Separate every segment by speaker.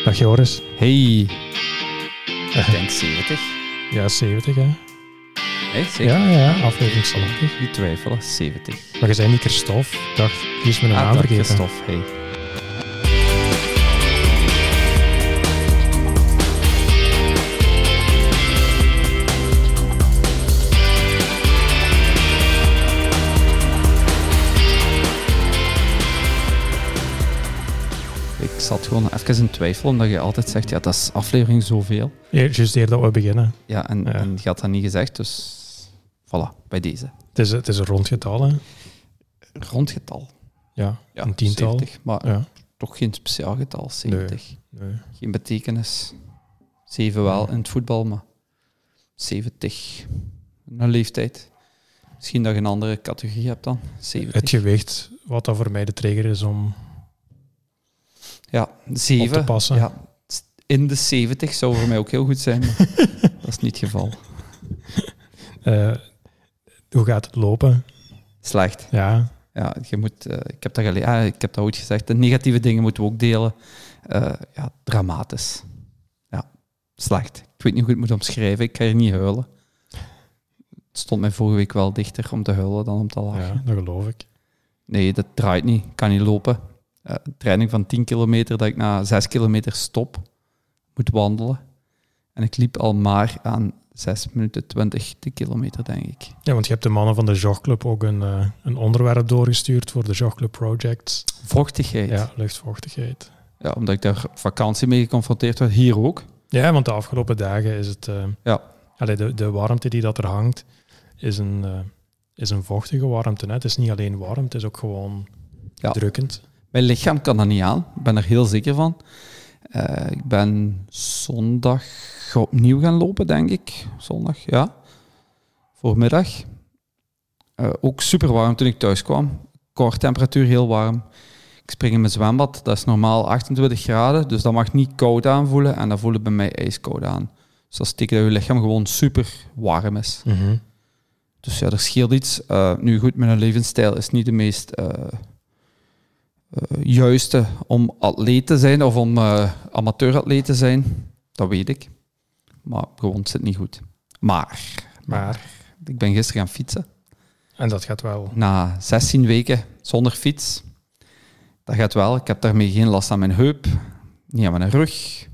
Speaker 1: Dag Joris.
Speaker 2: Hey. Ik denk 70.
Speaker 1: Ja, 70 hè.
Speaker 2: Hey, zeker?
Speaker 1: Ja, aflevering 70.
Speaker 2: Niet twijfelen, 70.
Speaker 1: Maar je zei niet Christophe. Ik dacht, die is met een naam vergeten.
Speaker 2: Christophe, hey. Ik zat gewoon even in twijfel, omdat je altijd zegt, ja, dat is aflevering zoveel.
Speaker 1: Juist eer dat we beginnen.
Speaker 2: Ja, en je had dat niet gezegd, dus voilà, bij deze.
Speaker 1: Het is een rondgetal, hè?
Speaker 2: Rondgetal.
Speaker 1: Ja,
Speaker 2: Ja,
Speaker 1: een tiental.
Speaker 2: 70, maar
Speaker 1: Ja.
Speaker 2: toch geen speciaal getal, 70.
Speaker 1: Nee.
Speaker 2: Geen betekenis. 7 wel in het voetbal, maar 70. Een leeftijd. Misschien dat je een andere categorie hebt dan. 70.
Speaker 1: Het gewicht, wat dan voor mij de trigger is om
Speaker 2: Ja, 7.
Speaker 1: op te passen.
Speaker 2: Ja, in de 70 zou voor mij ook heel goed zijn, maar dat is niet het geval.
Speaker 1: Hoe gaat het lopen?
Speaker 2: Slecht.
Speaker 1: Ja.
Speaker 2: Ja, je moet, ik heb dat ooit gezegd. De negatieve dingen moeten we ook delen. Ja, dramatisch. Ja, slecht. Ik weet niet hoe ik het moet omschrijven. Ik kan hier niet huilen. Het stond mij vorige week wel dichter om te huilen dan om te lachen.
Speaker 1: Ja, dat geloof ik.
Speaker 2: Nee, dat draait niet. Ik kan niet lopen. Training van 10 kilometer, dat ik na 6 kilometer stop, moet wandelen. En ik liep al maar aan 6 minuten 20 de kilometer, denk ik.
Speaker 1: Ja, want je hebt de mannen van de Jogclub ook een onderwerp doorgestuurd voor de Jogclub Projects.
Speaker 2: Vochtigheid.
Speaker 1: Ja, luchtvochtigheid.
Speaker 2: Ja, omdat ik daar op vakantie mee geconfronteerd werd. Hier ook.
Speaker 1: Ja, want de afgelopen dagen is het...
Speaker 2: Ja.
Speaker 1: De warmte die dat er hangt, is een vochtige warmte. Hè. Het is niet alleen warm, het is ook gewoon drukkend.
Speaker 2: Mijn lichaam kan dat niet aan. Ik ben er heel zeker van. Ik ben zondag opnieuw gaan lopen, denk ik. Zondag, ja. Voormiddag. Ook super warm toen ik thuis kwam. Koortemperatuur heel warm. Ik spring in mijn zwembad. Dat is normaal 28 graden. Dus dat mag niet koud aanvoelen. En dat voelt bij mij ijskoud aan. Dus dat betekent dat je lichaam gewoon super warm is.
Speaker 1: Mm-hmm.
Speaker 2: Dus ja, er scheelt iets. Nu goed, mijn levensstijl is niet de meest juiste om atleet te zijn of om amateuratleet te zijn. Dat weet ik. Maar gewoon het zit niet goed. Maar ik ben gisteren gaan fietsen.
Speaker 1: En dat gaat wel.
Speaker 2: Na 16 weken zonder fiets. Dat gaat wel. Ik heb daarmee geen last aan mijn heup. Niet aan mijn rug.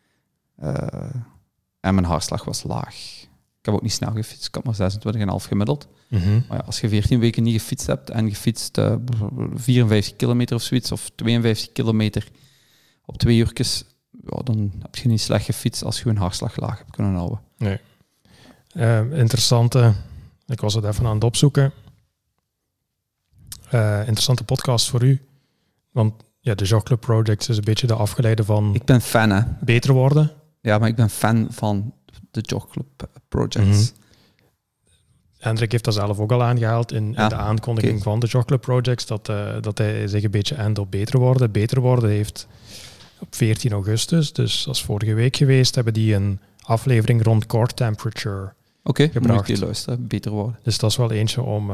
Speaker 2: En mijn hartslag was laag. Ik heb ook niet snel gefietst. Ik had maar 26,5 gemiddeld.
Speaker 1: Mm-hmm.
Speaker 2: Maar ja, als je 14 weken niet gefietst hebt en je fietst 54 kilometer of zoiets, of 52 kilometer op 2 uurtjes, ja, dan heb je niet slecht gefietst als je een hartslag laag hebt kunnen houden.
Speaker 1: Nee. Interessante, ik was het even aan het opzoeken. Interessante podcast voor u. Want ja, de Jogclub Projects is een beetje de afgeleide van...
Speaker 2: Ik ben fan, hè.
Speaker 1: Beter worden.
Speaker 2: Ja, maar ik ben fan van de Jogclub Projects.
Speaker 1: Mm-hmm. Hendrik heeft dat zelf ook al aangehaald in de aankondiging van de Jogclub Projects, dat hij zich een beetje eindt op Beter worden. Beter worden heeft op 14 augustus, dus dat is vorige week geweest, hebben die een aflevering rond core temperature gebracht.
Speaker 2: Moet ik die luisteren, Beter worden.
Speaker 1: Dus dat is wel eentje om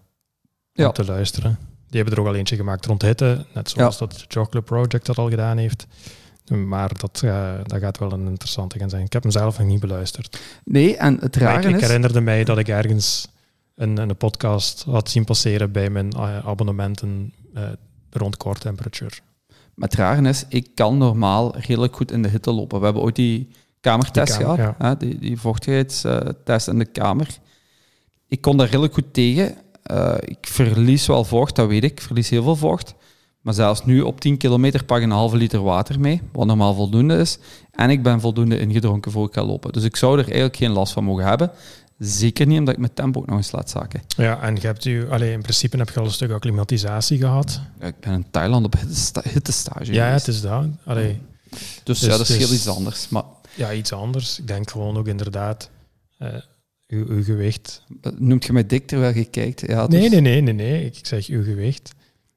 Speaker 1: te luisteren. Die hebben er ook al eentje gemaakt rond hitte, net zoals dat de Jogclub Project dat al gedaan heeft. Maar dat gaat wel een interessante gaan zijn. Ik heb hem zelf nog niet beluisterd.
Speaker 2: Nee, en het rare
Speaker 1: ik herinnerde mij dat ik ergens een podcast had zien passeren bij mijn abonnementen rond core temperature.
Speaker 2: Maar het rare is, ik kan normaal redelijk goed in de hitte lopen. We hebben ooit die kamertest gehad, hè, die vochtigheidstest in de kamer. Ik kon daar redelijk goed tegen. Ik verlies wel vocht, dat weet ik. Ik verlies heel veel vocht. Maar zelfs nu op 10 kilometer pak ik een halve liter water mee, wat normaal voldoende is. En ik ben voldoende ingedronken voor ik ga lopen. Dus ik zou er eigenlijk geen last van mogen hebben. Zeker niet omdat ik mijn tempo ook nog eens laat zakken.
Speaker 1: Ja, en in principe heb je al een stuk acclimatisatie gehad.
Speaker 2: Ja, ik ben in Thailand op hittestage.
Speaker 1: Ja, het is dat.
Speaker 2: Dus dat is heel iets anders. Maar
Speaker 1: ja, iets anders. Ik denk gewoon ook inderdaad... uw gewicht.
Speaker 2: Noemt je mij dik terwijl je kijkt? Ja,
Speaker 1: dus... Nee. Ik zeg uw gewicht.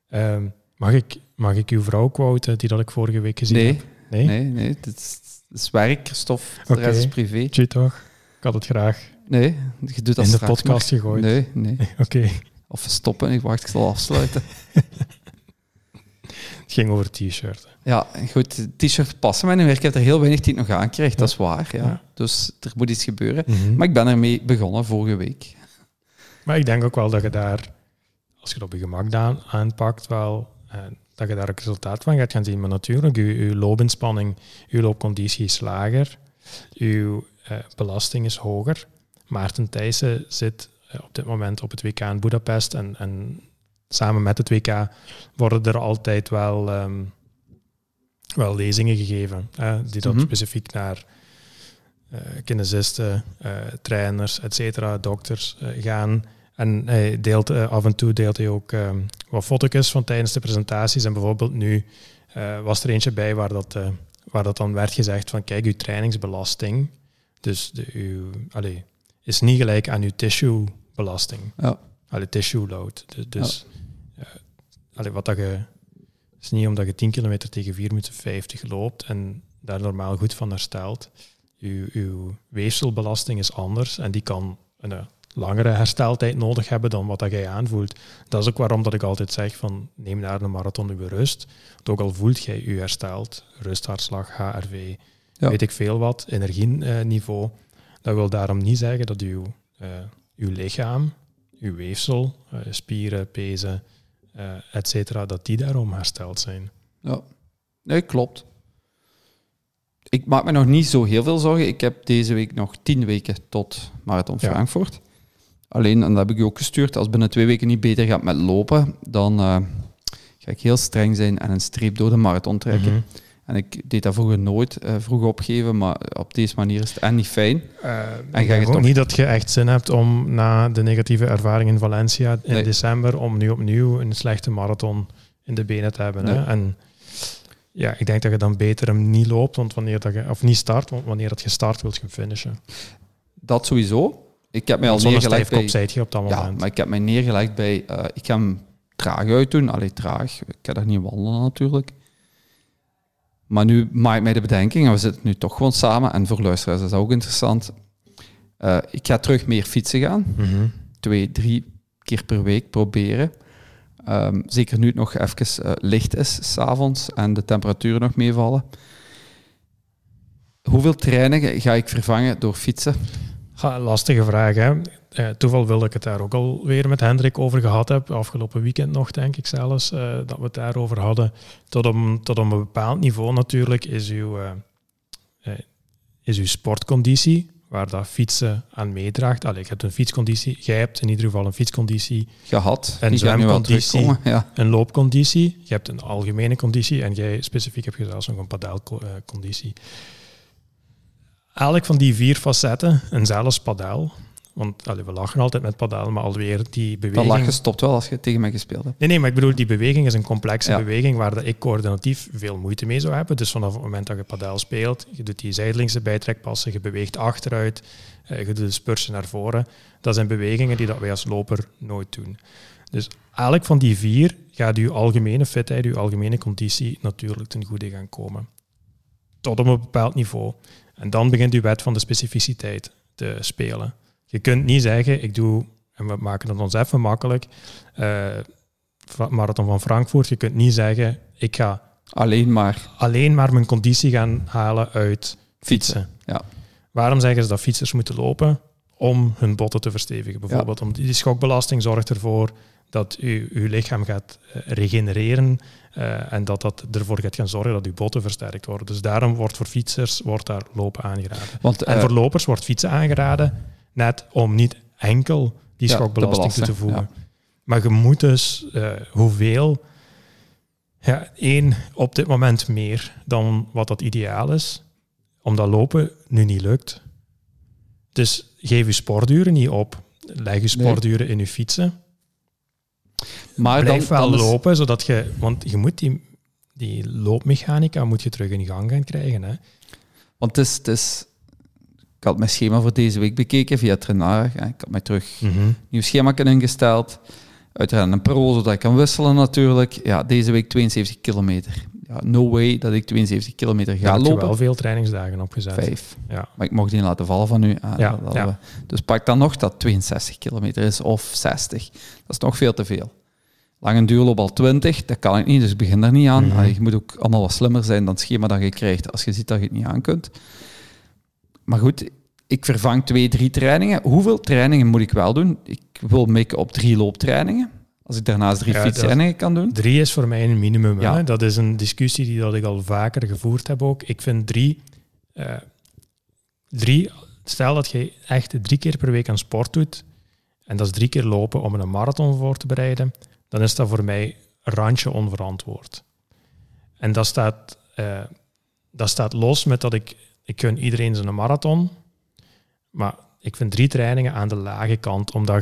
Speaker 1: Mag ik uw vrouw quoten die dat ik vorige week gezien heb?
Speaker 2: Nee. Het is werk, Christophe. De rest is privé.
Speaker 1: Tjie toch? Ik had het graag.
Speaker 2: Nee, je doet dat
Speaker 1: in de podcast gegooid.
Speaker 2: Nee.
Speaker 1: Oké.
Speaker 2: Of stoppen. Ik zal afsluiten.
Speaker 1: Het ging over t-shirten.
Speaker 2: Ja, goed. T-shirts passen mij niet meer. Ik heb er heel weinig die het nog aankrijgt, dat is waar. Ja. Dus er moet iets gebeuren. Maar ik ben ermee begonnen vorige week.
Speaker 1: Maar ik denk ook wel dat je daar, als je het op je gemak aanpakt, wel... dat je daar ook resultaat van gaat gaan zien. Maar natuurlijk, je loopinspanning, je loopconditie is lager, je belasting is hoger. Maarten Thijssen zit op dit moment op het WK in Budapest en samen met het WK worden er altijd wel lezingen gegeven die dat specifiek naar kinesisten, trainers, et cetera, dokters gaan. En hij af en toe deelt hij ook wat foto's van tijdens de presentaties. En bijvoorbeeld nu was er eentje bij waar dat dan werd gezegd van kijk, uw trainingsbelasting dus is niet gelijk aan uw tissue-belasting.
Speaker 2: Ja.
Speaker 1: Tissue load. Dus wat dat je... Het is niet omdat je 10 kilometer tegen 4 minuten 50 loopt en daar normaal goed van herstelt. Uw weefselbelasting is anders en die kan een langere hersteltijd nodig hebben dan wat dat jij aanvoelt. Dat is ook waarom dat ik altijd zeg van neem naar een marathon uw rust. Want ook al voelt jij je herstelt, rusthartslag, HRV, weet ik veel wat, energieniveau. Dat wil daarom niet zeggen dat uw lichaam, uw weefsel, spieren, pezen, et cetera, dat die daarom hersteld zijn.
Speaker 2: Ja, nee, klopt. Ik maak me nog niet zo heel veel zorgen. Ik heb deze week nog 10 weken tot Marathon Frankfurt. Alleen, en dat heb ik je ook gestuurd, als binnen 2 weken niet beter gaat met lopen, dan ga ik heel streng zijn en een streep door de marathon trekken. Mm-hmm. En ik deed dat vroeger nooit, vroeg opgeven, maar op deze manier is het niet fijn.
Speaker 1: En ik denk ook niet dat je echt zin hebt om na de negatieve ervaring in Valencia in december, om nu opnieuw een slechte marathon in de benen te hebben. Nee. Hè? En ja, ik denk dat je dan beter hem niet loopt, want niet start, want wanneer dat je start, wil je finishen.
Speaker 2: Dat sowieso. Ik heb mij al neergelegd
Speaker 1: bij... op dat moment.
Speaker 2: Ja, maar ik heb mij neergelegd bij... ik ga hem traag uitdoen. Allee, traag. Ik ga daar niet wandelen natuurlijk. Maar nu maak ik mij de bedenking, en we zitten nu toch gewoon samen, en voor luisteraars is dat ook interessant. Ik ga terug meer fietsen gaan. 2-3 keer per week proberen. Zeker nu het nog even licht is, 's avonds, en de temperaturen nog meevallen. Hoeveel trainingen ga ik vervangen door fietsen?
Speaker 1: Lastige vraag, hè. Toeval wilde ik het daar ook alweer met Hendrik over gehad heb. Afgelopen weekend nog, denk ik zelfs, dat we het daarover hadden. Tot op een bepaald niveau natuurlijk is uw sportconditie, waar dat fietsen aan meedraagt. Je hebt een fietsconditie, jij hebt in ieder geval een fietsconditie
Speaker 2: gehad,
Speaker 1: een zwemconditie, een loopconditie. Je hebt een algemene conditie en jij specifiek heb je zelfs nog een padelconditie. Elk van die 4 facetten, en zelfs padel, want we lachen altijd met padel, maar alweer die beweging...
Speaker 2: Dat lachen stopt wel als je tegen mij gespeeld hebt.
Speaker 1: Nee, maar ik bedoel, die beweging is een complexe beweging waar ik coördinatief veel moeite mee zou hebben. Dus vanaf het moment dat je padel speelt, je doet die zijdelingse bijtrekpassen, je beweegt achteruit, je doet de spursen naar voren. Dat zijn bewegingen die dat wij als loper nooit doen. Dus elk van die 4 gaat je algemene fitheid, je algemene conditie natuurlijk ten goede gaan komen. Tot op een bepaald niveau. En dan begint uw wet van de specificiteit te spelen. Je kunt niet zeggen, en we maken het ons even makkelijk, Marathon van Frankfurt, je kunt niet zeggen, ik ga alleen maar mijn conditie gaan halen uit fietsen.
Speaker 2: Ja.
Speaker 1: Waarom zeggen ze dat fietsers moeten lopen? Om hun botten te verstevigen. Bijvoorbeeld, om die schokbelasting zorgt ervoor dat uw lichaam gaat regenereren en dat ervoor gaat gaan zorgen dat uw botten versterkt worden. Dus daarom wordt voor fietsers daar lopen aangeraden. En voor lopers wordt fietsen aangeraden net om niet enkel die schokbelasting toe te voegen. Ja. Maar je moet dus hoeveel... Ja, 1 op dit moment meer dan wat dat ideaal is, omdat lopen nu niet lukt. Dus geef je sporturen niet op. Leg je sporturen in je fietsen. Maar blijf wel lopen, zodat je... Want je moet die loopmechanica moet je terug in gang gaan krijgen. Hè?
Speaker 2: Want het is... Ik had mijn schema voor deze week bekeken via Trainer. Ik had mij terug nieuw schema ingesteld. Uiteraard een pro, zodat ik kan wisselen natuurlijk. Ja, deze week 72 kilometer. Ja, no way dat ik 72 kilometer ga lopen. Ik heb
Speaker 1: wel veel trainingsdagen opgezet.
Speaker 2: 5. Ja. Maar ik mocht die laten vallen van u. Dus pak dan nog dat 62 kilometer is of 60. Dat is nog veel te veel. Lange duurloop al 20, dat kan ik niet, dus ik begin daar niet aan. Je moet ook allemaal wat slimmer zijn dan het schema dat je krijgt als je ziet dat je het niet aan kunt. Maar goed, ik vervang 2-3 trainingen. Hoeveel trainingen moet ik wel doen? Ik wil mikken op 3 looptrainingen. Als ik daarnaast 3 fietstrainingen kan doen.
Speaker 1: 3 is voor mij een minimum. Ja. Hè? Dat is een discussie die dat ik al vaker gevoerd heb ook. Ik vind 3... Stel dat je echt 3 keer per week aan sport doet, en dat is 3 keer lopen om een marathon voor te bereiden, dan is dat voor mij een randje onverantwoord. En dat staat los met dat ik gun iedereen zijn marathon, maar ik vind 3 trainingen aan de lage kant, omdat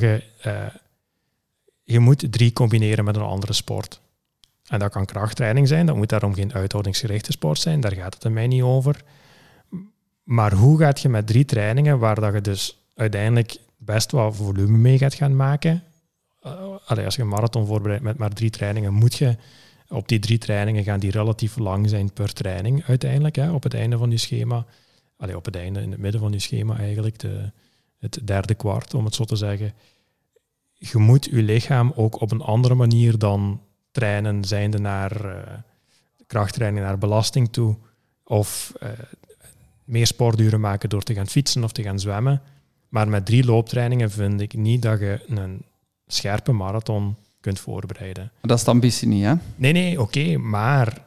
Speaker 1: je moet 3 combineren met een andere sport. En dat kan krachttraining zijn, dat moet daarom geen uithoudingsgerichte sport zijn, daar gaat het aan mij niet over. Maar hoe gaat je met 3 trainingen, waar dat je dus uiteindelijk best wat volume mee gaat gaan maken? Als je een marathon voorbereidt met maar 3 trainingen, moet je op die 3 trainingen gaan die relatief lang zijn per training uiteindelijk. Hè, op het einde van je schema. Op het einde, in het midden van je schema eigenlijk, het derde kwart, om het zo te zeggen. Je moet je lichaam ook op een andere manier dan trainen, zijnde naar krachttraining, naar belasting toe, of meer sporturen maken door te gaan fietsen of te gaan zwemmen. Maar met 3 looptrainingen vind ik niet dat je een scherpe marathon kunt voorbereiden.
Speaker 2: Dat is de ambitie niet, hè?
Speaker 1: Nee, oké, maar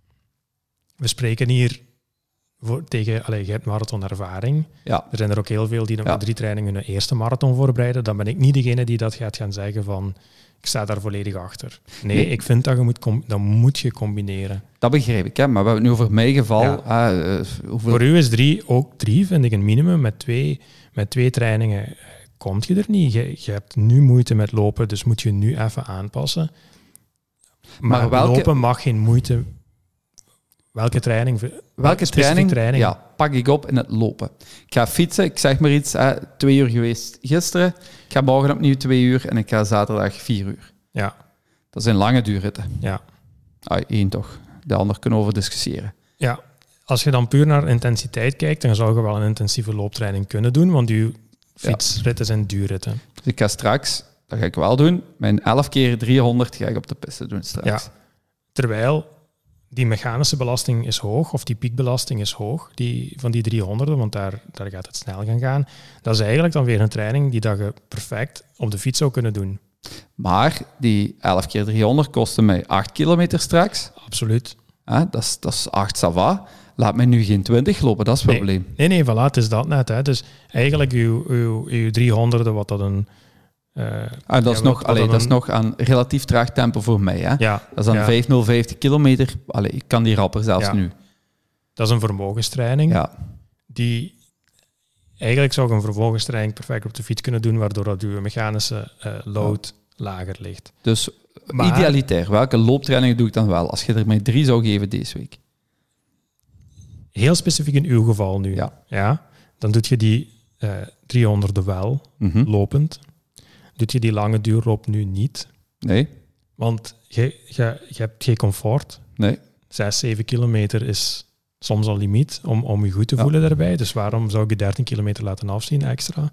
Speaker 1: we spreken hier je hebt marathonervaring.
Speaker 2: Ja.
Speaker 1: Er zijn er ook heel veel die met 3 trainingen hun eerste marathon voorbereiden. Dan ben ik niet degene die dat gaat gaan zeggen van, ik sta daar volledig achter. Nee. Ik vind dat dat moet je combineren.
Speaker 2: Dat begrijp ik, hè? Maar we hebben het nu over mijn geval.
Speaker 1: Ja. Voor u is 3 vind ik een minimum. Met 2 trainingen komt je er niet. Je hebt nu moeite met lopen, dus moet je nu even aanpassen. Maar lopen mag geen moeite. Welke training?
Speaker 2: Welke training? Ja, pak ik op in het lopen. Ik ga fietsen, ik zeg maar iets, 2 uur geweest gisteren. Ik ga morgen opnieuw 2 uur en ik ga zaterdag 4 uur.
Speaker 1: Ja.
Speaker 2: Dat zijn lange duurritten.
Speaker 1: Ja.
Speaker 2: 1 toch. De ander kunnen we over discussiëren.
Speaker 1: Ja. Als je dan puur naar intensiteit kijkt, dan zou je wel een intensieve looptraining kunnen doen, want je fietsritten zijn duurritten.
Speaker 2: Dus ik ga straks, dat ga ik wel doen, mijn 11 keer 300 ga ik op de piste doen straks.
Speaker 1: Ja. Terwijl die mechanische belasting is hoog, of die piekbelasting is hoog, van die 300, want daar gaat het snel gaan. Dat is eigenlijk dan weer een training die dat je perfect op de fiets zou kunnen doen.
Speaker 2: Maar die 11 keer 300 kostte mij 8 kilometer straks.
Speaker 1: Absoluut.
Speaker 2: Dat is 8 sava. Laat mij nu geen 20 lopen, dat is het probleem.
Speaker 1: Nee, voilà, het is dat net. Hè. Dus eigenlijk uw 300, wat dat een...
Speaker 2: dat is nog aan relatief traag tempo voor mij. Hè?
Speaker 1: Ja,
Speaker 2: dat is aan 5050 kilometer. Ik kan die rapper zelfs nu.
Speaker 1: Dat is een vermogenstraining.
Speaker 2: Ja.
Speaker 1: Eigenlijk zou je een vermogenstraining perfect op de fiets kunnen doen, waardoor dat uw mechanische load lager ligt.
Speaker 2: Dus idealitair, welke looptrainingen doe ik dan wel? Als je er mij 3 zou geven deze week.
Speaker 1: Heel specifiek in uw geval nu. Ja, dan doe je die 300 wel, lopend. Doet je die lange duurloop nu niet?
Speaker 2: Nee.
Speaker 1: Want je hebt geen comfort.
Speaker 2: Nee.
Speaker 1: 6-7 kilometer is soms al limiet om je goed te voelen daarbij. Dus waarom zou ik je 13 kilometer laten afzien extra?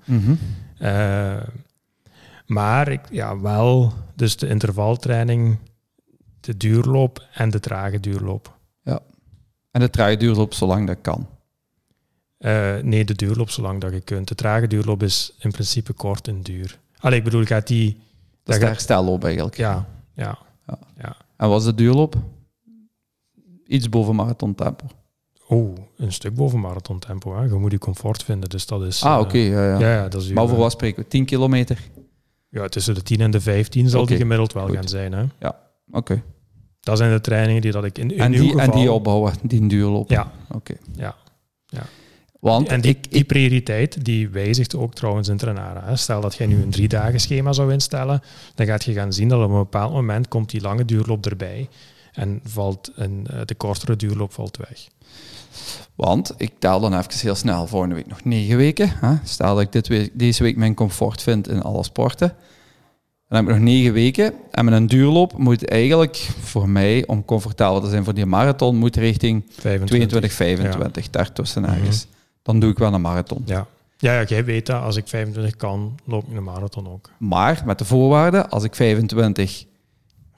Speaker 1: Maar wel dus de intervaltraining, de duurloop en de trage duurloop.
Speaker 2: Ja. En de trage duurloop zolang dat kan?
Speaker 1: Nee, de duurloop zolang dat je kunt. De trage duurloop is in principe kort en duur. Ik bedoel, gaat die...
Speaker 2: Dat is de herstelloop eigenlijk.
Speaker 1: Ja.
Speaker 2: En wat is de duurloop? Iets boven marathontempo.
Speaker 1: Een stuk boven marathontempo. Hè. Je moet je comfort vinden, dus dat is...
Speaker 2: oké.
Speaker 1: Ja, dat is
Speaker 2: maar over wat spreken we? 10 kilometer?
Speaker 1: Ja, tussen de 10 en de 15 zal die gemiddeld wel gaan zijn. Hè.
Speaker 2: Ja, oké.
Speaker 1: Dat zijn de trainingen die dat ik in uw geval...
Speaker 2: En die opbouwen, die duurloop?
Speaker 1: Ja.
Speaker 2: Oké.
Speaker 1: Ja.
Speaker 2: Want
Speaker 1: en die prioriteit, die wijzigt ook trouwens in Trenara. Hè. Stel dat jij nu een 3-dagen schema zou instellen, dan gaat je gaan zien dat op een bepaald moment komt die lange duurloop erbij en de kortere duurloop valt weg.
Speaker 2: Want ik tel dan even heel snel, volgende week nog 9 weken. Hè. Stel dat ik deze week mijn comfort vind in alle sporten. Dan heb ik nog 9 weken. En met een duurloop moet eigenlijk voor mij, om comfortabel te zijn voor die marathon, moet richting 22, 25, daartussen ergens. Dan doe ik wel een marathon.
Speaker 1: Ja, jij weet dat. Als ik 25 kan, loop ik een marathon ook.
Speaker 2: Maar met de voorwaarde, als ik 25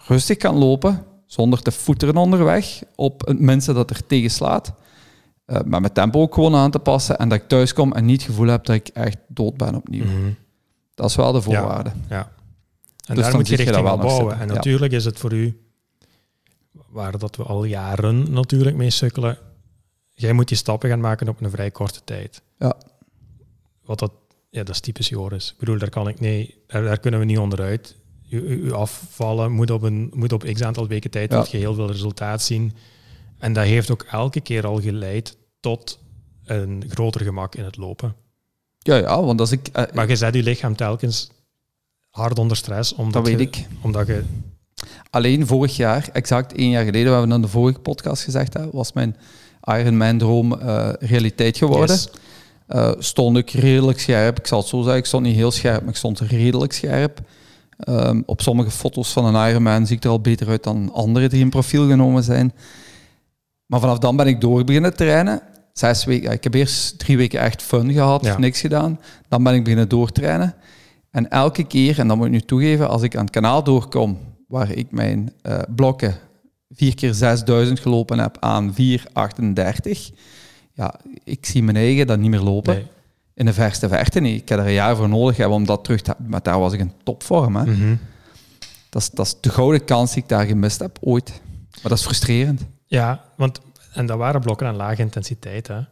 Speaker 2: rustig kan lopen, zonder te voeteren onderweg op het mensen dat er tegen slaat. Maar mijn tempo ook gewoon aan te passen en dat ik thuis kom en niet het gevoel heb dat ik echt dood ben opnieuw.
Speaker 1: Mm-hmm.
Speaker 2: Dat is wel de voorwaarde.
Speaker 1: Ja. En
Speaker 2: dus
Speaker 1: daar moet je richting
Speaker 2: wel
Speaker 1: bouwen. En natuurlijk is het voor u, waar dat we al jaren natuurlijk mee sukkelen, jij moet die stappen gaan maken op een vrij korte tijd.
Speaker 2: Ja.
Speaker 1: Dat is typisch Joris. Ik bedoel, daar kunnen we niet onderuit. Uw afvallen moet op x aantal weken tijd dat je heel veel resultaat zien. En dat heeft ook elke keer al geleid tot een groter gemak in het lopen.
Speaker 2: Ja, want als ik...
Speaker 1: maar je zet je lichaam telkens hard onder stress.
Speaker 2: Dat weet ik.
Speaker 1: Omdat je...
Speaker 2: Alleen vorig jaar, exact 1 jaar geleden, we hebben in de vorige podcast gezegd, was mijn Ironman-droom realiteit geworden.
Speaker 1: Yes.
Speaker 2: Stond ik redelijk scherp. Ik zal het zo zeggen, ik stond niet heel scherp, maar ik stond redelijk scherp. Op sommige foto's van een Ironman zie ik er al beter uit dan andere die in profiel genomen zijn. Maar vanaf dan ben ik door beginnen trainen. 6 weken. Ik heb eerst 3 weken echt fun gehad, niks gedaan. Dan ben ik beginnen doortrainen. En elke keer, en dat moet ik nu toegeven, als ik aan het kanaal doorkom, waar ik mijn blokken 4 keer 6000 gelopen heb aan 4:38, ja, ik zie mijn eigen dat niet meer lopen.
Speaker 1: Nee.
Speaker 2: In de verste verte niet. Ik heb er een jaar voor nodig hebben om dat terug te... Maar daar was ik in topvorm. Hè.
Speaker 1: Mm-hmm.
Speaker 2: Dat is de gouden kans die ik daar gemist heb, ooit. Maar dat is frustrerend.
Speaker 1: Ja, en dat waren blokken aan lage intensiteit, hè?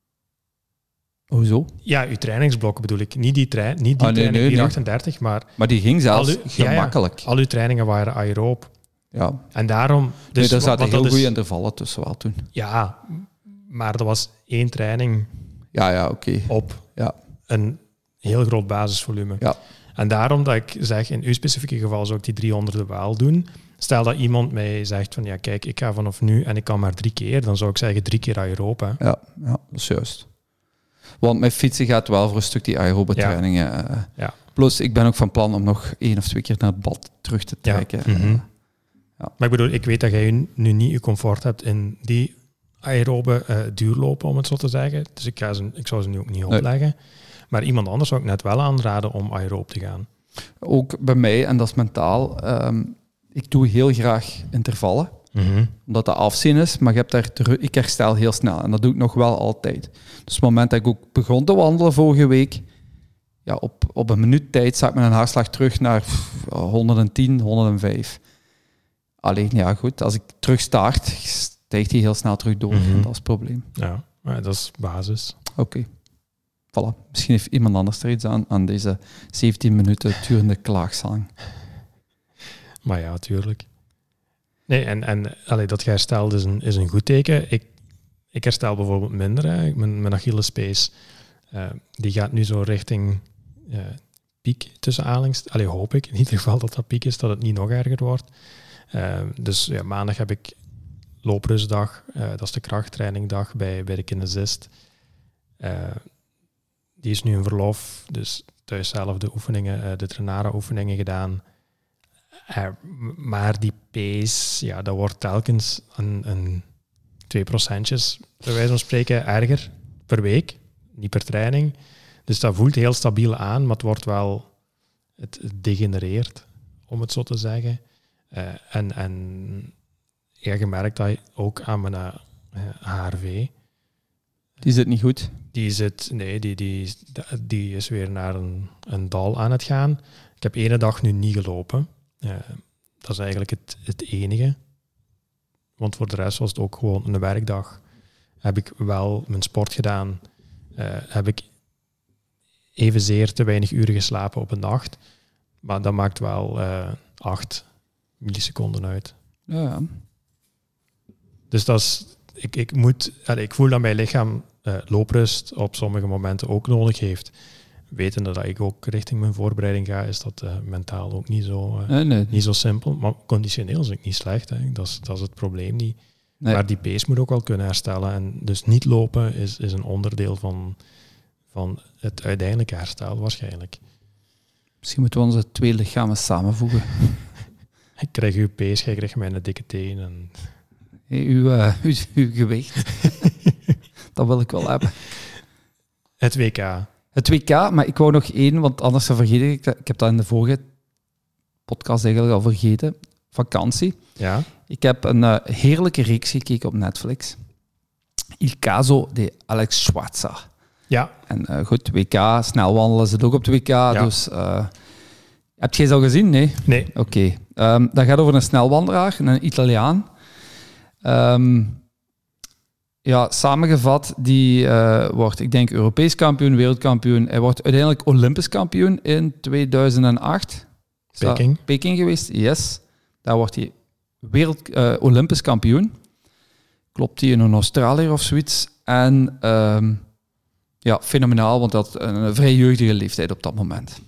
Speaker 2: Hoezo?
Speaker 1: Ja, uw trainingsblokken bedoel ik. Niet die training 4:38, maar...
Speaker 2: Maar die ging zelfs gemakkelijk.
Speaker 1: Al uw trainingen waren aeroob.
Speaker 2: Ja.
Speaker 1: En daarom...
Speaker 2: Dus daar zaten heel goede intervallen tussen wel toen.
Speaker 1: Ja, maar dat was 1 training
Speaker 2: oké.
Speaker 1: op
Speaker 2: ja.
Speaker 1: een heel groot basisvolume.
Speaker 2: Ja.
Speaker 1: En daarom dat ik zeg, in uw specifieke geval zou ik die 300 wel doen. Stel dat iemand mij zegt van, ja kijk, ik ga vanaf nu en ik kan maar 3 keer, dan zou ik zeggen 3 keer aeroob. Hè.
Speaker 2: Ja, dat is juist. Want mijn fietsen gaat wel voor een stuk die aerobe trainingen.
Speaker 1: Ja.
Speaker 2: Plus, ik ben ook van plan om nog 1 of 2 keer naar het bad terug te trekken.
Speaker 1: Ja. Mm-hmm. Maar ik bedoel, ik weet dat jij nu niet je comfort hebt in die aerobe duurlopen, om het zo te zeggen. Dus ik zou ze nu ook niet opleggen. Nee. Maar iemand anders zou ik net wel aanraden om aeroob te gaan.
Speaker 2: Ook bij mij, en dat is mentaal, ik doe heel graag intervallen.
Speaker 1: Mm-hmm.
Speaker 2: Omdat dat afzien is, maar ik herstel heel snel. En dat doe ik nog wel altijd. Dus op het moment dat ik ook begon te wandelen vorige week, ja, op een minuut tijd zat ik met een hartslag terug naar 110, 105. Alleen, ja goed, als ik terug start, stijgt hij heel snel terug door.
Speaker 1: Mm-hmm.
Speaker 2: Dat is het probleem.
Speaker 1: Ja, dat is basis.
Speaker 2: Oké. Voilà. Misschien heeft iemand anders er iets aan deze 17 minuten durende klaagzang.
Speaker 1: Maar ja, tuurlijk. Nee, en dat je herstelt is een goed teken. Ik herstel bijvoorbeeld minder. Hè. Mijn Achillespees, die gaat nu zo richting piek tussen aanhalingstekens. Hoop ik in ieder geval dat dat piek is, dat het niet nog erger wordt. Dus ja, maandag heb ik looprustdag. Dat is de krachttrainingdag bij de kinesist. Die is nu in verlof, dus thuis zelf de oefeningen, de Trenara-oefeningen gedaan. Maar die pace, ja, dat wordt telkens een 2%, bij wijze van spreken, erger per week. Niet per training. Dus dat voelt heel stabiel aan, maar het wordt wel... Het degenereert, om het zo te zeggen. En je merkt dat ook aan mijn HRV.
Speaker 2: Die zit niet goed?
Speaker 1: Die is weer naar een dal aan het gaan. Ik heb 1 dag nu niet gelopen. Dat is eigenlijk het enige. Want voor de rest was het ook gewoon een werkdag. Heb ik wel mijn sport gedaan. Heb ik evenzeer te weinig uren geslapen op een nacht. Maar dat maakt wel 8 milliseconden uit.
Speaker 2: Ja.
Speaker 1: Dus dat is... Ik voel dat mijn lichaam looprust op sommige momenten ook nodig heeft. Wetende dat ik ook richting mijn voorbereiding ga, is dat mentaal ook niet zo, niet zo simpel. Maar conditioneel is het niet slecht. Hè. Dat is het probleem niet. Nee. Maar die pace moet ook wel kunnen herstellen. En dus niet lopen is een onderdeel van het uiteindelijke herstel waarschijnlijk.
Speaker 2: Misschien moeten we onze 2 lichamen samenvoegen.
Speaker 1: Ik krijg uw pace, jij krijgt mijn dikke teen. En...
Speaker 2: Hey, uw gewicht. Dat wil ik wel hebben.
Speaker 1: Het WK.
Speaker 2: Het WK, maar ik wou nog 1, want anders vergeet ik. Ik heb dat in de vorige podcast eigenlijk al vergeten. vakantie.
Speaker 1: Ja.
Speaker 2: Ik heb een heerlijke reeks gekeken op Netflix. Il caso de Alex Schwarzer.
Speaker 1: Ja.
Speaker 2: En goed, WK, snelwandelen zit ook op de WK. Ja. Dus, heb jij ze al gezien? Nee?
Speaker 1: Nee.
Speaker 2: Oké. Dat gaat over een snelwandelaar, een Italiaan. Samengevat, die wordt, ik denk, Europees kampioen, wereldkampioen. Hij wordt uiteindelijk Olympisch kampioen in 2008. Peking geweest, yes. Daar wordt hij Olympisch kampioen. Klopt hij in een Australië of zoiets. En fenomenaal, want dat een vrij jeugdige leeftijd op dat moment.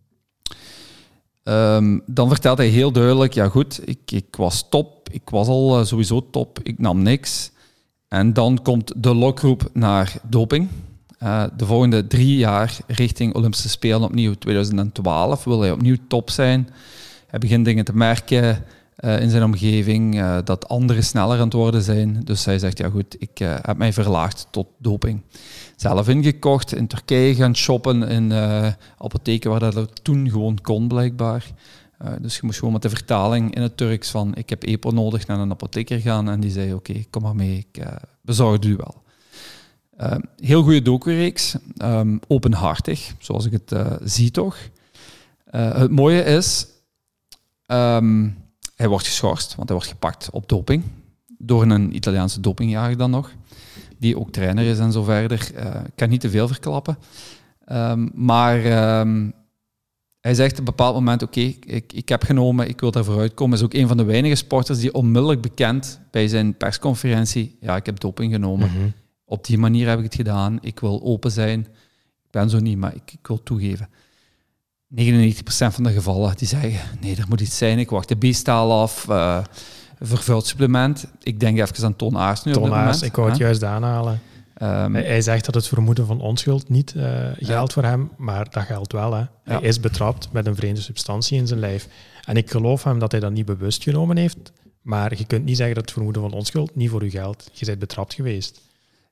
Speaker 2: Dan vertelt hij heel duidelijk, ja goed, ik was top. Ik was al sowieso top. Ik nam niks. En dan komt de lokroep naar doping. De volgende 3 jaar richting Olympische Spelen opnieuw. 2012 wil hij opnieuw top zijn. Hij begint dingen te merken in zijn omgeving, dat anderen sneller aan het worden zijn. Dus hij zegt, ja goed, ik heb mij verlaagd tot doping. Zelf ingekocht, in Turkije gaan shoppen, in apotheken waar dat toen gewoon kon blijkbaar. Dus je moest gewoon met de vertaling in het Turks van ik heb EPO nodig naar een apotheker gaan. En die zei, oké, kom maar mee, ik bezorg het u wel. Heel goede docureeks, openhartig, zoals ik het zie toch. Het mooie is, hij wordt geschorst, want hij wordt gepakt op doping. Door een Italiaanse dopingjager dan nog, die ook trainer is en zo verder. Ik kan niet te veel verklappen. Maar hij zegt op een bepaald moment, oké, ik heb genomen, ik wil daar vooruit komen. Hij is ook een van de weinige sporters die onmiddellijk bekend bij zijn persconferentie, ja, ik heb doping genomen. Mm-hmm. Op die manier heb ik het gedaan. Ik wil open zijn. Ik ben zo niet, maar ik wil toegeven. 99% van de gevallen die zeggen, nee, er moet iets zijn. Ik wacht de B-staal af, vervuild supplement. Ik denk even aan Ton Aers nu op dit moment.
Speaker 1: Ik wou het juist aanhalen. Hij zegt dat het vermoeden van onschuld niet geldt voor hem, maar dat geldt wel. Hè. Hij is betrapt met een vreemde substantie in zijn lijf. En ik geloof hem dat hij dat niet bewust genomen heeft, maar je kunt niet zeggen dat het vermoeden van onschuld niet voor u geldt. Je bent betrapt geweest.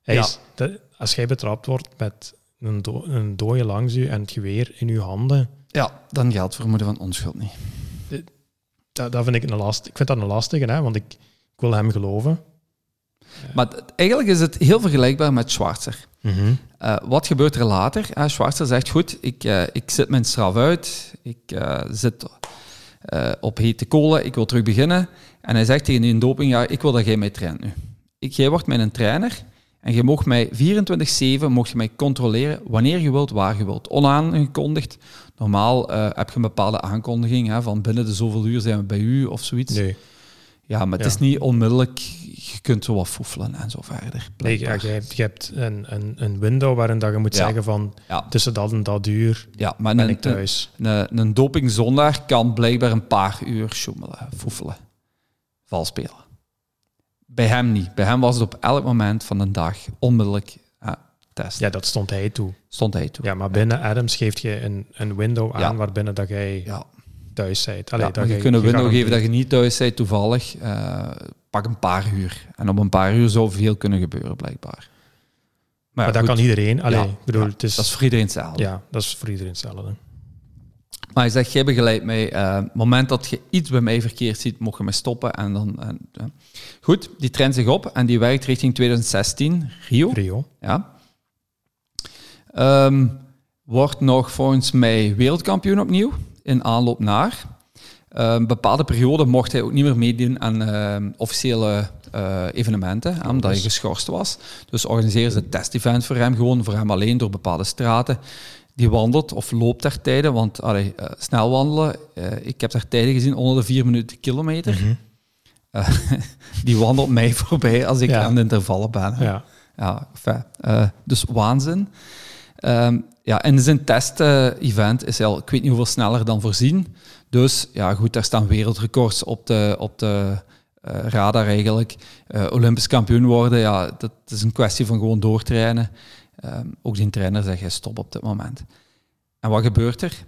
Speaker 1: Als jij betrapt wordt met een dode langs u en het geweer in uw handen...
Speaker 2: Ja, dan geldt vermoeden van onschuld niet.
Speaker 1: Dat vind ik ik vind dat een lastige, hè, want ik wil hem geloven.
Speaker 2: Maar eigenlijk is het heel vergelijkbaar met Schwarzer.
Speaker 1: Mm-hmm.
Speaker 2: Wat gebeurt er later? Schwarzer zegt, goed, ik zit mijn straf uit, ik zit op hete kolen, ik wil terug beginnen. En hij zegt tegen die dopingjager, ik wil dat jij mij traint nu. Jij wordt mijn trainer en je mag mij 24/7 controleren wanneer je wilt, waar je wilt. Onaangekondigd. Normaal heb je een bepaalde aankondiging van binnen de zoveel uur zijn we bij u of zoiets.
Speaker 1: Nee.
Speaker 2: Ja, maar het is niet onmiddellijk. Je kunt zo wat foefelen en zo verder.
Speaker 1: Nee, je hebt een window waarin dat je moet zeggen van tussen dat en dat uur ben ik thuis.
Speaker 2: Een dopingzondaar kan blijkbaar een paar uur sjoemelen, foefelen, vals spelen. Bij hem niet. Bij hem was het op elk moment van de dag onmiddellijk testen.
Speaker 1: Ja, dat stond hij toe.
Speaker 2: Ja,
Speaker 1: maar binnen Adams geeft je een window aan waarbinnen dat jij thuis bent.
Speaker 2: Je kunt een window geven dat je niet thuis bent, toevallig. Pak een paar uur. En op een paar uur zou veel kunnen gebeuren, blijkbaar.
Speaker 1: Maar dat kan iedereen. Het is,
Speaker 2: dat is voor iedereen hetzelfde.
Speaker 1: Ja, dat is voor iedereen hetzelfde.
Speaker 2: Maar hij zegt, jij begeleidt mij. Het moment dat je iets bij mij verkeerd ziet, mocht je mij stoppen. En dan, Goed, die traint zich op en die werkt richting 2016. Rio. Ja. Wordt nog volgens mij wereldkampioen opnieuw. In aanloop naar. Een bepaalde periode mocht hij ook niet meer meedoen aan officiële evenementen, omdat hij geschorst was. Dus organiseren ze een test-event voor hem alleen, door bepaalde straten. Die wandelt of loopt daar tijden, want snel wandelen, ik heb daar tijden gezien onder de 4 minuten kilometer.
Speaker 1: Mm-hmm.
Speaker 2: Die wandelt mij voorbij als ik aan de intervallen ben. Dus waanzin. En zijn test-event is al, ik weet niet hoeveel sneller dan voorzien. Dus ja, goed, daar staan wereldrecords op de radar eigenlijk. Olympisch kampioen worden, dat is een kwestie van gewoon doortrainen. Ook die trainer zegt, stop op dit moment. En wat gebeurt er?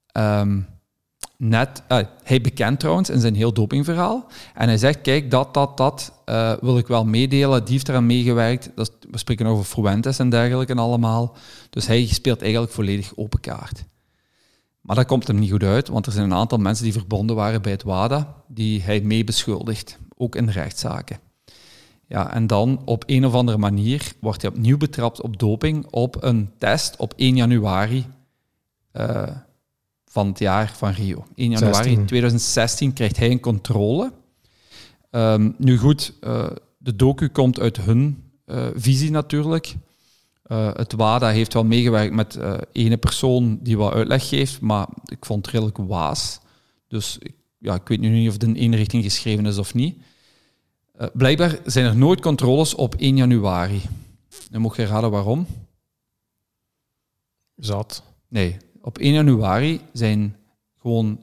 Speaker 2: Hij bekent trouwens in zijn heel dopingverhaal. En hij zegt, kijk, dat wil ik wel meedelen. Die heeft eraan meegewerkt. We spreken over Fuentes en dergelijke en allemaal. Dus hij speelt eigenlijk volledig open kaart. Maar dat komt hem niet goed uit, want er zijn een aantal mensen die verbonden waren bij het WADA, die hij mee beschuldigt, ook in rechtszaken. Ja, en dan op een of andere manier wordt hij opnieuw betrapt op doping op een test op 1 januari van het jaar van Rio. 1 januari 2016 krijgt hij een controle. Nu goed, de docu komt uit hun visie natuurlijk. Het WADA heeft wel meegewerkt met ene persoon die wat uitleg geeft, maar ik vond het redelijk waas. Dus ik weet nu niet of het in één richting geschreven is of niet. Blijkbaar zijn er nooit controles op 1 januari. Dan mag je raden waarom.
Speaker 1: Zat.
Speaker 2: Nee, op 1 januari zijn gewoon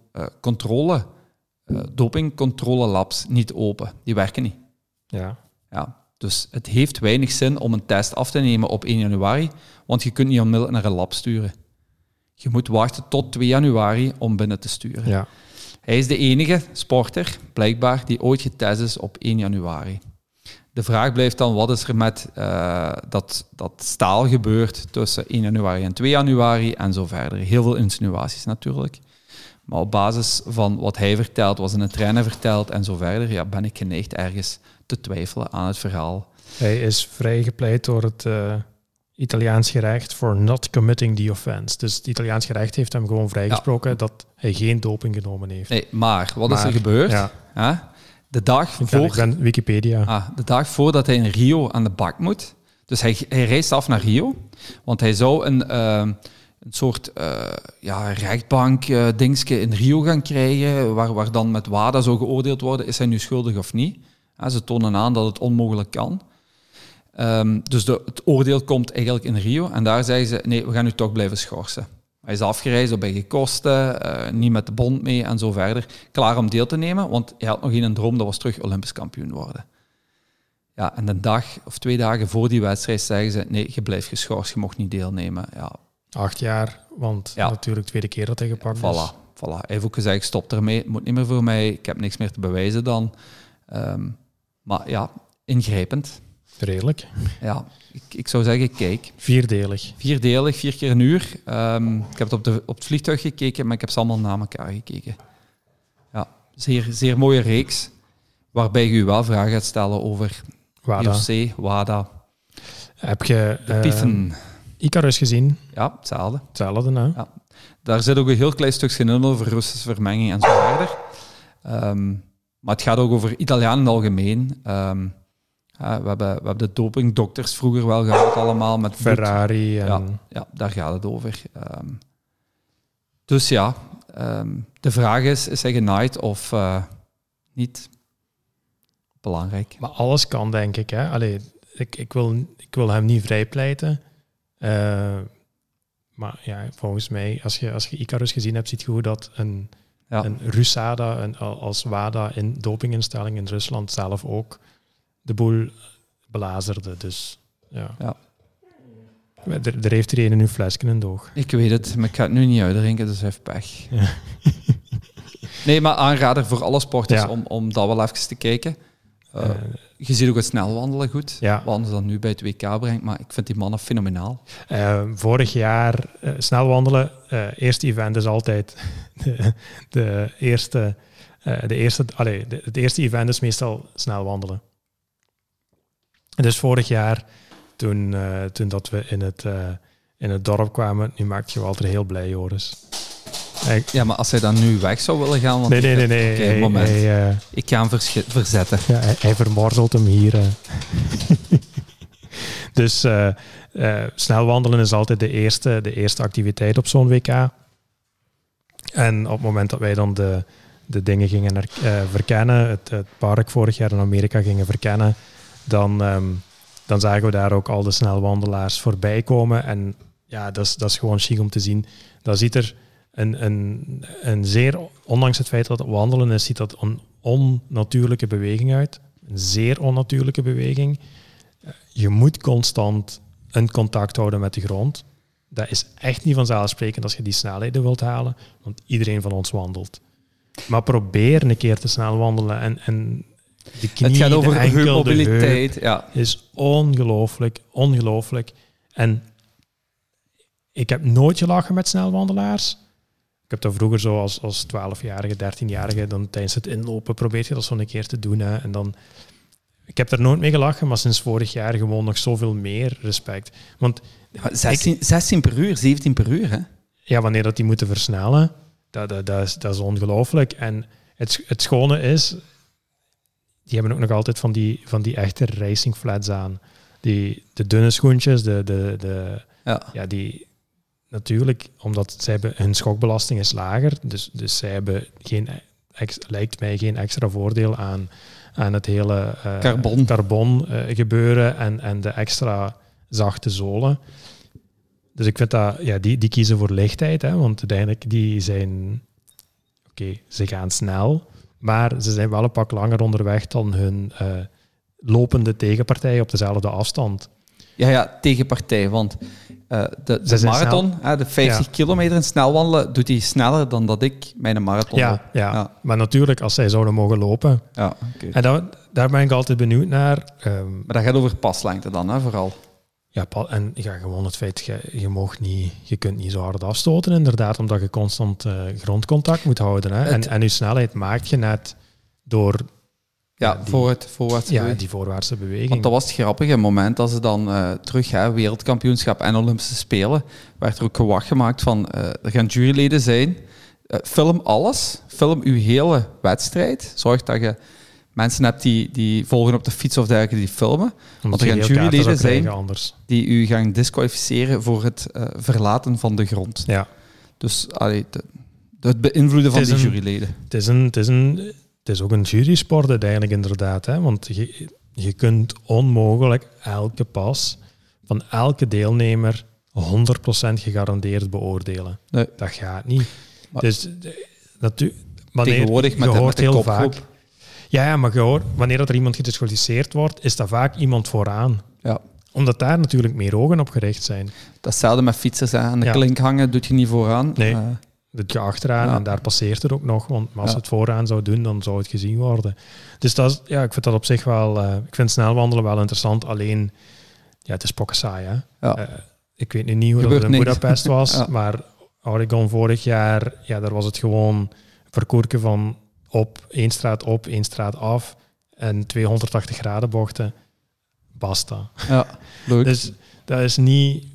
Speaker 2: dopingcontrolelabs niet open. Die werken niet.
Speaker 1: Ja.
Speaker 2: Dus het heeft weinig zin om een test af te nemen op 1 januari, want je kunt niet onmiddellijk naar een lab sturen. Je moet wachten tot 2 januari om binnen te sturen.
Speaker 1: Ja.
Speaker 2: Hij is de enige sporter, blijkbaar, die ooit getest is op 1 januari. De vraag blijft dan, wat is er met dat staal gebeurd tussen 1 januari en 2 januari en zo verder. Heel veel insinuaties natuurlijk. Maar op basis van wat hij vertelt, wat zijn trainer vertelt en zo verder, ben ik geneigd ergens te twijfelen aan het verhaal.
Speaker 1: Hij is vrijgepleit door het Italiaans gerecht for not committing the offense. Dus het Italiaans gerecht heeft hem gewoon vrijgesproken dat hij geen doping genomen heeft.
Speaker 2: Nee, maar wat is er gebeurd? Ja. De dag voordat hij in Rio aan de bak moet. Dus hij reist af naar Rio, want hij zou een soort rechtbank dingetje in Rio gaan krijgen, waar dan met WADA zou geoordeeld worden, is hij nu schuldig of niet? Ze tonen aan dat het onmogelijk kan. Dus het oordeel komt eigenlijk in Rio en daar zeggen ze, nee, we gaan u toch blijven schorsen. Hij is afgereisd op eigen kosten, niet met de bond mee en zo verder. Klaar om deel te nemen, want hij had nog een droom, dat was terug Olympisch kampioen worden. Ja, en een dag of 2 dagen voor die wedstrijd zeggen ze, nee, je blijft geschorst, je mocht niet deelnemen. Ja.
Speaker 1: 8 jaar, want natuurlijk tweede keer dat hij gepakt is.
Speaker 2: Voilà. Hij heeft ook gezegd, stop ermee, het moet niet meer voor mij, ik heb niks meer te bewijzen dan. Maar ja, ingrijpend.
Speaker 1: Redelijk.
Speaker 2: Ja, ik zou zeggen, kijk.
Speaker 1: 4-delig.
Speaker 2: 4 keer een uur. Ik heb het op het vliegtuig gekeken, maar ik heb ze allemaal na elkaar gekeken. Ja, zeer, zeer mooie reeks, waarbij je wel vragen gaat stellen over IOC, WADA.
Speaker 1: Heb je
Speaker 2: de pieven.
Speaker 1: Icarus gezien?
Speaker 2: Ja, hetzelfde.
Speaker 1: Hetzelfde, hè?
Speaker 2: Ja. Daar zit ook een heel klein stukje in over Russische vermenging en zo verder. Maar het gaat ook over Italianen in het algemeen. We hebben de dopingdokters vroeger wel gehad allemaal. Met
Speaker 1: Ferrari. En...
Speaker 2: Ja, daar gaat het over. Dus ja, de vraag is hij genaaid of niet? Belangrijk.
Speaker 1: Maar alles kan, denk ik. Hè? Allee, ik wil hem niet vrijpleiten. Maar ja, volgens mij, als je Icarus gezien hebt, ziet je hoe dat een RUSADA, als WADA in dopinginstelling in Rusland zelf ook de boel belazerde. Dus ja. Er heeft er een flesje in de oog.
Speaker 2: Ik weet het, maar ik ga het nu niet uitdrinken, dus hij heeft pech. Ja. Nee, maar aanrader voor alle sporters om dat wel even te kijken. Je ziet ook het snelwandelen goed, wat ons dan nu bij het WK brengt, maar ik vind die mannen fenomenaal.
Speaker 1: Vorig jaar snelwandelen, eerste event is altijd het eerste event is meestal snelwandelen. Dus vorig jaar, toen dat we in het dorp kwamen, nu maakt je wel altijd heel blij, Joris.
Speaker 2: Ja, maar als hij dan nu weg zou willen gaan... Want
Speaker 1: nee.
Speaker 2: Okay, moment. Ik ga hem verzetten.
Speaker 1: Ja, hij vermorzelt hem hier. Dus snelwandelen is altijd de eerste activiteit op zo'n WK. En op het moment dat wij dan de dingen gingen verkennen, het park vorig jaar in Amerika gingen verkennen, dan zagen we daar ook al de snelwandelaars voorbij komen. En ja, dat is gewoon chic om te zien. Dat ziet er een zeer, ondanks het feit dat het wandelen is, ziet dat een onnatuurlijke beweging uit. Een zeer onnatuurlijke beweging. Je moet constant een contact houden met de grond. Dat is echt niet vanzelfsprekend als je die snelheden wilt halen, want iedereen van ons wandelt. Maar probeer een keer te snel wandelen en de knie,
Speaker 2: het gaat over
Speaker 1: de enkel,
Speaker 2: mobiliteit.
Speaker 1: De heup, is ongelooflijk. En ik heb nooit gelachen met snelwandelaars, Ik heb dat vroeger zo als 12-jarige, 13-jarige, dan tijdens het inlopen probeer je dat zo een keer te doen. Hè. En dan, ik heb er nooit mee gelachen, maar sinds vorig jaar gewoon nog zoveel meer respect. Want
Speaker 2: 16 per uur, 17 per uur, hè?
Speaker 1: Ja, wanneer dat die moeten versnellen, dat is ongelooflijk. En het schone is, die hebben ook nog altijd van die echte racing flats aan. De dunne schoentjes, die natuurlijk, omdat zij hebben, hun schokbelasting is lager, dus zij hebben lijkt mij geen extra voordeel aan het hele carbon gebeuren en de extra zachte zolen. Dus ik vind dat, die kiezen voor lichtheid, hè, want uiteindelijk die zijn, ze gaan snel, maar ze zijn wel een pak langer onderweg dan hun lopende tegenpartij op dezelfde afstand.
Speaker 2: Ja, tegenpartij, want de marathon, de 50 kilometer in snel wandelen, doet hij sneller dan dat ik mijn marathon loop.
Speaker 1: Ja, maar natuurlijk, als zij zouden mogen lopen.
Speaker 2: Ja, okay.
Speaker 1: En daar ben ik altijd benieuwd naar.
Speaker 2: Maar dat gaat over paslengte dan, hè, vooral.
Speaker 1: Ja, en gewoon het feit, je kunt niet zo hard afstoten, inderdaad, omdat je constant grondcontact moet houden. Hè? En je snelheid maakt je net door... die voorwaartse beweging.
Speaker 2: Want dat was het grappige. Het moment dat ze dan terug, wereldkampioenschap en Olympische Spelen, werd er ook gewacht gemaakt van, er gaan juryleden zijn, film alles, film uw hele wedstrijd, zorg dat je mensen hebt die volgen op de fiets of dergelijke die filmen. Want er gaan juryleden zijn die u gaan disqualificeren voor het verlaten van de grond.
Speaker 1: Ja.
Speaker 2: Dus het beïnvloeden van die juryleden.
Speaker 1: Het is ook een jurysport uiteindelijk inderdaad. Hè? Want je kunt onmogelijk elke pas van elke deelnemer 100% gegarandeerd beoordelen.
Speaker 2: Nee.
Speaker 1: Dat gaat niet.
Speaker 2: Maar
Speaker 1: dus
Speaker 2: tegenwoordig met de kopgroep.
Speaker 1: Vaak, ja, maar wanneer er iemand gedisqualificeerd wordt, is dat vaak iemand vooraan.
Speaker 2: Ja.
Speaker 1: Omdat daar natuurlijk meer ogen op gericht zijn.
Speaker 2: Datzelfde met fietsers. Aan de klink hangen doet je niet vooraan.
Speaker 1: Nee, doet je achteraan en daar passeert het ook nog. Want als het vooraan zou doen, dan zou het gezien worden. Dus ik vind dat op zich wel... ik vind snelwandelen wel interessant. Alleen, het is pokken saai, hè?
Speaker 2: Ja.
Speaker 1: Ik weet nu niet hoe dat in Budapest was, maar Oregon vorig jaar, daar was het gewoon een parcoursje van één straat op, één straat af en 280 graden bochten. Basta.
Speaker 2: Ja, leuk.
Speaker 1: Dus dat is niet...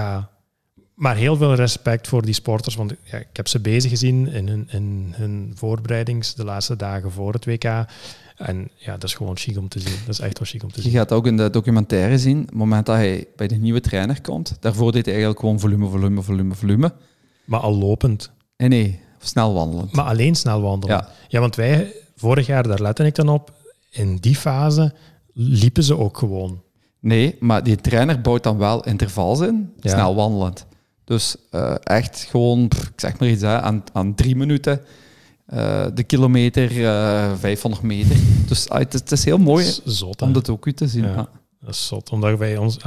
Speaker 1: Maar heel veel respect voor die sporters, want ik heb ze bezig gezien in hun voorbereidings de laatste dagen voor het WK. En dat is gewoon chic om te zien. Dat is echt wel chic om te zien.
Speaker 2: Je gaat ook in de documentaire zien, op het moment dat hij bij de nieuwe trainer komt, daarvoor deed hij eigenlijk gewoon volume.
Speaker 1: Maar al lopend.
Speaker 2: Nee, snel wandelend.
Speaker 1: Maar alleen snel wandelen. Ja, want vorig jaar, daar lette ik dan op, in die fase liepen ze ook gewoon.
Speaker 2: Nee, maar die trainer bouwt dan wel intervals in, snel wandelend. Dus echt gewoon, ik zeg maar iets, aan 3 minuten de kilometer, 500 meter. Dus het is heel mooi
Speaker 1: zot,
Speaker 2: om dat ook te zien.
Speaker 1: Ja, dat is zot. Omdat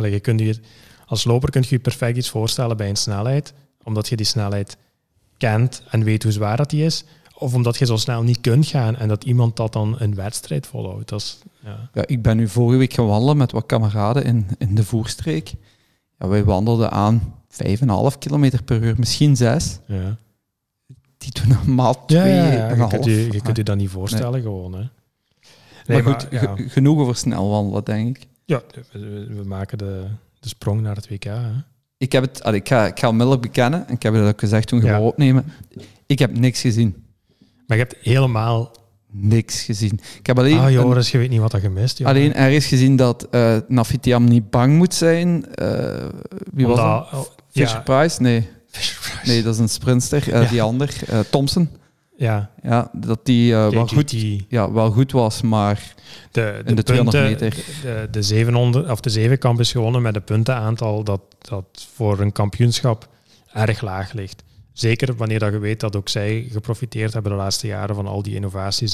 Speaker 1: als loper kun je je perfect iets voorstellen bij een snelheid, omdat je die snelheid kent en weet hoe zwaar dat die is, of omdat je zo snel niet kunt gaan en dat iemand dat dan een wedstrijd volhoudt. Dat is,
Speaker 2: ik ben nu vorige week gaan wandelen met wat kameraden in de Voerstreek. Ja, wij wandelden aan 5,5 kilometer per uur, misschien 6.
Speaker 1: Ja.
Speaker 2: Die doen normaal 2,5.
Speaker 1: Je kunt je dat niet voorstellen, gewoon. Hè.
Speaker 2: Nee, maar goed, genoeg over snel wandelen, denk ik.
Speaker 1: Ja, we maken de sprong naar het WK. Hè.
Speaker 2: Ik ga onmiddellijk bekennen, en ik heb het ook gezegd toen we gaan opnemen, ik heb niks gezien.
Speaker 1: Maar je hebt helemaal...
Speaker 2: Niks gezien. Ik heb alleen...
Speaker 1: Joris, je weet niet wat je gemist. Jongen.
Speaker 2: Alleen ergens gezien dat Nafitiam niet bang moet zijn. Wie was dat? Fisher-Price? Nee. Nee, dat is een sprinter. Die ander, Thompson.
Speaker 1: Ja.
Speaker 2: Ja, dat die wel goed was, maar in de 200 meter...
Speaker 1: De 700, of de 7-kamp is gewonnen met een puntenaantal dat voor een kampioenschap erg laag ligt. Zeker wanneer dat je weet dat ook zij geprofiteerd hebben de laatste jaren van al die innovaties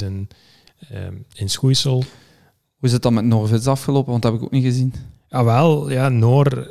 Speaker 1: in schoeisel.
Speaker 2: Hoe is het dan met Norvits afgelopen? Want dat heb ik ook niet gezien.
Speaker 1: Noor...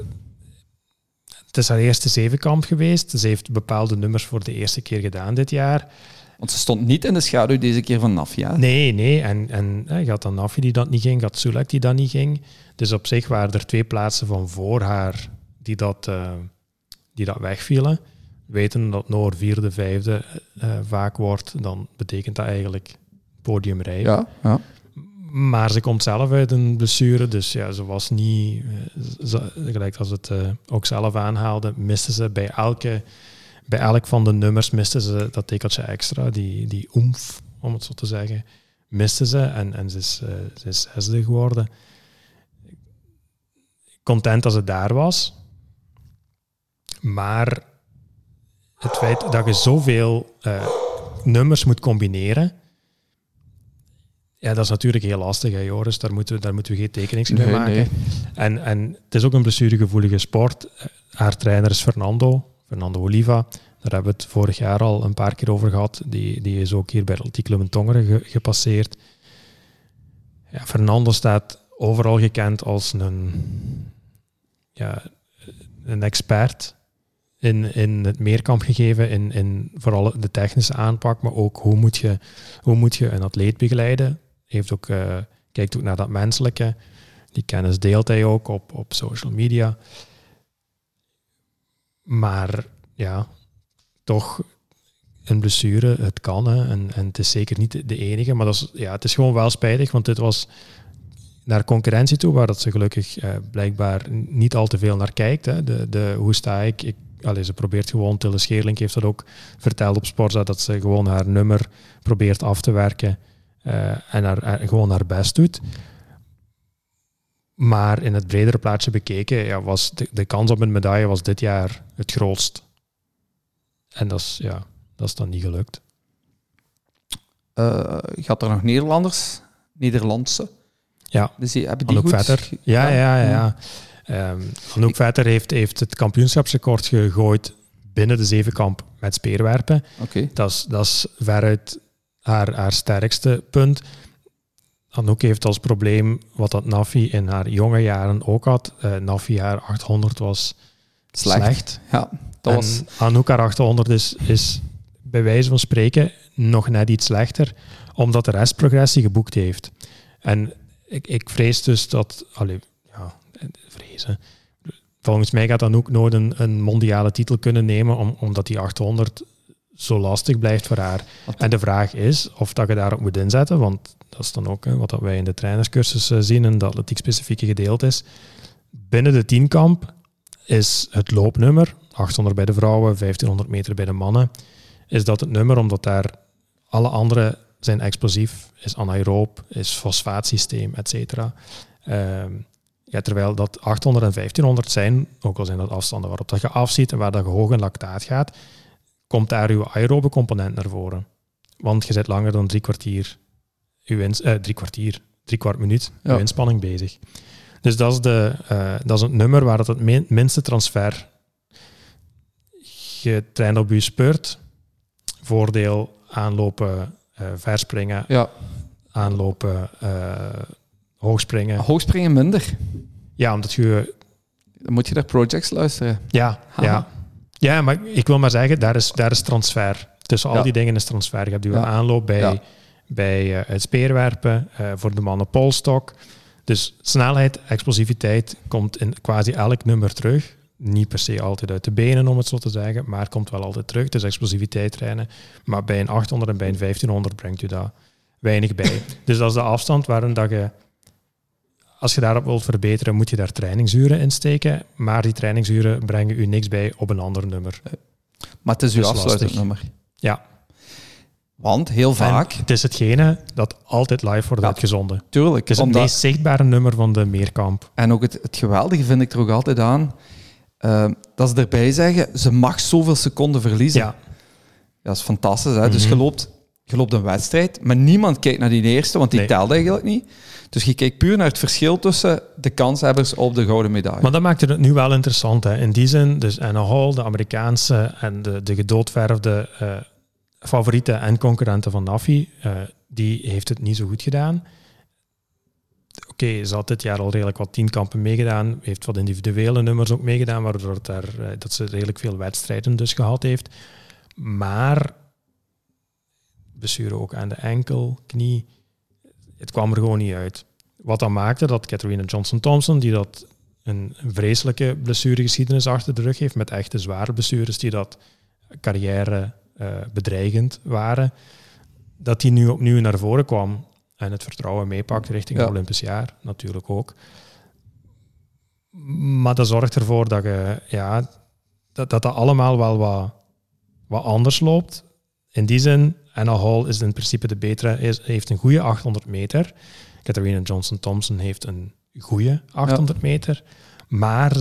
Speaker 1: Het is haar eerste 7-kamp geweest. Ze heeft bepaalde nummers voor de eerste keer gedaan dit jaar.
Speaker 2: Want ze stond niet in de schaduw deze keer van Nafi.
Speaker 1: Nee. En je had dan Nafi die dat niet ging, je had Sulek die dat niet ging. Dus op zich waren er 2 plaatsen van voor haar die dat wegvielen. weten dat Noor 4e, 5e vaak wordt, dan betekent dat eigenlijk podiumrijp.
Speaker 2: Ja.
Speaker 1: Maar ze komt zelf uit een blessure, dus ja, ze was niet, gelijk als het ook zelf aanhaalde, miste ze bij elk van de nummers miste ze dat tekeltje extra, die oemf, om het zo te zeggen, miste ze en ze is 6e geworden. Content dat ze daar was, maar het feit dat je zoveel nummers moet combineren, ja, dat is natuurlijk heel lastig, hè, Joris. Daar moeten we geen tekening mee maken. Nee. En het is ook een blessuregevoelige sport. Haar trainer is Fernando Oliva. Daar hebben we het vorig jaar al een paar keer over gehad. Die is ook hier bij Atletiek Leuven Tongeren gepasseerd. Ja, Fernando staat overal gekend als een expert in het meerkamp gegeven, in vooral de technische aanpak, maar ook hoe moet je een atleet begeleiden. Kijkt ook naar dat menselijke. Die kennis deelt hij ook op social media. Maar ja, toch een blessure, het kan. Hè. En het is zeker niet de enige. Maar het is gewoon wel spijtig, want dit was naar concurrentie toe, waar dat ze gelukkig blijkbaar niet al te veel naar kijkt. Hè. Hoe sta ik? Ze probeert gewoon, Tilde Scheerlink heeft dat ook verteld op Sporza, dat ze gewoon haar nummer probeert af te werken en gewoon haar best doet. Maar in het bredere plaatje bekeken, was de kans op een medaille was dit jaar het grootst. En dat is dan niet gelukt.
Speaker 2: Gaat er nog Nederlandse?
Speaker 1: Ja,
Speaker 2: dus hebben die
Speaker 1: Anouk
Speaker 2: goed?
Speaker 1: Vetter. Ja. Anouk Vetter heeft het kampioenschapsrecord gegooid binnen de zevenkamp met speerwerpen.
Speaker 2: Okay.
Speaker 1: Dat is veruit haar sterkste punt. Anouk heeft als probleem wat dat Nafi in haar jonge jaren ook had. Nafi, haar 800 was slecht.
Speaker 2: Ja,
Speaker 1: Anouk, haar 800 is bij wijze van spreken nog net iets slechter, omdat de rest progressie geboekt heeft. En ik vrees dus dat... vrezen. Volgens mij gaat Anouk nooit een mondiale titel kunnen nemen, omdat die 800 zo lastig blijft voor haar. En de vraag is of dat je daarop moet inzetten, want dat is dan ook wat wij in de trainerscursus zien en dat atletiek specifieke gedeelte is. Binnen de 10-kamp is het loopnummer, 800 bij de vrouwen, 1500 meter bij de mannen, is dat het nummer, omdat daar alle andere zijn explosief, is anaeroob, is fosfaatsysteem, et cetera. Terwijl dat 800 en 1500 zijn, ook al zijn dat afstanden waarop dat je afziet en waar dat je hoog in lactaat gaat, komt daar uw aerobe component naar voren. Want je zit langer dan 3 kwart minuut uw inspanning bezig. Dus dat is het nummer waar het minste transfer. Je traint op je spurt, voordeel aanlopen, verspringen, aanlopen, hoogspringen.
Speaker 2: Hoogspringen minder?
Speaker 1: Ja, omdat je...
Speaker 2: Dan moet je naar projects luisteren.
Speaker 1: Ja, maar ik wil maar zeggen, daar is transfer. Tussen al die dingen is transfer. Je hebt je aanloop bij het speerwerpen, voor de mannen polstok. Dus snelheid, explosiviteit komt in quasi elk nummer terug. Niet per se altijd uit de benen, om het zo te zeggen, maar komt wel altijd terug. Dus explosiviteit trainen. Maar bij een 800 en bij een 1500 brengt u dat weinig bij. Dus dat is de afstand waarin dat je... Als je daarop wilt verbeteren, moet je daar trainingsuren in steken. Maar die trainingsuren brengen u niks bij op een ander nummer.
Speaker 2: Maar het is uw afsluitend nummer.
Speaker 1: Ja.
Speaker 2: Want heel vaak...
Speaker 1: En het is hetgene dat altijd live wordt uitgezonden.
Speaker 2: Tuurlijk.
Speaker 1: Het is het meest zichtbare nummer van de meerkamp.
Speaker 2: En ook het geweldige vind ik er ook altijd aan, dat ze erbij zeggen, ze mag zoveel seconden verliezen. Ja. Dat is fantastisch. Hè? Mm-hmm. Dus je loopt een wedstrijd, maar niemand kijkt naar die eerste, want die telt eigenlijk niet. Dus je kijkt puur naar het verschil tussen de kanshebbers op de gouden medaille.
Speaker 1: Maar dat maakt het nu wel interessant. Hè. In die zin, dus Anna Hall, de Amerikaanse en de gedoodverfde favorieten en concurrenten van Nafi, die heeft het niet zo goed gedaan. Oké, ze had dit jaar al redelijk wat 10-kampen meegedaan, heeft wat individuele nummers ook meegedaan, waardoor dat ze redelijk veel wedstrijden dus gehad heeft. Maar blessure ook aan de enkel, knie, het kwam er gewoon niet uit. Wat dan maakte dat Catharina Johnson-Thompson, die dat een vreselijke blessuregeschiedenis achter de rug heeft, met echte zware blessures, die dat carrière bedreigend waren, dat die nu opnieuw naar voren kwam en het vertrouwen meepakt richting het Olympisch jaar, natuurlijk ook. Maar dat zorgt ervoor dat dat allemaal wel wat anders loopt. In die zin, Anna Hall is in principe de betere, heeft een goede 800 meter. Katharina Johnson-Thompson heeft een goede 800 meter. Maar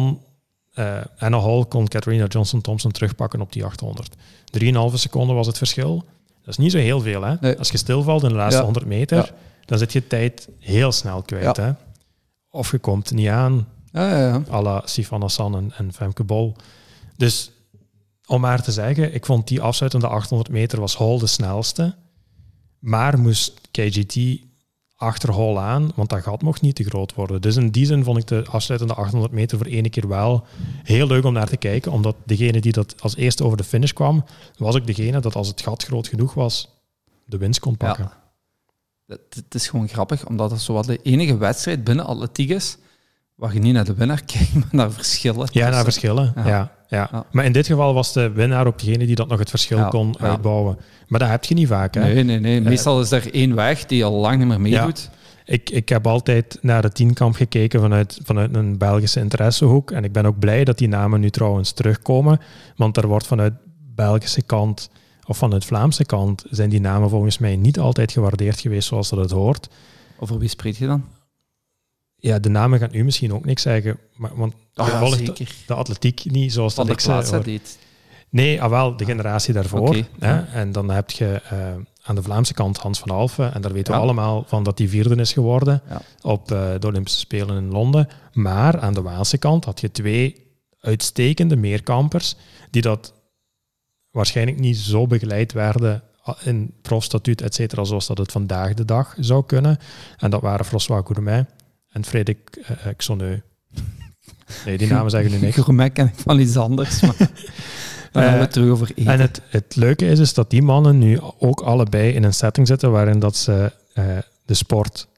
Speaker 1: Anna Hall kon Katharina Johnson-Thompson terugpakken op die 800. 3,5 seconden was het verschil. Dat is niet zo heel veel. Hè? Nee. Als je stilvalt in de laatste 100 meter, dan zit je tijd heel snel kwijt. Hè? Of je komt niet aan, à la Sifan Hassan en Femke Bol. Dus om maar te zeggen, ik vond die afsluitende 800 meter was Hall de snelste. Maar moest KGT achter Hall aan, want dat gat mocht niet te groot worden. Dus in die zin vond ik de afsluitende 800 meter voor ene keer wel heel leuk om naar te kijken, omdat degene die dat als eerste over de finish kwam, was ook degene dat als het gat groot genoeg was, de winst kon pakken.
Speaker 2: Ja. Het is gewoon grappig, omdat het zowat de enige wedstrijd binnen atletiek is waar je niet naar de winnaar kijkt, maar naar verschillen.
Speaker 1: Ja, naar verschillen. Ja. Maar in dit geval was de winnaar ook degene die dat nog het verschil kon uitbouwen. Maar dat heb je niet vaak. Hè?
Speaker 2: Nee. Meestal is er één weg die al lang niet meer meedoet.
Speaker 1: Ja. Ik heb altijd naar de tienkamp gekeken vanuit een Belgische interessehoek. En ik ben ook blij dat die namen nu trouwens terugkomen. Want er wordt vanuit Belgische kant of vanuit Vlaamse kant zijn die namen volgens mij niet altijd gewaardeerd geweest zoals dat het hoort.
Speaker 2: Over wie spreek je dan?
Speaker 1: Ja, de namen gaan u misschien ook niks zeggen, want
Speaker 2: zeker.
Speaker 1: De atletiek niet zoals
Speaker 2: van
Speaker 1: dat ik zei.
Speaker 2: deed.
Speaker 1: Nee, wel de generatie daarvoor. Okay. Hè? En dan heb je aan de Vlaamse kant Hans van Alphen, en daar weten we allemaal van dat die vierde is geworden op de Olympische Spelen in Londen. Maar aan de Waalse kant had je 2 uitstekende meerkampers die dat waarschijnlijk niet zo begeleid werden in profstatuut, et cetera, zoals dat het vandaag de dag zou kunnen. En dat waren François Gourmet en Frédéric Xonneux. Nee, die namen zeggen nu niks.
Speaker 2: Gourmet ken ik van iets anders, maar dan gaan we terug over eten.
Speaker 1: En het leuke is dat die mannen nu ook allebei in een setting zitten waarin dat ze de sport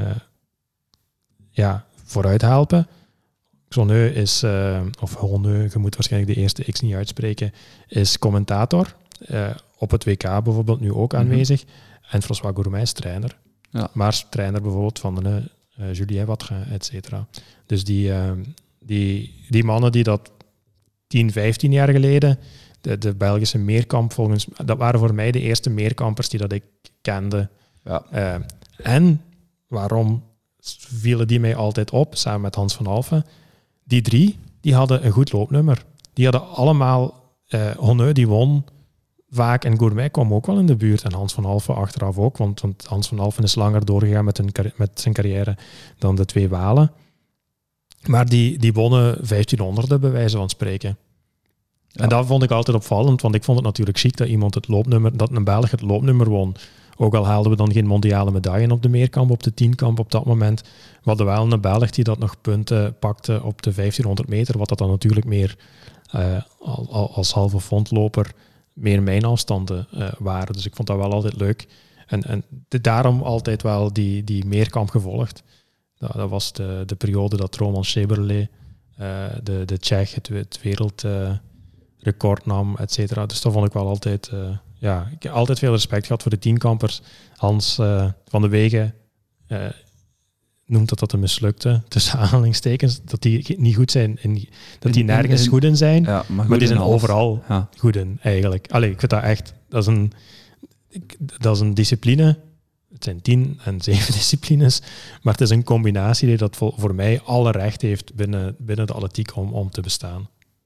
Speaker 1: vooruit helpen. Xonneux is, of Honneux, je moet waarschijnlijk de eerste X niet uitspreken, is commentator. Op het WK bijvoorbeeld nu ook aanwezig. En François Gourmet is trainer. Ja. Maar trainer bijvoorbeeld van Julien Watrin, et cetera. Dus die mannen die dat 10, 15 jaar geleden, de Belgische meerkamp dat waren voor mij de eerste meerkampers die dat ik kende. Ja. En waarom vielen die mij altijd op, samen met Hans van Alphen? Die 3, die hadden een goed loopnummer. Die hadden allemaal, Honneux die won vaak en Gourmet kwam ook wel in de buurt. En Hans van Alphen achteraf ook, want Hans van Alphen is langer doorgegaan met zijn carrière dan de 2 Walen. Maar die wonnen 1500 bij wijze van spreken. Ja. En dat vond ik altijd opvallend, want ik vond het natuurlijk chic dat dat een Belg het loopnummer won. Ook al haalden we dan geen mondiale medaille op de meerkamp, op de tienkamp op dat moment. We hadden wel een Belg die dat nog punten pakte op de 1500 meter, wat dat dan natuurlijk meer als halve fondloper meer mijn afstanden waren. Dus ik vond dat wel altijd leuk. En daarom altijd wel die meerkamp gevolgd. Dat was de periode dat Roman Scheberle, de Tsjech, het wereldrecord nam, et cetera. Dus dat vond ik wel altijd... ik heb altijd veel respect gehad voor de tienkampers. Hans van de Wegen noemt dat een mislukte, tussen aanhalingstekens, dat die niet goed zijn, dat die nergens goed in zijn, maar die zijn overal goed in, eigenlijk. Allee, ik vind dat echt... Dat is een discipline. Het zijn 10 en 7 disciplines, maar het is een combinatie die dat voor mij alle recht heeft binnen de atletiek om te bestaan.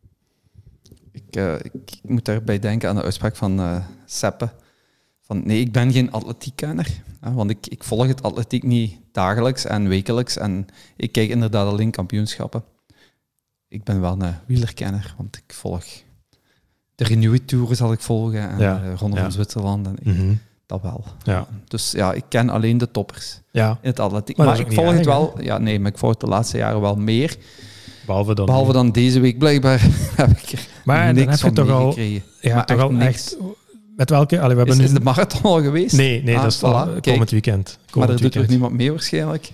Speaker 2: Ik moet daarbij denken aan de uitspraak van Seppe. Nee, ik ben geen atletiekkenner, want ik volg het atletiek niet dagelijks en wekelijks en ik kijk inderdaad alleen kampioenschappen. Ik ben wel een wielerkenner, want ik volg de Renewy Tour zal ik volgen en Ronde van Zwitserland en dat wel. Ja. Dus ik ken alleen de toppers in het atletiek. Maar ik volg het wel, maar ik volg het de laatste jaren wel meer. Behalve dan deze week blijkbaar heb ik er niks van meegekregen.
Speaker 1: Ja, toch al echt... Met welke? We hebben
Speaker 2: is de marathon al geweest?
Speaker 1: Nee, dat is komend weekend.
Speaker 2: Maar er doet er niemand mee waarschijnlijk?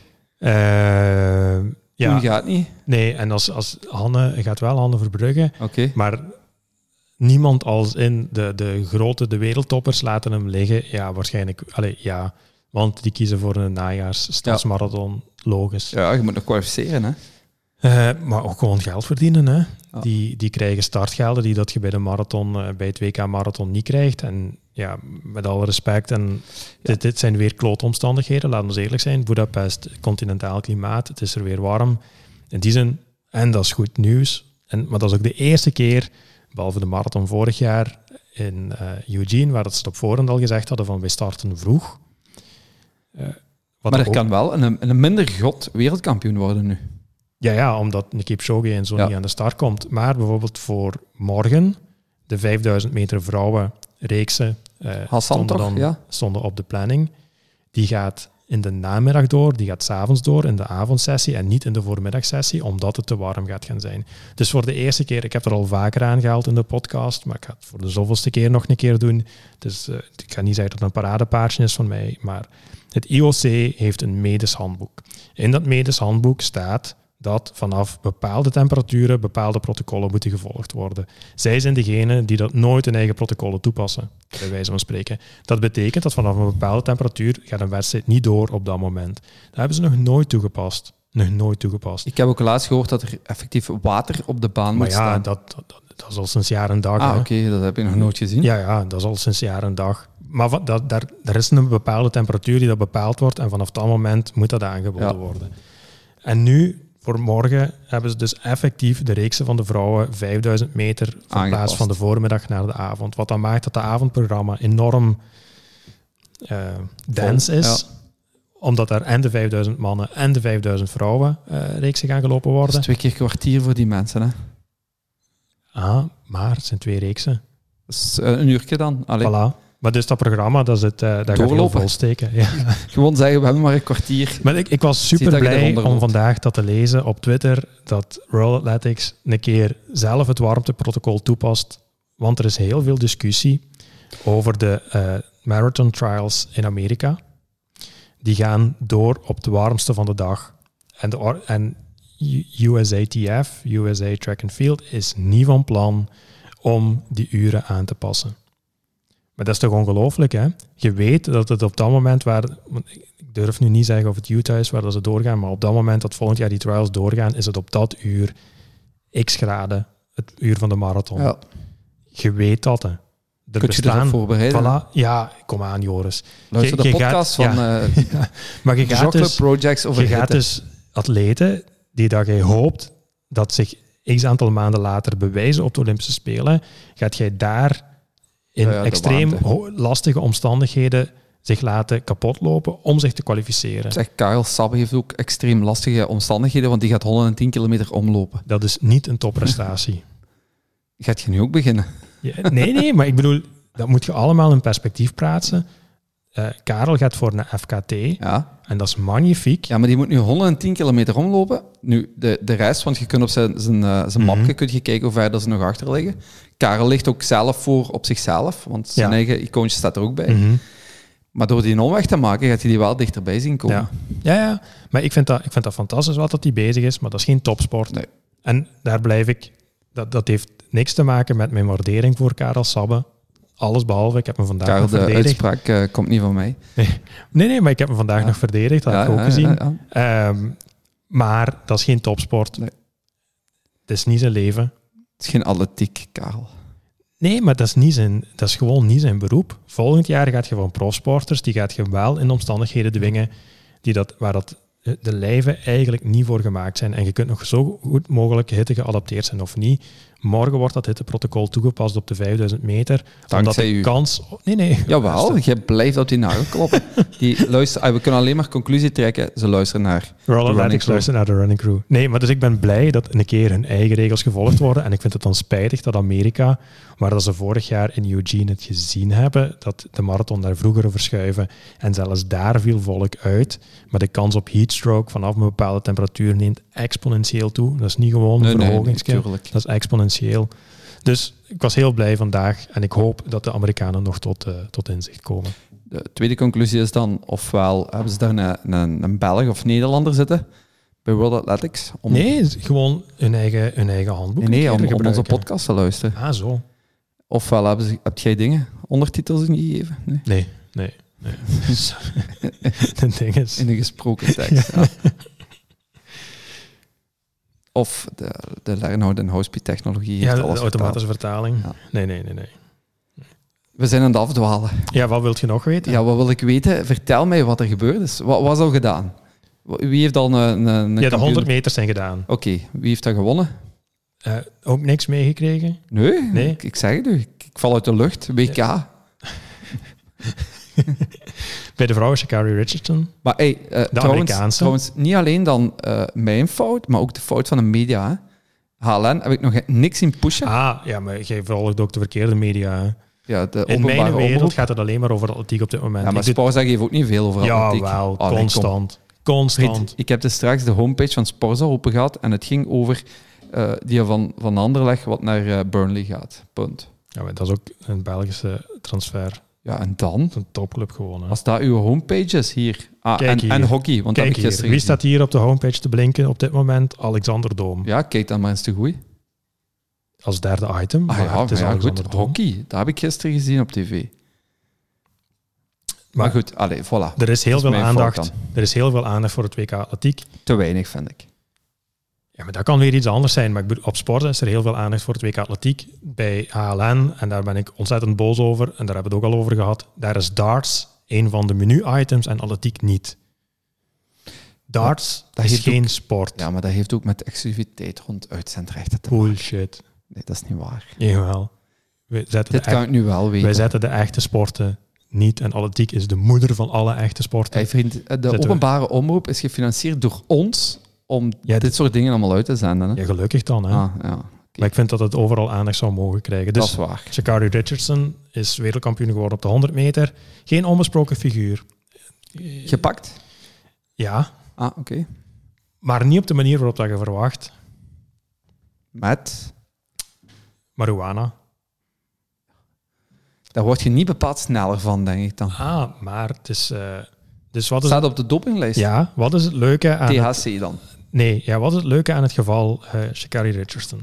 Speaker 1: Toen
Speaker 2: gaat niet?
Speaker 1: Nee, en als Hanne gaat wel, Hanne Verbrugge.
Speaker 2: Okay.
Speaker 1: Maar niemand als in de wereldtoppers laten hem liggen. Ja, waarschijnlijk. Ja, want die kiezen voor een najaarsstadsmarathon, logisch.
Speaker 2: Ja, je moet nog kwalificeren, hè?
Speaker 1: Maar ook gewoon geld verdienen, hè. Ja. Die krijgen startgelden die dat je bij de marathon, bij het WK-marathon niet krijgt. En ja, met alle respect. En dit zijn weer klootomstandigheden, laten we eerlijk zijn. Budapest, continentaal klimaat, het is er weer warm. In die zin, en dat is goed nieuws. Maar dat is ook de eerste keer, behalve de marathon vorig jaar in Eugene, waar ze op voorhand al gezegd hadden van wij starten vroeg.
Speaker 2: Maar er kan wel een minder groot wereldkampioen worden nu.
Speaker 1: Ja, omdat Kipchoge en zo niet aan de start komt. Maar bijvoorbeeld voor morgen, de 5000 meter vrouwenreeksen stonden op de planning. Die gaat in de namiddag door, die gaat 's avonds door in de avondsessie en niet in de voormiddagsessie, omdat het te warm gaat gaan zijn. Dus voor de eerste keer, ik heb er al vaker aangehaald in de podcast, maar ik ga het voor de zoveelste keer nog een keer doen. Dus ik ga niet zeggen dat het een paradepaardje is van mij, maar het IOC heeft een medisch handboek. In dat medisch handboek staat dat vanaf bepaalde temperaturen bepaalde protocollen moeten gevolgd worden. Zij zijn degene die dat nooit hun eigen protocollen toepassen, bij wijze van spreken. Dat betekent dat vanaf een bepaalde temperatuur gaat een wedstrijd niet door op dat moment. Dat hebben ze nog nooit toegepast. Ik heb ook laatst gehoord dat er effectief water op de baan moet staan.
Speaker 2: Dat
Speaker 1: is al sinds jaar en dag.
Speaker 2: Oké, dat heb je nog nooit gezien.
Speaker 1: Ja, dat is al sinds jaar en dag. Maar er is een bepaalde temperatuur die dat bepaald wordt en vanaf dat moment moet dat aangeboden worden. En nu, voor morgen, hebben ze dus effectief de reeksen van de vrouwen 5000 meter verplaatst van de voormiddag naar de avond. Wat dan maakt dat de avondprogramma enorm dense is. Ja. Omdat er en de 5000 mannen en de 5000 vrouwen reeksen gaan gelopen worden.
Speaker 2: Dat is 2 keer kwartier voor die mensen, hè?
Speaker 1: Maar het zijn 2 reeksen.
Speaker 2: Dat is een uurtje dan.
Speaker 1: Voilà. Maar dus dat programma, dat gaat heel vol steken. Ja.
Speaker 2: Gewoon zeggen, we hebben maar een kwartier.
Speaker 1: Maar ik was super blij om vandaag dat te lezen op Twitter, dat World Athletics een keer zelf het warmteprotocol toepast. Want er is heel veel discussie over de marathon trials in Amerika. Die gaan door op de warmste van de dag. En USATF, USA Track and Field, is niet van plan om die uren aan te passen. Maar dat is toch ongelooflijk, hè? Je weet dat het op dat moment ik durf nu niet zeggen of het Utah is waar dat ze doorgaan, maar op dat moment dat volgend jaar die trials doorgaan, is het op dat uur x graden, het uur van de marathon. Ja. Je weet dat, hè?
Speaker 2: Kun je erop voorbereiden?
Speaker 1: Voilà. Ja, kom aan, Joris.
Speaker 2: Luister de podcast van
Speaker 1: maar je gaat
Speaker 2: dus, Projects over
Speaker 1: je gaat dus atleten die dat jij hoopt dat zich x aantal maanden later bewijzen op de Olympische Spelen, gaat jij daar in extreem lastige omstandigheden zich laten kapotlopen om zich te kwalificeren.
Speaker 2: Zeg, Karel Sabbe heeft ook extreem lastige omstandigheden, want die gaat 110 kilometer omlopen.
Speaker 1: Dat is niet een topprestatie.
Speaker 2: Gaat je nu ook beginnen?
Speaker 1: Ja, nee, maar ik bedoel, dat moet je allemaal in perspectief plaatsen. Karel gaat voor een FKT en dat is magnifiek.
Speaker 2: Ja, maar die moet nu 110 kilometer omlopen. Nu, de rest, want je kunt op zijn mapje kun je kijken hoe ver dat ze nog achter liggen. Karel ligt ook zelf voor op zichzelf, want zijn eigen icoontje staat er ook bij. Mm-hmm. Maar door die omweg te maken, gaat hij die wel dichterbij zien komen.
Speaker 1: Ja. Maar ik vind dat fantastisch wat dat hij bezig is, maar dat is geen topsport. Nee. En daar blijf ik... Dat heeft niks te maken met mijn waardering voor Karel Sabbe. Alles behalve, ik heb me vandaag nog verdedigd.
Speaker 2: De uitspraak komt niet van mij.
Speaker 1: Nee, maar ik heb me vandaag nog verdedigd, dat heb ik ook gezien. Ja. Maar dat is geen topsport. Nee. Het is niet zijn leven.
Speaker 2: Het is geen atletiek, Karel.
Speaker 1: Nee, maar dat is gewoon niet zijn beroep. Volgend jaar gaat je van profsporters, die gaat je wel in omstandigheden dwingen waar de lijven eigenlijk niet voor gemaakt zijn. En je kunt nog zo goed mogelijk hitte geadapteerd zijn of niet. Morgen wordt dat hitteprotocol toegepast op de 5000 meter.
Speaker 2: Dankzij u.
Speaker 1: Kans... Nee.
Speaker 2: Jawel, je blijft op die nagel kloppen. We kunnen alleen maar conclusie trekken. Ze luisteren naar
Speaker 1: World Athletics luisteren naar de running crew. Nee, maar dus ik ben blij dat een keer hun eigen regels gevolgd worden. En ik vind het dan spijtig dat Amerika, waar dat ze vorig jaar in Eugene het gezien hebben, dat de marathon daar vroeger verschuiven. En zelfs daar viel volk uit. Maar de kans op heatstroke vanaf een bepaalde temperatuur neemt exponentieel toe. Dat is niet gewoon een verhogingskip. Dat is exponentieel. Dus ik was heel blij vandaag en ik hoop dat de Amerikanen nog tot inzicht komen.
Speaker 2: De tweede conclusie is dan, ofwel hebben ze daar een Belg of Nederlander zitten bij World Athletics?
Speaker 1: Nee, gewoon hun eigen handboek.
Speaker 2: Nee, om onze podcast te luisteren.
Speaker 1: Ah, zo.
Speaker 2: Ofwel heb jij dingen, ondertitels ingegeven?
Speaker 1: Nee. Het ding is...
Speaker 2: In een gesproken tekst, ja. Of de Lernout en Housepeed-technologie heeft alles
Speaker 1: de automatische vertaling. Ja. Nee.
Speaker 2: We zijn aan het afdwalen.
Speaker 1: Ja, wat wilt je nog weten?
Speaker 2: Ja, wat wil ik weten? Vertel mij wat er gebeurd is. Wat is al gedaan? Wie heeft al een
Speaker 1: de 100 meters zijn gedaan.
Speaker 2: Oké, wie heeft dat gewonnen?
Speaker 1: Ook niks meegekregen?
Speaker 2: Nee. Ik zeg het u. Ik val uit de lucht. WK. Ja.
Speaker 1: Bij de vrouwen Sha'Carri Richardson.
Speaker 2: Maar trouwens, niet alleen dan mijn fout, maar ook de fout van de media. Hè. HLN heb ik nog niks zien pushen.
Speaker 1: Ja, maar jij volgt ook de verkeerde media. Hè.
Speaker 2: Ja,
Speaker 1: in mijn wereld gaat het alleen maar over atletiek op dit moment.
Speaker 2: Ja, maar Sporza geeft ook niet veel over atletiek.
Speaker 1: Jawel, constant.
Speaker 2: Ik heb dus straks de homepage van Sporza open gehad en het ging over die van Anderlecht wat naar Burnley gaat. Punt.
Speaker 1: Ja, maar dat is ook een Belgische transfer.
Speaker 2: Ja, en dan?
Speaker 1: Een topclub gewoon. Hè.
Speaker 2: Als dat uw homepage is, hier. En hockey, want dat heb ik gisteren gezien.
Speaker 1: Wie staat hier op de homepage te blinken op dit moment? Alexander Doom.
Speaker 2: Ja, kijk dan maar eens te goed.
Speaker 1: Als derde item.
Speaker 2: Het is goed. Hockey, dat heb ik gisteren gezien op tv. Maar goed, voilà.
Speaker 1: Er is heel veel aandacht. Er is heel veel aandacht voor het WK Atletiek.
Speaker 2: Te weinig, vind ik.
Speaker 1: Ja, maar dat kan weer iets anders zijn. Maar op sport is er heel veel aandacht voor het WK Atletiek. Bij HLN, en daar ben ik ontzettend boos over, en daar hebben we het ook al over gehad, daar is darts een van de menu-items en atletiek niet. Darts is geen sport.
Speaker 2: Ja, maar dat heeft ook met exclusiviteit rond uitzendrechten te
Speaker 1: maken. Bullshit.
Speaker 2: Nee, dat is niet waar.
Speaker 1: Jawel.
Speaker 2: Dit kan ik nu wel weten.
Speaker 1: Wij zetten de echte sporten niet. En atletiek is de moeder van alle echte sporten.
Speaker 2: Hey vriend, de openbare omroep is gefinancierd door ons om dit soort dingen allemaal uit te zenden. Hè?
Speaker 1: Ja, gelukkig dan. Hè?
Speaker 2: Okay.
Speaker 1: Maar ik vind dat het overal aandacht zou mogen krijgen. Dus
Speaker 2: dat is waar.
Speaker 1: Sha'Carri Richardson is wereldkampioen geworden op de 100 meter. Geen onbesproken figuur.
Speaker 2: Gepakt?
Speaker 1: Ja.
Speaker 2: Oké.
Speaker 1: Maar niet op de manier waarop dat je verwacht.
Speaker 2: Met?
Speaker 1: Marihuana.
Speaker 2: Daar word je niet bepaald sneller van, denk ik dan.
Speaker 1: Maar het is... dus wat is
Speaker 2: staat op de dopinglijst.
Speaker 1: Ja, wat is het leuke aan...
Speaker 2: THC dan?
Speaker 1: Nee, wat is het leuke aan het geval Sha'Carri Richardson?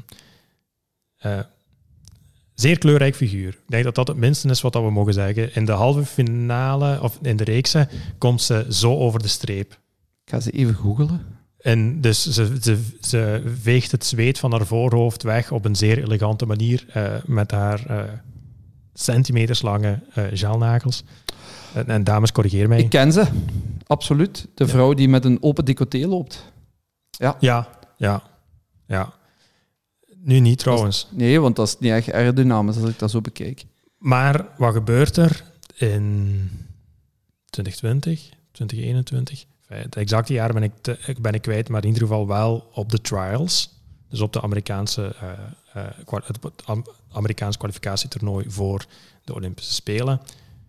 Speaker 1: Zeer kleurrijk figuur. Ik denk dat dat het minste is wat we mogen zeggen. In de halve finale, of in de reeksen, komt ze zo over de streep.
Speaker 2: Ik ga ze even googlen.
Speaker 1: En dus ze veegt het zweet van haar voorhoofd weg op een zeer elegante manier met haar centimeterslange gelnagels. En dames, corrigeer mij.
Speaker 2: Ik ken ze, absoluut. De vrouw die met een open decolleté loopt.
Speaker 1: Ja. Nu niet trouwens.
Speaker 2: Nee, want dat is niet echt aerodynamisch als ik dat zo bekijk.
Speaker 1: Maar wat gebeurt er in 2020, 2021? Het exacte jaar ben ik kwijt, maar in ieder geval wel op de trials. Dus op de het Amerikaans kwalificatietoernooi voor de Olympische Spelen.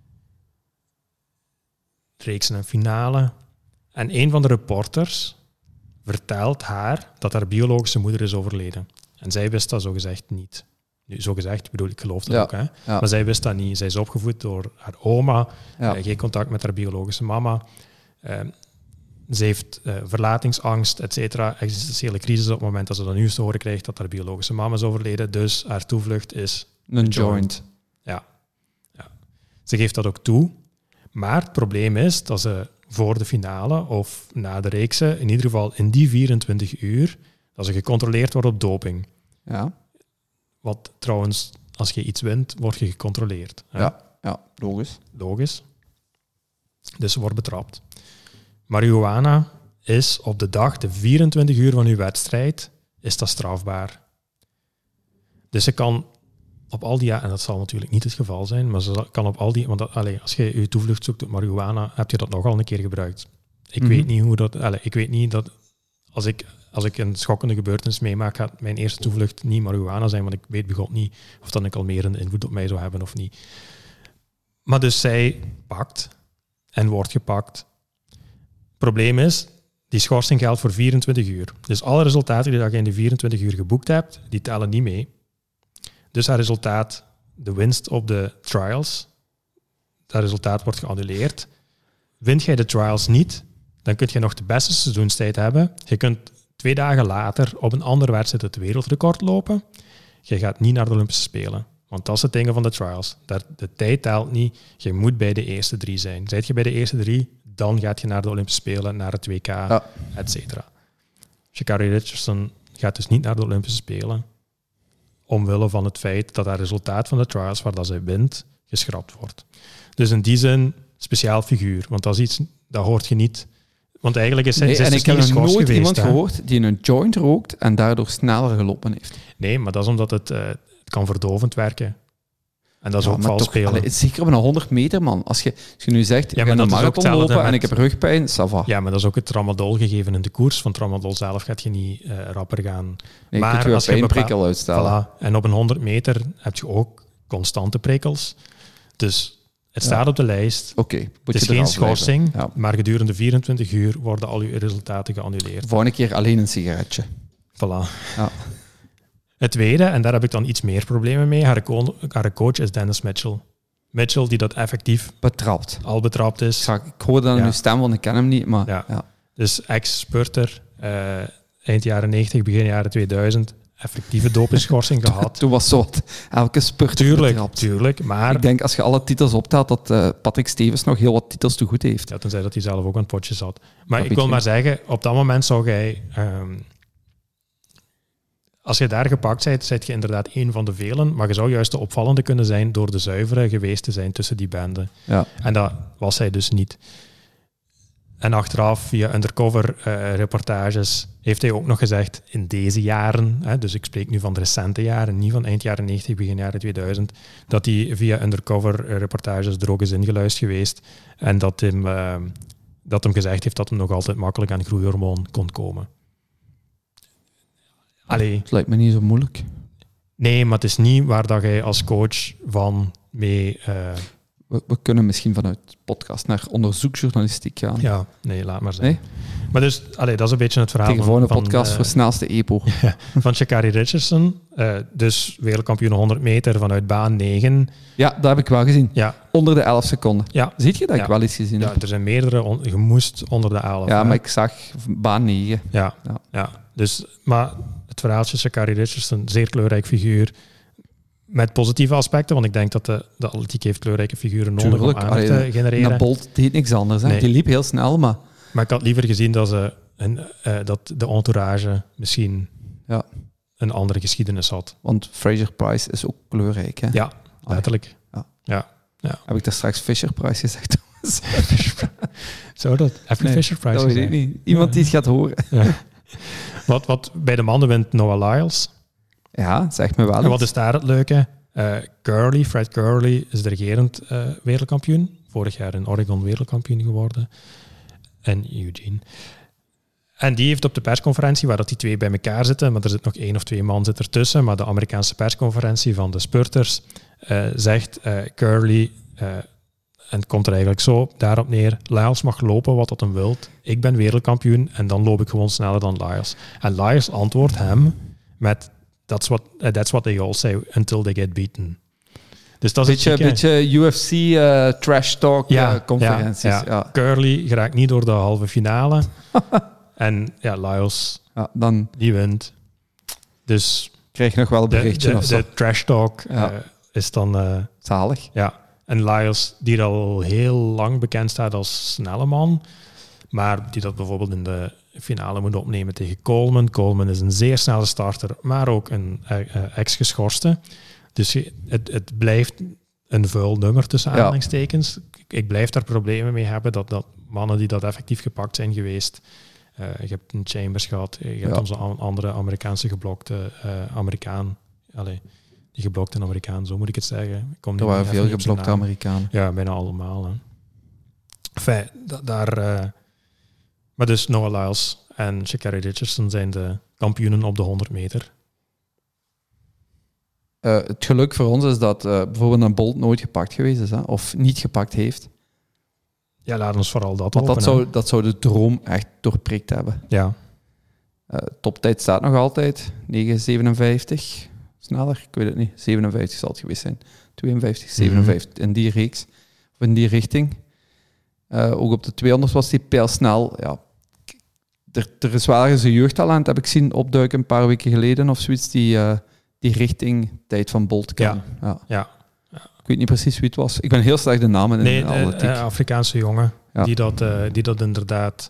Speaker 1: Reeksen en finale. En een van de reporters vertelt haar dat haar biologische moeder is overleden. En zij wist dat zogezegd niet. Nu, zogezegd, bedoel ik geloof dat ook. Hè? Ja. Maar zij wist dat niet. Zij is opgevoed door haar oma. Geen contact met haar biologische mama. Ze heeft verlatingsangst, et cetera. Existentiële crisis op het moment dat ze dan nieuws te horen krijgt dat haar biologische mama is overleden. Dus haar toevlucht is
Speaker 2: een joint.
Speaker 1: Ja. Ze geeft dat ook toe. Maar het probleem is dat ze voor de finale of na de reeksen, in ieder geval in die 24 uur, dat ze gecontroleerd wordt op doping.
Speaker 2: Ja.
Speaker 1: Wat trouwens, als je iets wint, word je gecontroleerd. Hè?
Speaker 2: Ja,
Speaker 1: Logisch. Dus ze wordt betrapt. Marihuana is op de dag, de 24 uur van uw wedstrijd, is dat strafbaar. Dus ze kan op al die... en dat zal natuurlijk niet het geval zijn, maar ze kan op al die... Want als je je toevlucht zoekt op marihuana, heb je dat nogal een keer gebruikt. Ik weet niet hoe dat... ik weet niet dat... Als ik een schokkende gebeurtenis meemaak, gaat mijn eerste toevlucht niet marihuana zijn, want ik weet begot niet of dat een kalmerende invloed op mij zou hebben of niet. Maar dus zij pakt en wordt gepakt. Probleem is, die schorsing geldt voor 24 uur. Dus alle resultaten die je in die 24 uur geboekt hebt, die tellen niet mee. Dus haar resultaat, de winst op de trials, dat resultaat wordt geannuleerd. Wint jij de trials niet, dan kun je nog de beste seizoenstijd hebben. Je kunt 2 dagen later op een andere wedstrijd het wereldrecord lopen. Je gaat niet naar de Olympische Spelen. Want dat is het ding van de trials. De tijd telt niet. Je moet bij de eerste 3 zijn. Zijt je bij de eerste 3, dan gaat je naar de Olympische Spelen, naar het WK, et cetera. Sha'Carri Richardson gaat dus niet naar de Olympische Spelen, omwille van het feit dat het resultaat van de trials, waar dat zij wint, geschrapt wordt. Dus in die zin, speciaal figuur. Want dat is iets, dat hoort je niet. Want eigenlijk is zij
Speaker 2: en
Speaker 1: dus
Speaker 2: ik heb
Speaker 1: niet
Speaker 2: nog nooit
Speaker 1: geweest,
Speaker 2: iemand gehoord die een joint rookt en daardoor sneller gelopen heeft.
Speaker 1: Nee, maar dat is omdat het kan verdovend werken. En dat is ook vals spelen.
Speaker 2: Zeker op een 100 meter, man. Als je nu zegt, ik ga een marathon lopen en ik heb rugpijn, ça va.
Speaker 1: Ja, maar dat is ook het tramadol gegeven in de koers. Van tramadol zelf gaat je niet rapper gaan.
Speaker 2: Nee,
Speaker 1: maar
Speaker 2: als je een prikkel uitstellen.
Speaker 1: Voilà. En op een 100 meter heb je ook constante prikkels. Dus het staat op de lijst. Het is geen schorsing, maar gedurende 24 uur worden al je resultaten geannuleerd.
Speaker 2: Volgende keer alleen een sigaretje.
Speaker 1: Voilà. Ja. Het tweede, en daar heb ik dan iets meer problemen mee, haar coach is Dennis Mitchell. Mitchell die dat effectief al betrapt is.
Speaker 2: Ik hoorde dat in uw stem, want ik ken hem niet. Maar,
Speaker 1: ja. Dus ex-spurter, eind jaren 90, begin jaren 2000, effectieve dopingsschorsing gehad.
Speaker 2: Toen was zo elke spurter betrapt.
Speaker 1: Tuurlijk, maar...
Speaker 2: Ik denk als je alle titels optelt, dat Patrick Stevens nog heel wat titels te goed heeft.
Speaker 1: Ja, tenzij dat hij zelf ook aan het potje zat. Maar ik wil maar zeggen, op dat moment zou jij... als je daar gepakt bent, ben je inderdaad één van de velen, maar je zou juist de opvallende kunnen zijn door de zuivere geweest te zijn tussen die banden.
Speaker 2: Ja.
Speaker 1: En dat was hij dus niet. En achteraf, via undercover reportages, heeft hij ook nog gezegd, in deze jaren, dus ik spreek nu van de recente jaren, niet van eind jaren 90, begin jaren 2000, dat hij via undercover reportages er ook is ingeluisterd geweest en dat hem gezegd heeft dat hem nog altijd makkelijk aan groeihormoon kon komen. Allee.
Speaker 2: Het lijkt me niet zo moeilijk.
Speaker 1: Nee, maar het is niet waar dat jij als coach van mee...
Speaker 2: We kunnen misschien vanuit podcast naar onderzoeksjournalistiek gaan.
Speaker 1: Ja, nee, laat maar zijn.
Speaker 2: Nee?
Speaker 1: Maar dus, dat is een beetje het verhaal
Speaker 2: van een podcast voor snelste EPO.
Speaker 1: Van Sha'Carri Richardson, dus wereldkampioen 100 meter vanuit baan 9.
Speaker 2: Ja, dat heb ik wel gezien.
Speaker 1: Ja.
Speaker 2: Onder de 11 seconden.
Speaker 1: Ja.
Speaker 2: Ziet je dat ik wel iets gezien heb?
Speaker 1: Ja, er zijn meerdere, je moest onder de 11.
Speaker 2: Ja, maar ik zag baan 9.
Speaker 1: Ja. Dus, maar het verhaaltje Sha'Carri Richardson, zeer kleurrijk figuur. Met positieve aspecten, want ik denk dat de atletiek heeft kleurrijke figuren nodig om aandacht te genereren.
Speaker 2: Een Bolt deed niks anders. Hè? Nee. Die liep heel snel, maar
Speaker 1: ik had liever gezien dat de entourage misschien een andere geschiedenis had.
Speaker 2: Want Fraser Price is ook kleurrijk, hè?
Speaker 1: Ja, letterlijk. Ja.
Speaker 2: Heb ik daar straks Fisher Price gezegd?
Speaker 1: Zou dat? Heb je Fisher Price
Speaker 2: gezegd? Dat weet ik niet. Iemand die het gaat horen.
Speaker 1: Ja. Wat bij de mannen wint Noah Lyles.
Speaker 2: Ja, zeg me wel.
Speaker 1: En wat is daar het leuke? Fred Gurley is de regerend wereldkampioen. Vorig jaar in Oregon wereldkampioen geworden. En Eugene. En die heeft op de persconferentie, waar dat die twee bij elkaar zitten, maar er zit nog 1 of 2 man zit ertussen, maar de Amerikaanse persconferentie van de spurters zegt Gurley, en het komt er eigenlijk zo daarop neer, Lyles mag lopen wat dat hem wilt. Ik ben wereldkampioen en dan loop ik gewoon sneller dan Lyles. En Lyles antwoordt hem met That's what they all say until they get beaten. Dus dat is
Speaker 2: een beetje UFC trash talk conferenties.
Speaker 1: Ja. Gurley geraakt niet door de halve finale. En Lyles, die wint. Dus
Speaker 2: krijg je nog wel een berichtje of zo.
Speaker 1: De trash talk is dan...
Speaker 2: zalig.
Speaker 1: Ja. En Lyles, die al heel lang bekend staat als snelle man, maar die dat bijvoorbeeld in de finale moet opnemen tegen Coleman. Coleman is een zeer snelle starter, maar ook een ex-geschorste. Dus het blijft een vuil nummer tussen aanhalingstekens. Ik blijf daar problemen mee hebben dat mannen die dat effectief gepakt zijn geweest. Je hebt een Chambers gehad, je hebt onze andere Amerikaanse geblokte Amerikaan. Die geblokte Amerikaan, zo moet ik het zeggen.
Speaker 2: Er waren veel geblokte Amerikanen.
Speaker 1: Ja, bijna allemaal. Hè. Enfin, maar dus Noah Lyles en Sha'Carri Richardson zijn de kampioenen op de 100 meter.
Speaker 2: Het geluk voor ons is dat bijvoorbeeld een Bolt nooit gepakt geweest is, hè? Of niet gepakt heeft.
Speaker 1: Ja, laat ons vooral dat
Speaker 2: hopen.
Speaker 1: Want
Speaker 2: dat zou de droom echt doorprikt hebben.
Speaker 1: Ja.
Speaker 2: Toptijd staat nog altijd. 9:57. Sneller? Ik weet het niet. 57 zal het geweest zijn. 52, 57. In die reeks. Of in die richting. Ook op de 200 was die pijlsnel. Ja. Er is wel eens een jeugdtalent, heb ik zien opduiken een paar weken geleden of zoiets, die die richting tijd van Bolt kan.
Speaker 1: Ja.
Speaker 2: Ik weet niet precies wie het was. Ik ben heel slecht de namen in atletiek.
Speaker 1: Nee, Afrikaanse jongen die dat inderdaad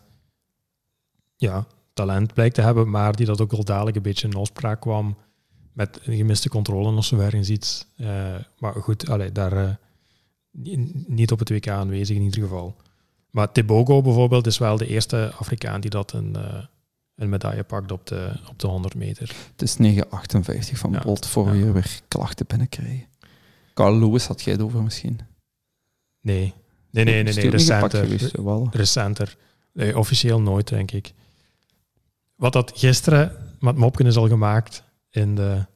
Speaker 1: talent blijkt te hebben, maar die dat ook wel dadelijk een beetje in opspraak kwam met een gemiste controle of zo ergens iets. Maar goed, daar niet op het WK aanwezig in ieder geval. Maar Tebogo bijvoorbeeld is wel de eerste Afrikaan die dat een medaille pakt op de 100 meter.
Speaker 2: Het is 9,58 van Bolt voor we weer klachten binnenkrijgen. Carl Lewis had jij het over misschien? Nee. Recenter.
Speaker 1: Nee, officieel nooit, denk ik. Wat dat gisteren met Mopken is al gemaakt in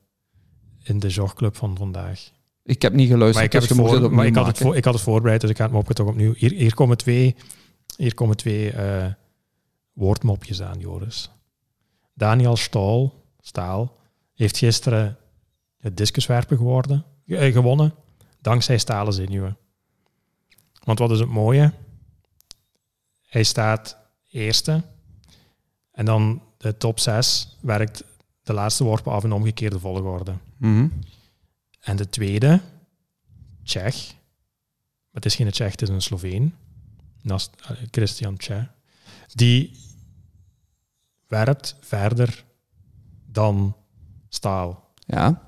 Speaker 1: de jogclub van vandaag.
Speaker 2: Ik heb niet geluisterd,
Speaker 1: maar ik had het voorbereid, dus ik ga het Mopken toch opnieuw. Hier komen twee woordmopjes aan, Joris. Daniel Staal heeft gisteren het discuswerpen gewonnen, dankzij stalen zenuwen. Want wat is het mooie? Hij staat eerste en dan de top 6 werkt de laatste worpen af in omgekeerde volgorde.
Speaker 2: Mm-hmm.
Speaker 1: En de tweede, Tsjech, maar het is geen Tsjech, het is een Sloveen, Christian Tsjech, die werpt verder dan Staal.
Speaker 2: Ja.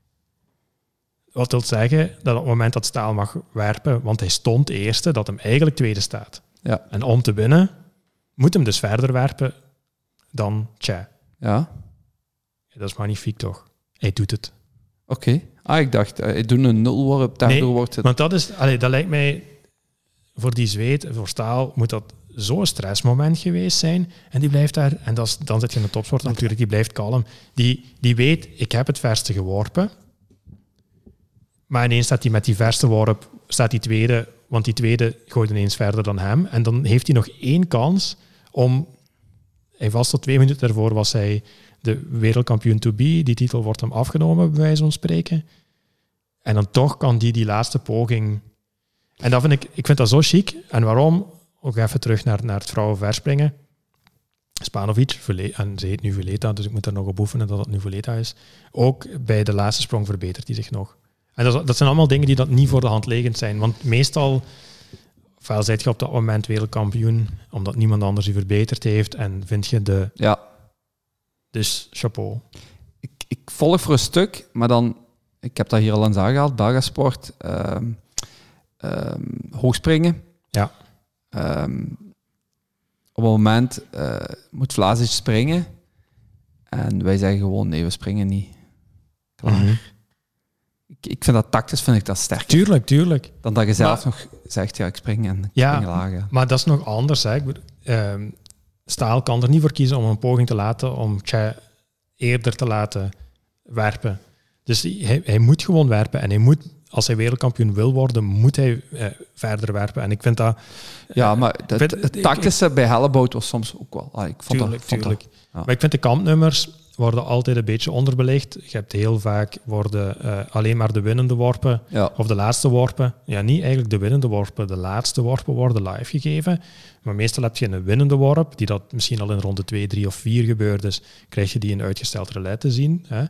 Speaker 1: Wat wil zeggen dat op het moment dat Staal mag werpen, want hij stond eerste, dat hem eigenlijk tweede staat.
Speaker 2: Ja.
Speaker 1: En om te winnen, moet hem dus verder werpen dan Tja.
Speaker 2: Ja.
Speaker 1: Dat is magnifiek, toch? Hij doet het.
Speaker 2: Oké. Ik dacht, hij doet een nulworp, daardoor wordt het...
Speaker 1: Want dat lijkt mij, voor die zweet, voor Staal, moet dat zo'n stressmoment geweest zijn. En die blijft daar, en dan zit je in de topsport natuurlijk, die blijft kalm. Die weet, ik heb het verste geworpen. Maar ineens staat hij met die verste worp, staat die tweede, want die tweede gooit ineens verder dan hem. En dan heeft hij nog 1 kans om... Hij was tot 2 minuten daarvoor, was hij de wereldkampioen to be. Die titel wordt hem afgenomen, bij wijze van spreken. En dan toch kan die laatste poging... En dat ik vind dat zo chic. En waarom? Ook even terug naar het vrouwenverspringen. Spanovic, en ze heet nu Vuleta, dus ik moet er nog op oefenen dat het nu Vuleta is. Ook bij de laatste sprong verbetert hij zich nog. En dat zijn allemaal dingen die dat niet voor de hand liggend zijn. Want meestal, ofwel zijt je op dat moment wereldkampioen, omdat niemand anders je verbeterd heeft, en vind je de...
Speaker 2: Ja.
Speaker 1: Dus chapeau.
Speaker 2: Ik volg voor een stuk, maar dan... Ik heb dat hier al eens aangehaald, Belgasport, hoogspringen.
Speaker 1: Ja.
Speaker 2: Op een moment moet Vlasic springen en wij zeggen gewoon, nee, we springen niet. Klaar. Mm-hmm. Ik vind dat tactisch, vind ik dat sterker.
Speaker 1: Tuurlijk.
Speaker 2: Dan dat je zelf nog zegt, ja, ik spring en ik spring laag.
Speaker 1: Maar dat is nog anders. Hè. Staal kan er niet voor kiezen om een poging te laten om Tja eerder te laten werpen. Dus hij moet gewoon werpen en hij moet, als hij wereldkampioen wil worden, moet hij verder werpen. En ik vind dat...
Speaker 2: Ja, maar het tactische bij Hellebout was soms ook wel... Ik vond
Speaker 1: tuurlijk. Ja. Maar ik vind de kampnummers worden altijd een beetje onderbelicht. Je hebt heel vaak worden alleen maar de winnende worpen of de laatste worpen. Ja, niet eigenlijk de winnende worpen. De laatste worpen worden live gegeven. Maar meestal heb je een winnende worp, die dat misschien al in ronde 2, 3 of 4 gebeurd is. Krijg je die in uitgesteld relais te zien. Hè?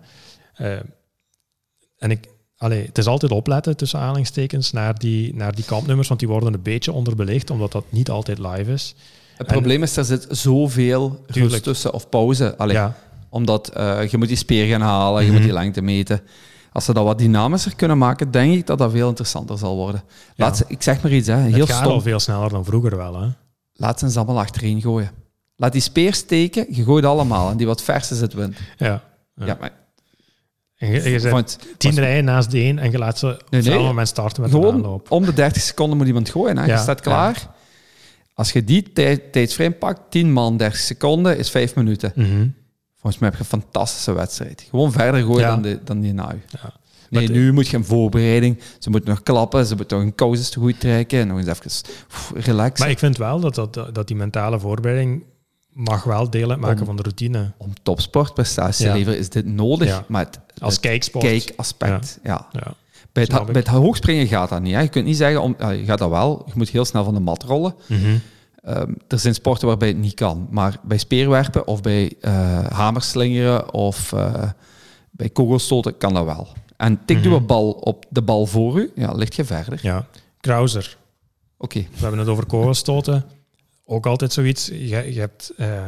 Speaker 1: Het is altijd opletten, tussen aanhalingstekens, naar die kampnummers, want die worden een beetje onderbelicht, omdat dat niet altijd live is.
Speaker 2: Het probleem is, er zit zoveel rust tussen of pauze. Omdat je moet die speer gaan halen, je moet die lengte meten. Als ze dat wat dynamischer kunnen maken, denk ik dat dat veel interessanter zal worden. Ik zeg maar iets, heel
Speaker 1: het gaat al veel sneller dan vroeger wel. Hè?
Speaker 2: Laat ze allemaal achterin gooien. Laat die speer steken, je gooit allemaal. En die wat vers is, het wint.
Speaker 1: Ja,
Speaker 2: maar...
Speaker 1: En je zet 10 rijen naast de een en je laat ze op hetzelfde moment starten met een aanloop.
Speaker 2: Om de 30 seconden moet iemand gooien. Hè? Je staat klaar. Ja. Als je die tijdsframe pakt, 10 man 30 seconden is 5 minuten.
Speaker 1: Mm-hmm.
Speaker 2: Volgens mij heb je een fantastische wedstrijd. Gewoon verder gooien dan die nui.
Speaker 1: Ja.
Speaker 2: Nee, nu moet je een voorbereiding. Ze moeten nog klappen, ze moeten nog een kouses te goed trekken en nog eens even relaxen.
Speaker 1: Maar ik vind wel dat die mentale voorbereiding mag wel deel uitmaken van de routine.
Speaker 2: Om topsportprestatie te leveren is dit nodig. Ja. Maar
Speaker 1: als kijksport.
Speaker 2: Kijkaspect, ja. Bij het hoogspringen gaat dat niet. Hè. Je kunt niet zeggen, je gaat dat wel. Je moet heel snel van de mat rollen.
Speaker 1: Mm-hmm.
Speaker 2: Er zijn sporten waarbij het niet kan. Maar bij speerwerpen of bij hamerslingeren of Bij kogelstoten kan dat wel. En tik je bal op de bal voor u, ligt je verder.
Speaker 1: Ja, Krauser.
Speaker 2: Oké.
Speaker 1: We hebben het over kogelstoten. Ook altijd zoiets. Je hebt...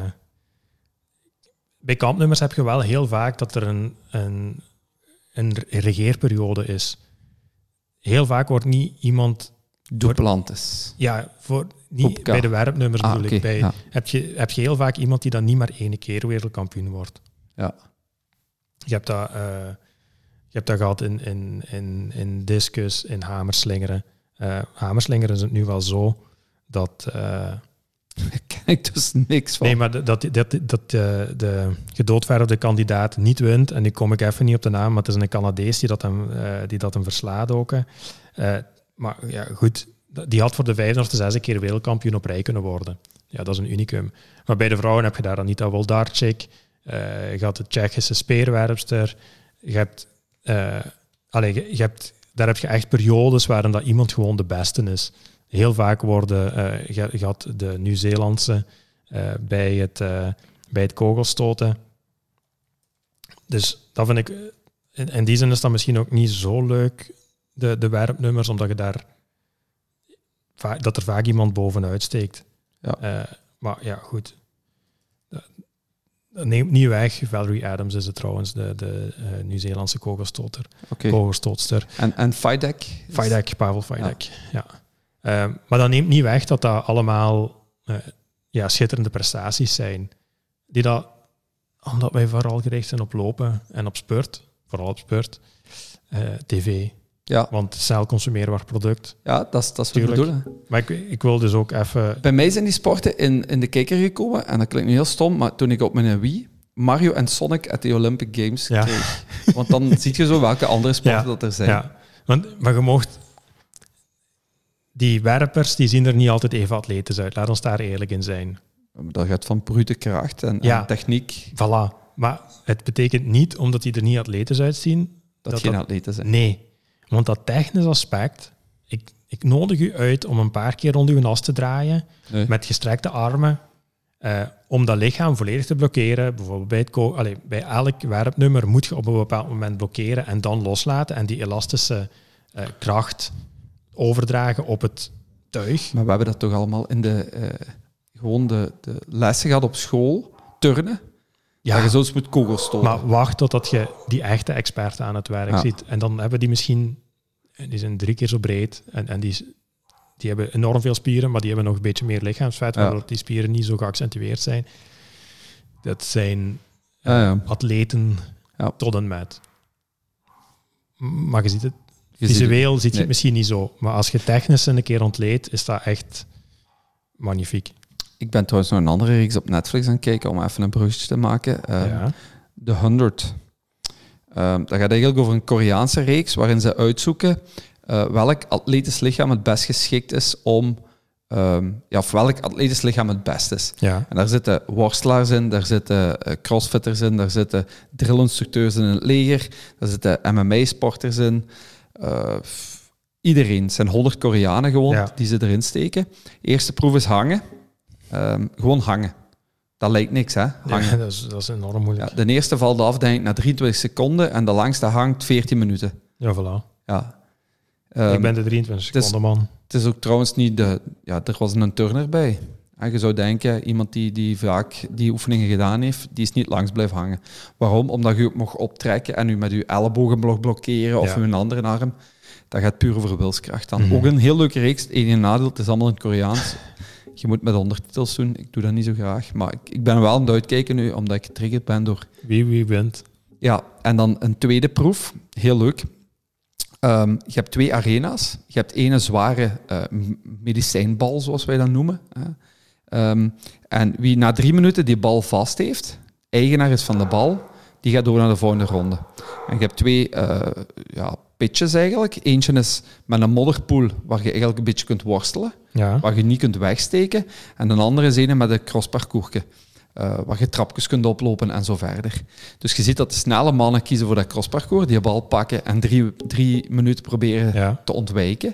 Speaker 1: bij kampnummers heb je wel heel vaak dat er een regeerperiode is. Heel vaak wordt niet iemand...
Speaker 2: Duplantes.
Speaker 1: Ja, niet bij de werpnummers bedoel ik. Heb je heel vaak iemand die dan niet maar 1 keer wereldkampioen wordt.
Speaker 2: Ja.
Speaker 1: Je hebt dat gehad in discus, in hamerslingeren. Hamerslingeren is het nu wel zo dat... Daar
Speaker 2: ken ik dus niks van.
Speaker 1: Nee, maar dat de gedoodverfde kandidaat niet wint, en nu kom ik even niet op de naam, maar het is een Canadees die dat hem verslaat ook. Maar ja, goed, die had voor de 5e of de 6e keer wereldkampioen op rij kunnen worden. Ja, dat is een unicum. Maar bij de vrouwen heb je daar Anita Woldarczyk, je had de Tsjechische speerwerpster, daar heb je echt periodes waarin dat iemand gewoon de beste is. Heel vaak je had de Nieuw-Zeelandse bij het kogelstoten. Dus dat vind ik... In die zin is dat misschien ook niet zo leuk, de werpnummers, omdat je dat er vaak iemand bovenuit steekt.
Speaker 2: Ja.
Speaker 1: Maar ja, goed. Dat neemt niet weg. Valerie Adams is het trouwens, de Nieuw-Zeelandse kogelstootster.
Speaker 2: En Fajdek?
Speaker 1: Pavel Fajdek, ja. Maar dat neemt niet weg dat allemaal schitterende prestaties zijn. Omdat wij vooral gericht zijn op lopen en op spurt. Vooral op spurt. TV.
Speaker 2: Ja.
Speaker 1: Want cel consumeren waar product.
Speaker 2: Ja, dat is wat we bedoelen.
Speaker 1: Maar ik wil dus ook even...
Speaker 2: Bij mij zijn die sporten in de kijker gekomen. En dat klinkt nu heel stom, maar toen ik op mijn Wii Mario en Sonic at the Olympic Games kreeg. Want dan zie je zo welke andere sporten dat er zijn. Ja.
Speaker 1: Maar je mocht... Die werpers die zien er niet altijd even atletisch uit. Laat ons daar eerlijk in zijn.
Speaker 2: Dat gaat van brute kracht en techniek.
Speaker 1: Voilà. Maar het betekent niet, omdat die er niet atletisch uitzien...
Speaker 2: Dat geen atleten zijn.
Speaker 1: Nee. Want dat technisch aspect... Ik nodig u uit om een paar keer rond uw as te draaien, met gestrekte armen, om dat lichaam volledig te blokkeren. Bijvoorbeeld bij elk werpnummer moet je op een bepaald moment blokkeren en dan loslaten en die elastische kracht overdragen op het tuig.
Speaker 2: Maar we hebben dat toch allemaal in de lessen gehad op school, turnen. Ja. Dat je zoiets moet kogelstoten.
Speaker 1: Maar wacht totdat je die echte expert aan het werk ziet. En dan hebben die misschien... Die zijn 3 keer zo breed en die hebben enorm veel spieren, maar die hebben nog een beetje meer lichaamsvet, waardoor die spieren niet zo geaccentueerd zijn. Dat zijn atleten tot en met. Maar je ziet het... Visueel ziet je het misschien niet zo. Maar als je technisch een keer ontleedt, is dat echt magnifiek.
Speaker 2: Ik ben trouwens nog een andere reeks op Netflix aan het kijken, om even een bruggetje te maken. The 100. Dat gaat eigenlijk over een Koreaanse reeks waarin ze uitzoeken welk atletisch lichaam het best geschikt is om... of welk atletisch lichaam het best is.
Speaker 1: Ja.
Speaker 2: En daar zitten worstelaars in, daar zitten crossfitters in, daar zitten drillinstructeurs in het leger, daar zitten MMA-sporters in. Iedereen. Het zijn 100 Koreanen gewoon die ze erin steken. Eerste proef is hangen. Gewoon hangen. Dat lijkt niks, hè? Hangen.
Speaker 1: Ja, dat is enorm moeilijk.
Speaker 2: Ja, de eerste valt af, denk ik, na 23 seconden en de langste hangt 14 minuten.
Speaker 1: Ja, voilà.
Speaker 2: Ja.
Speaker 1: Ik ben de 23 seconden man.
Speaker 2: Het is ook trouwens niet er was een turner bij. En je zou denken, iemand die vaak die oefeningen gedaan heeft, die is niet langs blijven hangen. Waarom? Omdat je ook mag optrekken en u met uw ellebogen mag blokkeren of uw andere arm. Dat gaat puur over wilskracht dan. Ook een heel leuke reeks. Het enige nadeel, het is allemaal in het Koreaans. Je moet met ondertitels doen. Ik doe dat niet zo graag. Maar ik ben wel aan het uitkijken nu, omdat ik getriggerd ben door...
Speaker 1: Wie wint?
Speaker 2: Ja, en dan een tweede proef. Heel leuk. Je hebt 2 arena's. Je hebt ene zware medicijnbal, zoals wij dat noemen. En wie na 3 minuten die bal vast heeft, eigenaar is van de bal, die gaat door naar de volgende ronde. En je hebt 2 pitches eigenlijk. Eentje is met een modderpoel, waar je eigenlijk een beetje kunt worstelen, waar je niet kunt wegsteken. En een andere is een met een crossparcoursje, waar je trapjes kunt oplopen en zo verder. Dus je ziet dat de snelle mannen kiezen voor dat crossparcours, die bal pakken en 3 minuten proberen te ontwijken.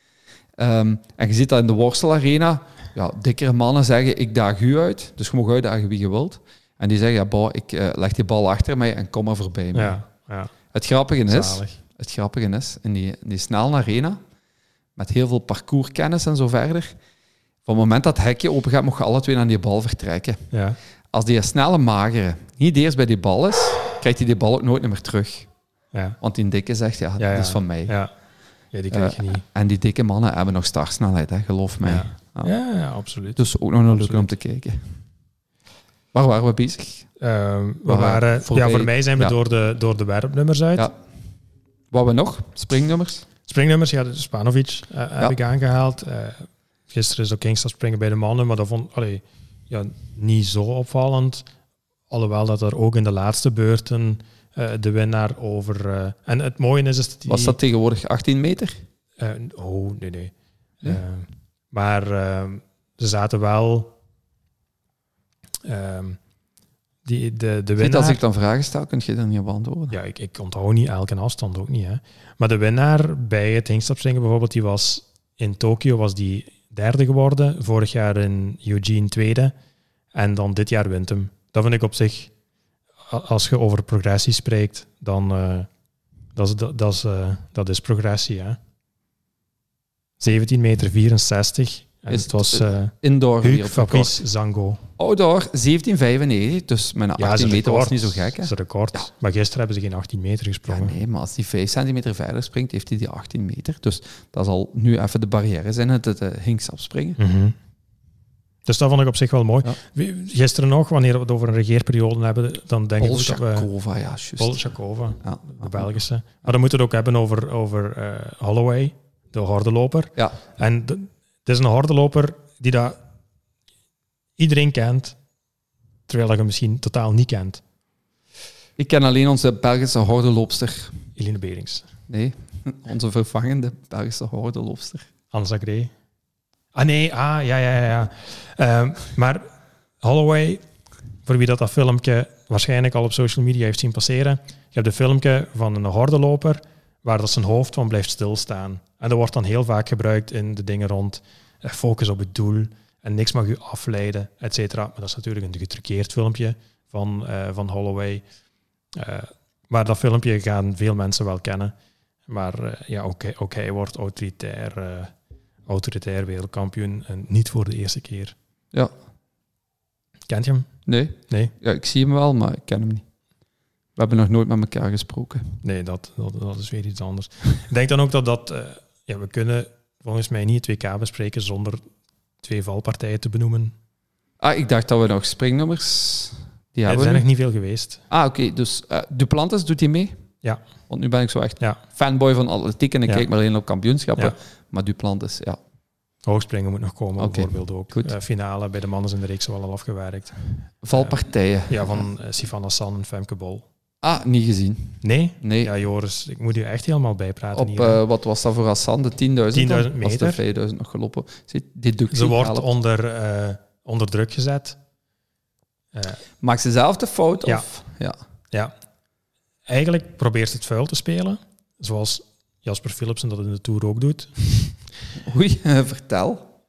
Speaker 2: En je ziet dat in de worstelarena, dikkere mannen zeggen, ik daag u uit, dus je mag uitdagen wie je wilt. En die zeggen, ik leg die bal achter mij en kom maar voorbij mij.
Speaker 1: Ja. Ja.
Speaker 2: Het grappige is, in die snelle arena, met heel veel parcourskennis en zo verder, op het moment dat het hekje open gaat, mocht je alle twee naar die bal vertrekken.
Speaker 1: Ja.
Speaker 2: Als die snelle magere niet eerst bij die bal is, krijgt hij die bal ook nooit meer terug.
Speaker 1: Ja.
Speaker 2: Want die dikke zegt, dat is van mij.
Speaker 1: Ja, die krijg je niet.
Speaker 2: En die dikke mannen hebben nog startsnelheid, hè, geloof mij.
Speaker 1: Ja, absoluut.
Speaker 2: Dus ook nog een leuke om te kijken. Waar waren we bezig?
Speaker 1: Voor mij zijn we door de werpnummers uit.
Speaker 2: Ja. Wat we nog? Springnummers?
Speaker 1: Springnummers, de Spanovic heb ik aangehaald. Gisteren is ook Kingstad springen bij de mannen, maar dat vond niet zo opvallend. Alhoewel dat er ook in de laatste beurten de winnaar over... en het mooie is...
Speaker 2: Was dat tegenwoordig 18 meter?
Speaker 1: Nee. Maar ze zaten wel... de winnaar...
Speaker 2: Als ik dan vragen stel, kun je er niet op antwoorden.
Speaker 1: Ja, ik onthoud niet elke afstand ook niet. Hè. Maar de winnaar bij het hingstapspringen bijvoorbeeld, die was in Tokio was die derde geworden. Vorig jaar in Eugene tweede. En dan dit jaar wint hem. Dat vind ik op zich, als je over progressie spreekt, dan dat is progressie. Hè. 17,64 meter. En het was
Speaker 2: indoor
Speaker 1: Hugues Fabrice Zango.
Speaker 2: Outdoor 17,95. Dus mijn 18 meter was niet zo gek. Hè?
Speaker 1: Dat is een record. Ja. Maar gisteren hebben ze geen 18 meter gesprongen.
Speaker 2: Ja, nee, maar als hij 5 centimeter verder springt, heeft hij die 18 meter. Dus dat zal nu even de barrière zijn, het hingstapspringen.
Speaker 1: Mm-hmm. Dus dat vond ik op zich wel mooi. Ja. Gisteren nog, wanneer we het over een regeerperiode hebben, dan denk ik dat we... Bolshakova, de Belgische. Maar dan moeten we het ook hebben over Holloway, de hordenloper.
Speaker 2: Ja.
Speaker 1: En het is een hordenloper die dat iedereen kent, terwijl dat je misschien totaal niet kent.
Speaker 2: Ik ken alleen onze Belgische hordenloopster.
Speaker 1: Eline Berings.
Speaker 2: Nee, onze vervangende Belgische hordenloopster.
Speaker 1: Anne Zagré. Ja. Maar Holloway, voor wie dat filmpje waarschijnlijk al op social media heeft zien passeren, je hebt een filmpje van een hordenloper waar dat zijn hoofd van blijft stilstaan. En dat wordt dan heel vaak gebruikt in de dingen rond focus op het doel en niks mag u afleiden, et cetera. Maar dat is natuurlijk een getruckeerd filmpje van Holloway. Maar dat filmpje gaan veel mensen wel kennen. Maar ook hij wordt autoritair wereldkampioen en niet voor de eerste keer.
Speaker 2: Ja.
Speaker 1: Kent je hem?
Speaker 2: Nee. Ja, ik zie hem wel, maar ik ken hem niet. We hebben nog nooit met elkaar gesproken.
Speaker 1: Nee, dat is weer iets anders. Ik denk dan ook dat we kunnen volgens mij niet het WK bespreken zonder 2 valpartijen te benoemen.
Speaker 2: Ik dacht dat we nog springnummers...
Speaker 1: Er zijn nog niet veel geweest.
Speaker 2: Oké. Dus Duplantis doet hij mee?
Speaker 1: Ja.
Speaker 2: Want nu ben ik zo echt fanboy van atletiek en ik kijk maar alleen op kampioenschappen. Ja. Maar Duplantis, ja.
Speaker 1: Hoogspringen moet nog komen, bijvoorbeeld ook. Finale bij de mannen in de reeks al afgewerkt.
Speaker 2: Valpartijen.
Speaker 1: Van Sifan Hassan en Femke Bol.
Speaker 2: Niet gezien.
Speaker 1: Nee? Ja, Joris, ik moet u echt helemaal bijpraten
Speaker 2: hier. Wat was dat voor Hassan? De 10.000
Speaker 1: meter?
Speaker 2: Was de 5.000 nog gelopen?
Speaker 1: Ze wordt onder druk gezet.
Speaker 2: Maakt ze zelf de fout?
Speaker 1: Ja.
Speaker 2: Of?
Speaker 1: Ja. Eigenlijk probeert ze het vuil te spelen, zoals Jasper Philipsen dat in de Tour ook doet.
Speaker 2: Oei, vertel.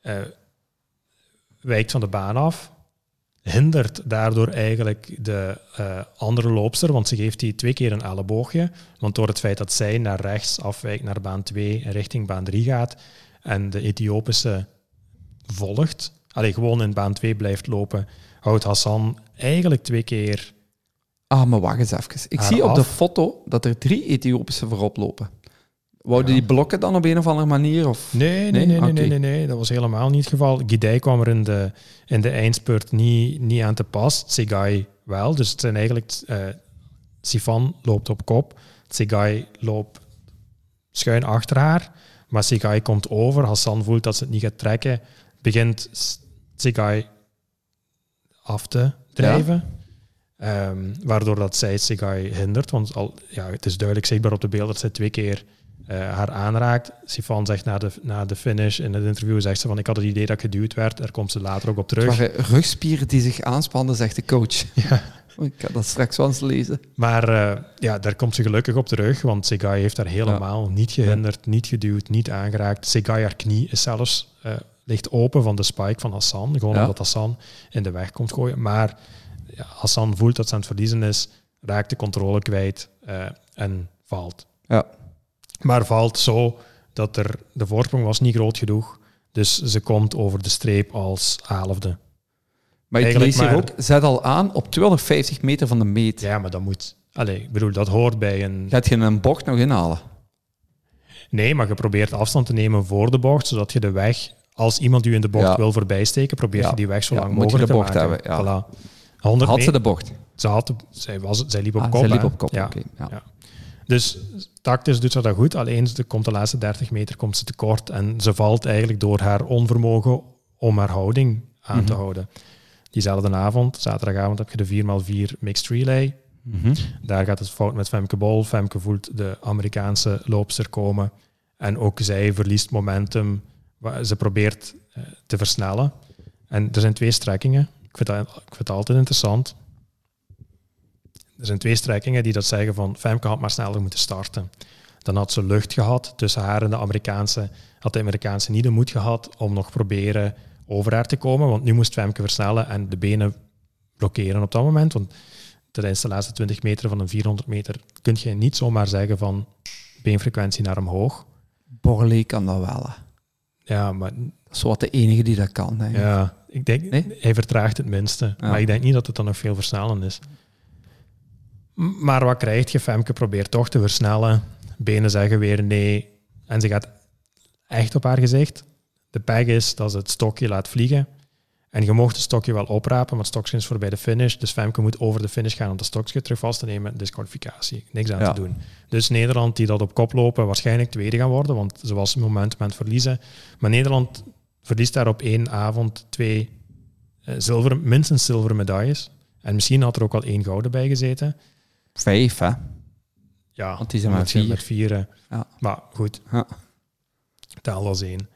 Speaker 1: Wijkt van de baan af. Hindert daardoor eigenlijk de andere loopster, want ze geeft die 2 keer een elleboogje. Want door het feit dat zij naar rechts afwijkt naar baan 2 en richting baan 3 gaat en de Ethiopische volgt, gewoon in baan 2 blijft lopen, houdt Hassan eigenlijk 2 keer...
Speaker 2: maar wacht eens even. Ik zie op de foto dat er 3 Ethiopische voorop lopen. Wouden die blokken dan op een of andere manier? Of?
Speaker 1: Nee, dat was helemaal niet het geval. Gidey kwam er in de eindspurt niet aan te pas. Tsegay wel. Dus het zijn eigenlijk... Sifan loopt op kop. Tsegay loopt schuin achter haar. Maar Tsegay komt over. Hassan voelt dat ze het niet gaat trekken. Begint Tsegay af te drijven. Ja. Waardoor dat zij Tsegay hindert. Want het is duidelijk zichtbaar op de beeld dat zij 2 keer... haar aanraakt. Sifan zegt na de finish in het interview, zegt ze van ik had het idee dat ik geduwd werd. Daar komt ze later ook op terug.
Speaker 2: Het waren rugspieren die zich aanspannen, zegt de coach. Ja. Ik ga dat straks wel eens lezen.
Speaker 1: Maar daar komt ze gelukkig op terug, want Tsegay heeft haar helemaal niet gehinderd, niet geduwd, niet aangeraakt. Tsegay, haar knie is zelfs ligt open van de spike van Hassan, gewoon omdat Hassan in de weg komt gooien. Maar Hassan voelt dat ze aan het verliezen is, raakt de controle kwijt en valt.
Speaker 2: Ja.
Speaker 1: Maar valt zo dat de voorsprong was niet groot genoeg. Dus ze komt over de streep als 11e.
Speaker 2: Maar ik lees hier ook, zet al aan op 250 meter van de meet.
Speaker 1: Ja, maar dat moet... ik bedoel, dat hoort bij een...
Speaker 2: Gaat je een bocht nog inhalen?
Speaker 1: Nee, maar je probeert afstand te nemen voor de bocht, zodat je de weg... Als iemand u in de bocht wil voorbijsteken, probeer je die weg zo lang mogelijk te maken.
Speaker 2: Hebben, ja.
Speaker 1: Voilà. 100
Speaker 2: had ze de bocht?
Speaker 1: Zij liep op kop.
Speaker 2: Zij liep op kop,
Speaker 1: ja.
Speaker 2: Okay, ja.
Speaker 1: Ja. Dus tactisch doet ze dat goed, alleen komt de laatste 30 meter komt ze tekort en ze valt eigenlijk door haar onvermogen om haar houding aan te houden. Diezelfde avond, zaterdagavond, heb je de 4x4 Mixed Relay. Daar gaat het fout met Femke Bol. Femke voelt de Amerikaanse loopster komen en ook zij verliest momentum. Ze probeert te versnellen. En er zijn 2 strekkingen. Ik vind het altijd interessant. Er zijn 2 strekkingen die dat zeggen van Femke had maar sneller moeten starten. Dan had ze lucht gehad tussen haar en de Amerikaanse. Had de Amerikaanse niet de moed gehad om nog proberen over haar te komen. Want nu moest Femke versnellen en de benen blokkeren op dat moment. Want tijdens de laatste 20 meter van een 400 meter kun je niet zomaar zeggen van beenfrequentie naar omhoog.
Speaker 2: Borlée kan dat wel. Hè.
Speaker 1: Ja, maar...
Speaker 2: Dat is wat de enige die dat kan. Denk ik.
Speaker 1: Ja, ik denk, hij vertraagt het minste. Ja. Maar ik denk niet dat het dan nog veel versnellen is. Maar wat krijg je? Femke probeert toch te versnellen. Benen zeggen weer nee. En ze gaat echt op haar gezicht. De pech is dat ze het stokje laat vliegen. En je mocht het stokje wel oprapen, maar het stokje is voorbij de finish. Dus Femke moet over de finish gaan om het stokje terug vast te nemen. Disqualificatie. Niks aan te doen. Dus Nederland, die dat op kop lopen, waarschijnlijk tweede gaan worden, want ze was momentum aan het verliezen. Maar Nederland verliest daar op 1 avond 2 minstens zilveren medailles. En misschien had er ook al 1 gouden bij gezeten.
Speaker 2: 5, hè?
Speaker 1: Ja,
Speaker 2: want die zijn met
Speaker 1: 4. Ja. Maar goed, tel als 1.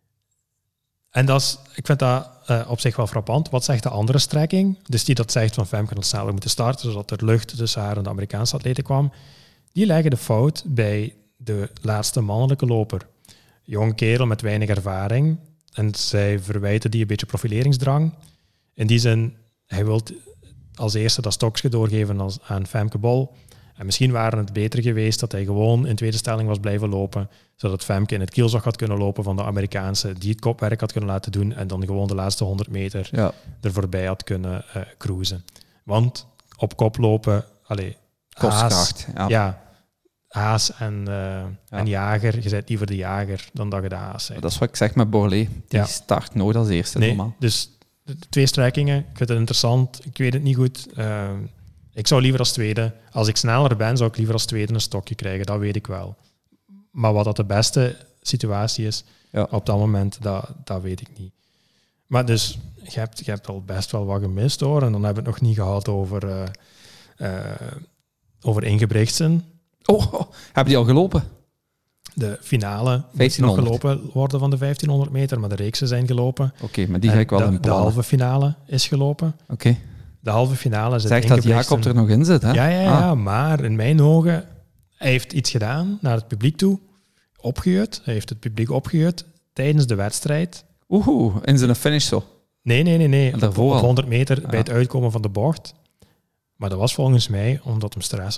Speaker 1: En ik vind dat op zich wel frappant. Wat zegt de andere strekking? Dus die dat zegt van Femke had sneller moeten starten, zodat er lucht tussen haar en de Amerikaanse atleten kwam. Die leggen de fout bij de laatste mannelijke loper. Jong kerel met weinig ervaring. En zij verwijten die een beetje profileringsdrang. In die zin, hij wil als eerste dat stokje doorgeven aan Femke Bol. En misschien waren het beter geweest dat hij gewoon in tweede stelling was blijven lopen, zodat Femke in het kielzog had kunnen lopen van de Amerikaanse, die het kopwerk had kunnen laten doen en dan gewoon de laatste 100 meter er voorbij had kunnen cruisen. Want op kop lopen,
Speaker 2: kostkracht.
Speaker 1: Haas en Jager, je bent liever de Jager dan dat je de Haas bent.
Speaker 2: Dat is wat ik zeg met Borlée. Die start nooit als eerste normaal.
Speaker 1: Dus de 2 strekkingen, ik vind het interessant, ik weet het niet goed. Ik zou liever als tweede, als ik sneller ben, zou ik liever als tweede een stokje krijgen, dat weet ik wel. Maar wat dat de beste situatie is op dat moment, dat weet ik niet. Maar dus, je hebt al best wel wat gemist hoor. En dan hebben we het nog niet gehad over Ingebrigtsen.
Speaker 2: Heb die al gelopen?
Speaker 1: De finale moet nog gelopen worden van de 1500 meter, maar de reeksen zijn gelopen.
Speaker 2: Oké, maar die ga ik wel in
Speaker 1: de halve finale is gelopen.
Speaker 2: Oké.
Speaker 1: De halve finale zit
Speaker 2: Zegt dat Jacob er nog in zit, hè?
Speaker 1: Ja, maar in mijn ogen, hij heeft iets gedaan naar het publiek toe, opgejuut. Hij heeft het publiek opgejuut tijdens de wedstrijd.
Speaker 2: In zijn finish zo?
Speaker 1: Nee. Op 100 meter bij het uitkomen van de bocht. Maar dat was volgens mij omdat hem stress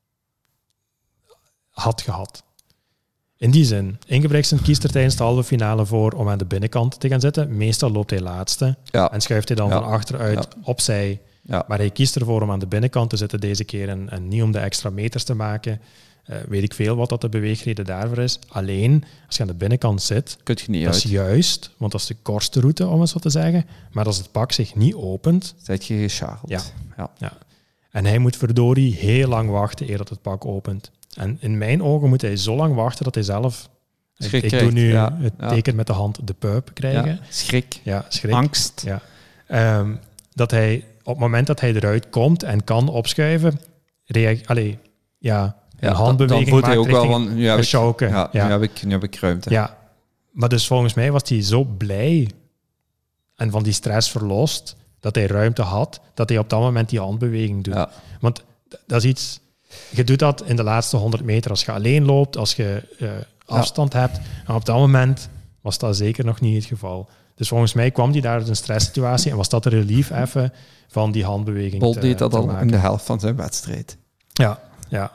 Speaker 1: had gehad. In die zin, Ingebrigtsen kiest er tijdens de halve finale voor om aan de binnenkant te gaan zitten. Meestal loopt hij laatste en schuift hij dan van achteruit opzij. Ja. Maar hij kiest ervoor om aan de binnenkant te zitten deze keer en niet om de extra meters te maken. Weet ik veel wat dat de beweegreden daarvoor is. Alleen, als je aan de binnenkant zit,
Speaker 2: kun je niet
Speaker 1: dat
Speaker 2: uit.
Speaker 1: Is juist, want dat is de kortste route, om het zo te zeggen. Maar als het pak zich niet opent...
Speaker 2: Zet je gescharreld.
Speaker 1: Ja. En hij moet verdorie heel lang wachten eer dat het pak opent. En in mijn ogen moet hij zo lang wachten dat hij zelf...
Speaker 2: Schrik
Speaker 1: ik doe nu het teken met de hand de puip krijgen.
Speaker 2: Ja. Schrik.
Speaker 1: Angst. Ja. Dat hij op het moment dat hij eruit komt en kan opschuiven, een handbeweging
Speaker 2: dan voelt
Speaker 1: maakt
Speaker 2: hij ook
Speaker 1: richting
Speaker 2: wel van, nu heb ik ruimte.
Speaker 1: Ja, maar dus volgens mij was hij zo blij en van die stress verlost dat hij ruimte had, dat hij op dat moment die handbeweging doet. Ja. Want dat is iets... Je doet dat in de laatste 100 meter als je alleen loopt, als je afstand hebt. En op dat moment was dat zeker nog niet het geval. Dus volgens mij kwam hij daar uit een stresssituatie en was dat de relief even van die handbeweging
Speaker 2: Bol deed dat al in de helft van zijn wedstrijd.
Speaker 1: Ja.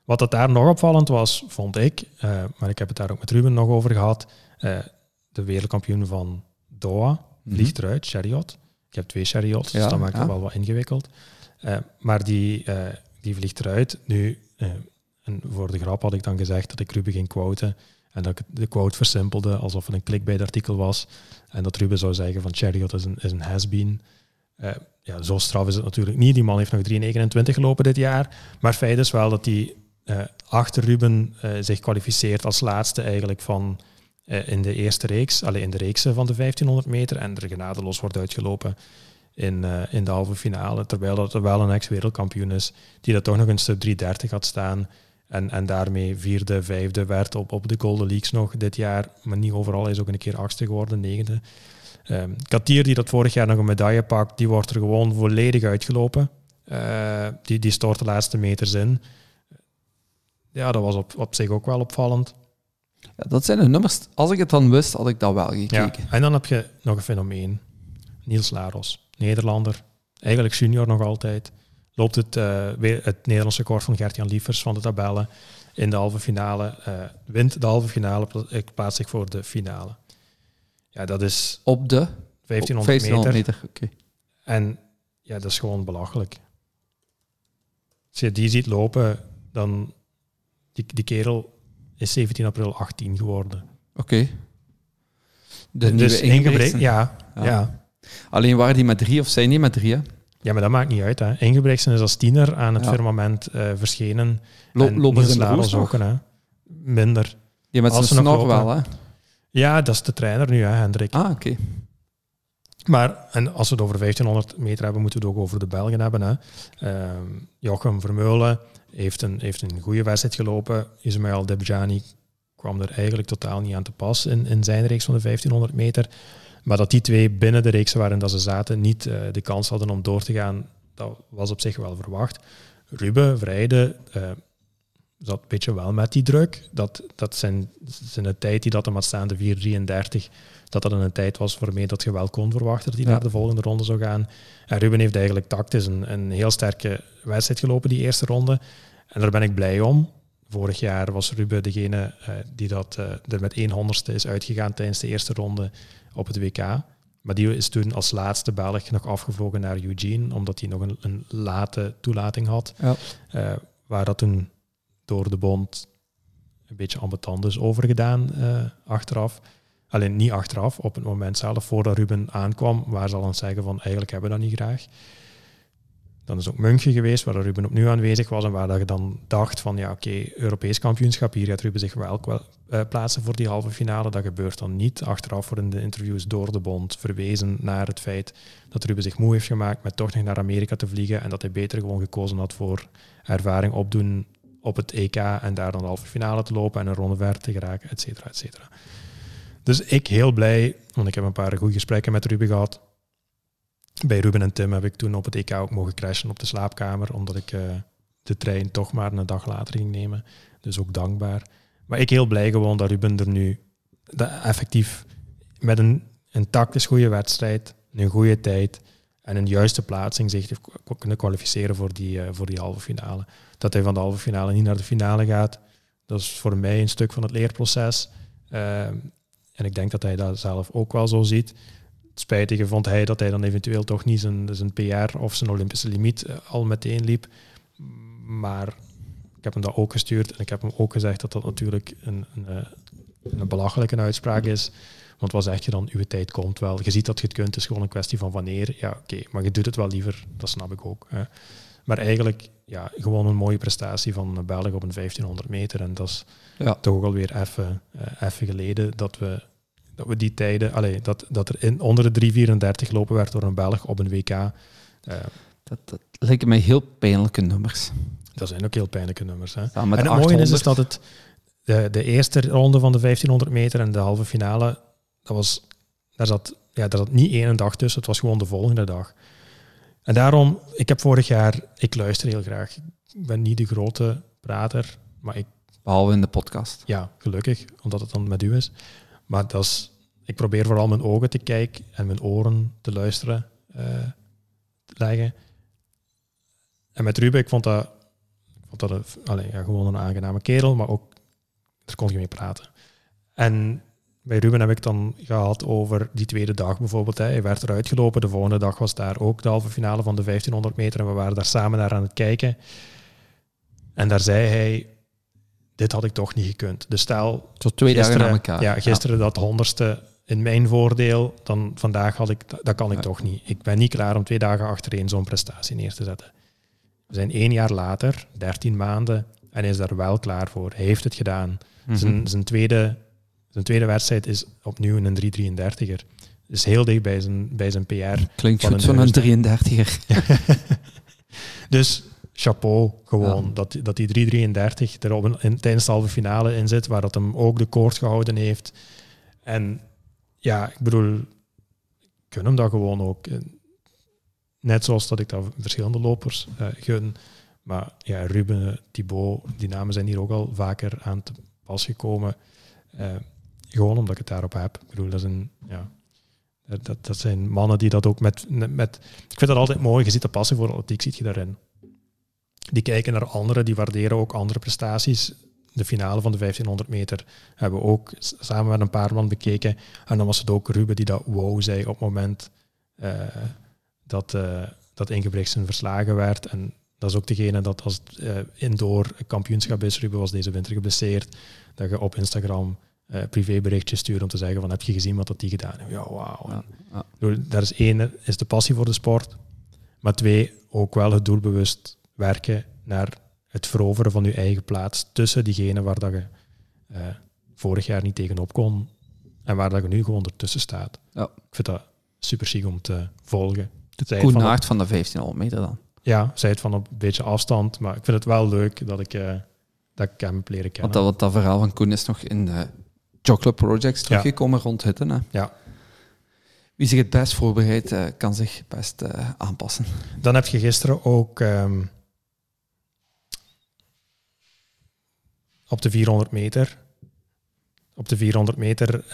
Speaker 1: Wat dat daar nog opvallend was, vond ik, maar ik heb het daar ook met Ruben nog over gehad, de wereldkampioen van Doha vliegt eruit, Chariot. Ik heb 2 Chariots, dus dat maakt het wel wat ingewikkeld. Maar die vliegt eruit. Nu, en voor de grap had ik dan gezegd dat ik Ruben ging quoten en dat ik de quote versimpelde alsof het een clickbait-artikel was en dat Ruben zou zeggen van Chariot is een has-been. Zo straf is het natuurlijk niet. Die man heeft nog 3:29 gelopen dit jaar. Maar feit is wel dat hij achter Ruben zich kwalificeert als laatste eigenlijk van in de eerste reeks. In de reeks van de 1500 meter en er genadeloos wordt uitgelopen in de halve finale. Terwijl dat er wel een ex-wereldkampioen is die dat toch nog een sub 3:30 had staan. En daarmee 4e, 5e werd op de Golden Leagues nog dit jaar. Maar niet overal, hij is ook een keer 8e geworden, 9e. Katir, die dat vorig jaar nog een medaille pakt, die wordt er gewoon volledig uitgelopen. Die stort de laatste meters in. Ja, dat was op zich ook wel opvallend.
Speaker 2: Ja, dat zijn de nummers. Als ik het dan wist, had ik dat wel gekeken.
Speaker 1: Ja, en dan heb je nog een fenomeen. Niels Laros, Nederlander. Eigenlijk junior nog altijd. Loopt weer het Nederlandse record van Gert-Jan Liefers van de tabellen in de halve finale. Wint de halve finale, plaatst zich voor de finale. Ja, dat is
Speaker 2: op de
Speaker 1: 1500 meter.
Speaker 2: Okay.
Speaker 1: En ja, dat is gewoon belachelijk. Als je die ziet lopen, dan... Die kerel is 17 april 18 geworden.
Speaker 2: Oké.
Speaker 1: Dus Ingebrigtsen, ja.
Speaker 2: Alleen waren die met 3 of zijn die met 3, hè?
Speaker 1: Ja, maar dat maakt niet uit. Hè. Ingebrigtsen is als tiener aan het firmament verschenen.
Speaker 2: Lopen ze Laros
Speaker 1: ook, hè. Minder.
Speaker 2: Ja, met zijn snor wel, hè?
Speaker 1: Ja, dat is de trainer nu, hè, Hendrik.
Speaker 2: Ah, oké.
Speaker 1: Maar en als we het over 1500 meter hebben, moeten we het ook over de Belgen hebben. Hè. Jochem Vermeulen heeft een goede wedstrijd gelopen. Ismaël Debjani kwam er eigenlijk totaal niet aan te pas in zijn reeks van de 1500 meter. Maar dat die twee binnen de reeks waarin dat ze zaten niet de kans hadden om door te gaan, dat was op zich wel verwacht. Ruben Vrijde zat een beetje wel met die druk. Dat zijn een tijd die dat hem had staan, de 4:33, dat een tijd was waarmee dat je wel kon verwachten dat hij naar de volgende ronde zou gaan. En Ruben heeft eigenlijk tactisch een heel sterke wedstrijd gelopen, die eerste ronde. En daar ben ik blij om. Vorig jaar was Ruben degene die dat er met 1/100ste is uitgegaan tijdens de eerste ronde op het WK. Maar die is toen als laatste Belg nog afgevlogen naar Eugene, omdat hij nog een late toelating had. Ja. Waar dat toen door de bond een beetje ambetant is overgedaan achteraf. Alleen niet achteraf, op het moment zelf, voordat Ruben aankwam, waar ze al aan het zeggen van eigenlijk hebben we dat niet graag. Dan is ook München geweest, waar Ruben opnieuw aanwezig was en waar dat je dan dacht van ja, oké, Europees kampioenschap, hier gaat Ruben zich wel plaatsen voor die halve finale. Dat gebeurt dan niet. Achteraf worden de interviews door de bond verwezen naar het feit dat Ruben zich moe heeft gemaakt met toch nog naar Amerika te vliegen en dat hij beter gewoon gekozen had voor ervaring opdoen op het EK en daar dan de halve finale te lopen en een ronde ver te geraken, et cetera, et cetera. Dus ik heel blij, want ik heb een paar goede gesprekken met Ruben gehad. Bij Ruben en Tim heb ik toen op het EK ook mogen crashen op de slaapkamer, omdat ik de trein toch maar een dag later ging nemen. Dus ook dankbaar. Maar ik heel blij gewoon dat Ruben er nu effectief met een tactisch goede wedstrijd, een goede tijd en een juiste plaatsing zich heeft kunnen kwalificeren voor die halve finale. Dat hij van de halve finale niet naar de finale gaat, dat is voor mij een stuk van het leerproces. En ik denk dat hij dat zelf ook wel zo ziet. Het spijtige vond hij dat hij dan eventueel toch niet zijn PR of zijn Olympische limiet al meteen liep. Maar ik heb hem dat ook gestuurd en ik heb hem ook gezegd dat dat natuurlijk een belachelijke uitspraak is. Want wat zeg je dan? Uw tijd komt wel. Je ziet dat je het kunt, het is gewoon een kwestie van wanneer. Ja, oké, maar je doet het wel liever, dat snap ik ook. Hè. Maar eigenlijk gewoon een mooie prestatie van België op een 1500 meter. En dat is toch ook alweer even geleden dat we die tijden... dat er onder de 3:34 gelopen werd door een Belg op een WK.
Speaker 2: Dat lijken mij heel pijnlijke nummers.
Speaker 1: Dat zijn ook heel pijnlijke nummers. Hè.
Speaker 2: Ja,
Speaker 1: en het mooie is dat het de eerste ronde van de 1500 meter en de halve finale, daar zat niet één dag tussen, het was gewoon de volgende dag. En daarom, ik heb vorig jaar, ik luister heel graag. Ik ben niet de grote prater, maar
Speaker 2: behalve in de podcast.
Speaker 1: Ja, gelukkig, omdat het dan met u is. Maar ik probeer vooral mijn ogen te kijken en mijn oren te luisteren, te leggen. En met Ruben, ik vond dat dat gewoon een aangename kerel, maar ook, daar kon je mee praten. En bij Ruben heb ik het dan gehad over die tweede dag bijvoorbeeld. Hij werd eruit gelopen, de volgende dag was daar ook de halve finale van de 1500 meter en we waren daar samen naar aan het kijken. En daar zei hij, dit had ik toch niet gekund. Dus stel,
Speaker 2: tot 2 dagen na elkaar.
Speaker 1: Ja, gisteren dat 100ste in mijn voordeel, dan vandaag dat kan ik toch niet. Ik ben niet klaar om 2 dagen achtereen zo'n prestatie neer te zetten. We zijn 1 jaar later, 13 maanden, en hij is daar wel klaar voor. Hij heeft het gedaan. Mm-hmm. Zijn tweede wedstrijd is opnieuw een 3:33er. Dus heel dicht bij zijn PR.
Speaker 2: Klinkt goed, zo'n 33er.
Speaker 1: Dus chapeau gewoon, dat die 3:33 er tijdens de halve finale in zit, waar dat hem ook de koord gehouden heeft. En ja, ik bedoel, ik gun hem dat gewoon ook. Net zoals dat ik dat verschillende lopers gun. Maar ja, Ruben, Thibaut, die namen zijn hier ook al vaker aan te pas gekomen. Gewoon omdat ik het daarop heb. Ik bedoel, dat zijn mannen die dat ook met... Ik vind dat altijd mooi. Je ziet de passie voor atletiek, ziet je daarin. Die kijken naar anderen, die waarderen ook andere prestaties. De finale van de 1500 meter hebben we ook samen met een paar man bekeken. En dan was het ook Ruben die dat wow zei op het moment dat Ingebrigtsen verslagen werd. En dat is ook degene dat als het indoor kampioenschap is, Ruben was deze winter geblesseerd, dat je op Instagram privéberichtjes stuurt om te zeggen van, heb je gezien wat die gedaan heeft? Ja, wauw. Ja. Daar is 1, is de passie voor de sport. Maar 2, ook wel het doelbewust werken naar het veroveren van je eigen plaats tussen diegenen waar dat je vorig jaar niet tegenop kon en waar dat je nu gewoon ertussen staat. Ja. Ik vind dat super chic om te volgen.
Speaker 2: De Koen Aert van de 1500 meter dan.
Speaker 1: Ja, zij het van op een beetje afstand, maar ik vind het wel leuk dat ik hem heb leren kennen.
Speaker 2: Want dat verhaal van Koen is nog in de Chocolate Projects teruggekomen rond Hutten. Hè?
Speaker 1: Ja.
Speaker 2: Wie zich het best voorbereidt, kan zich best aanpassen.
Speaker 1: Dan heb je gisteren ook op de 400 meter. Op de 400 meter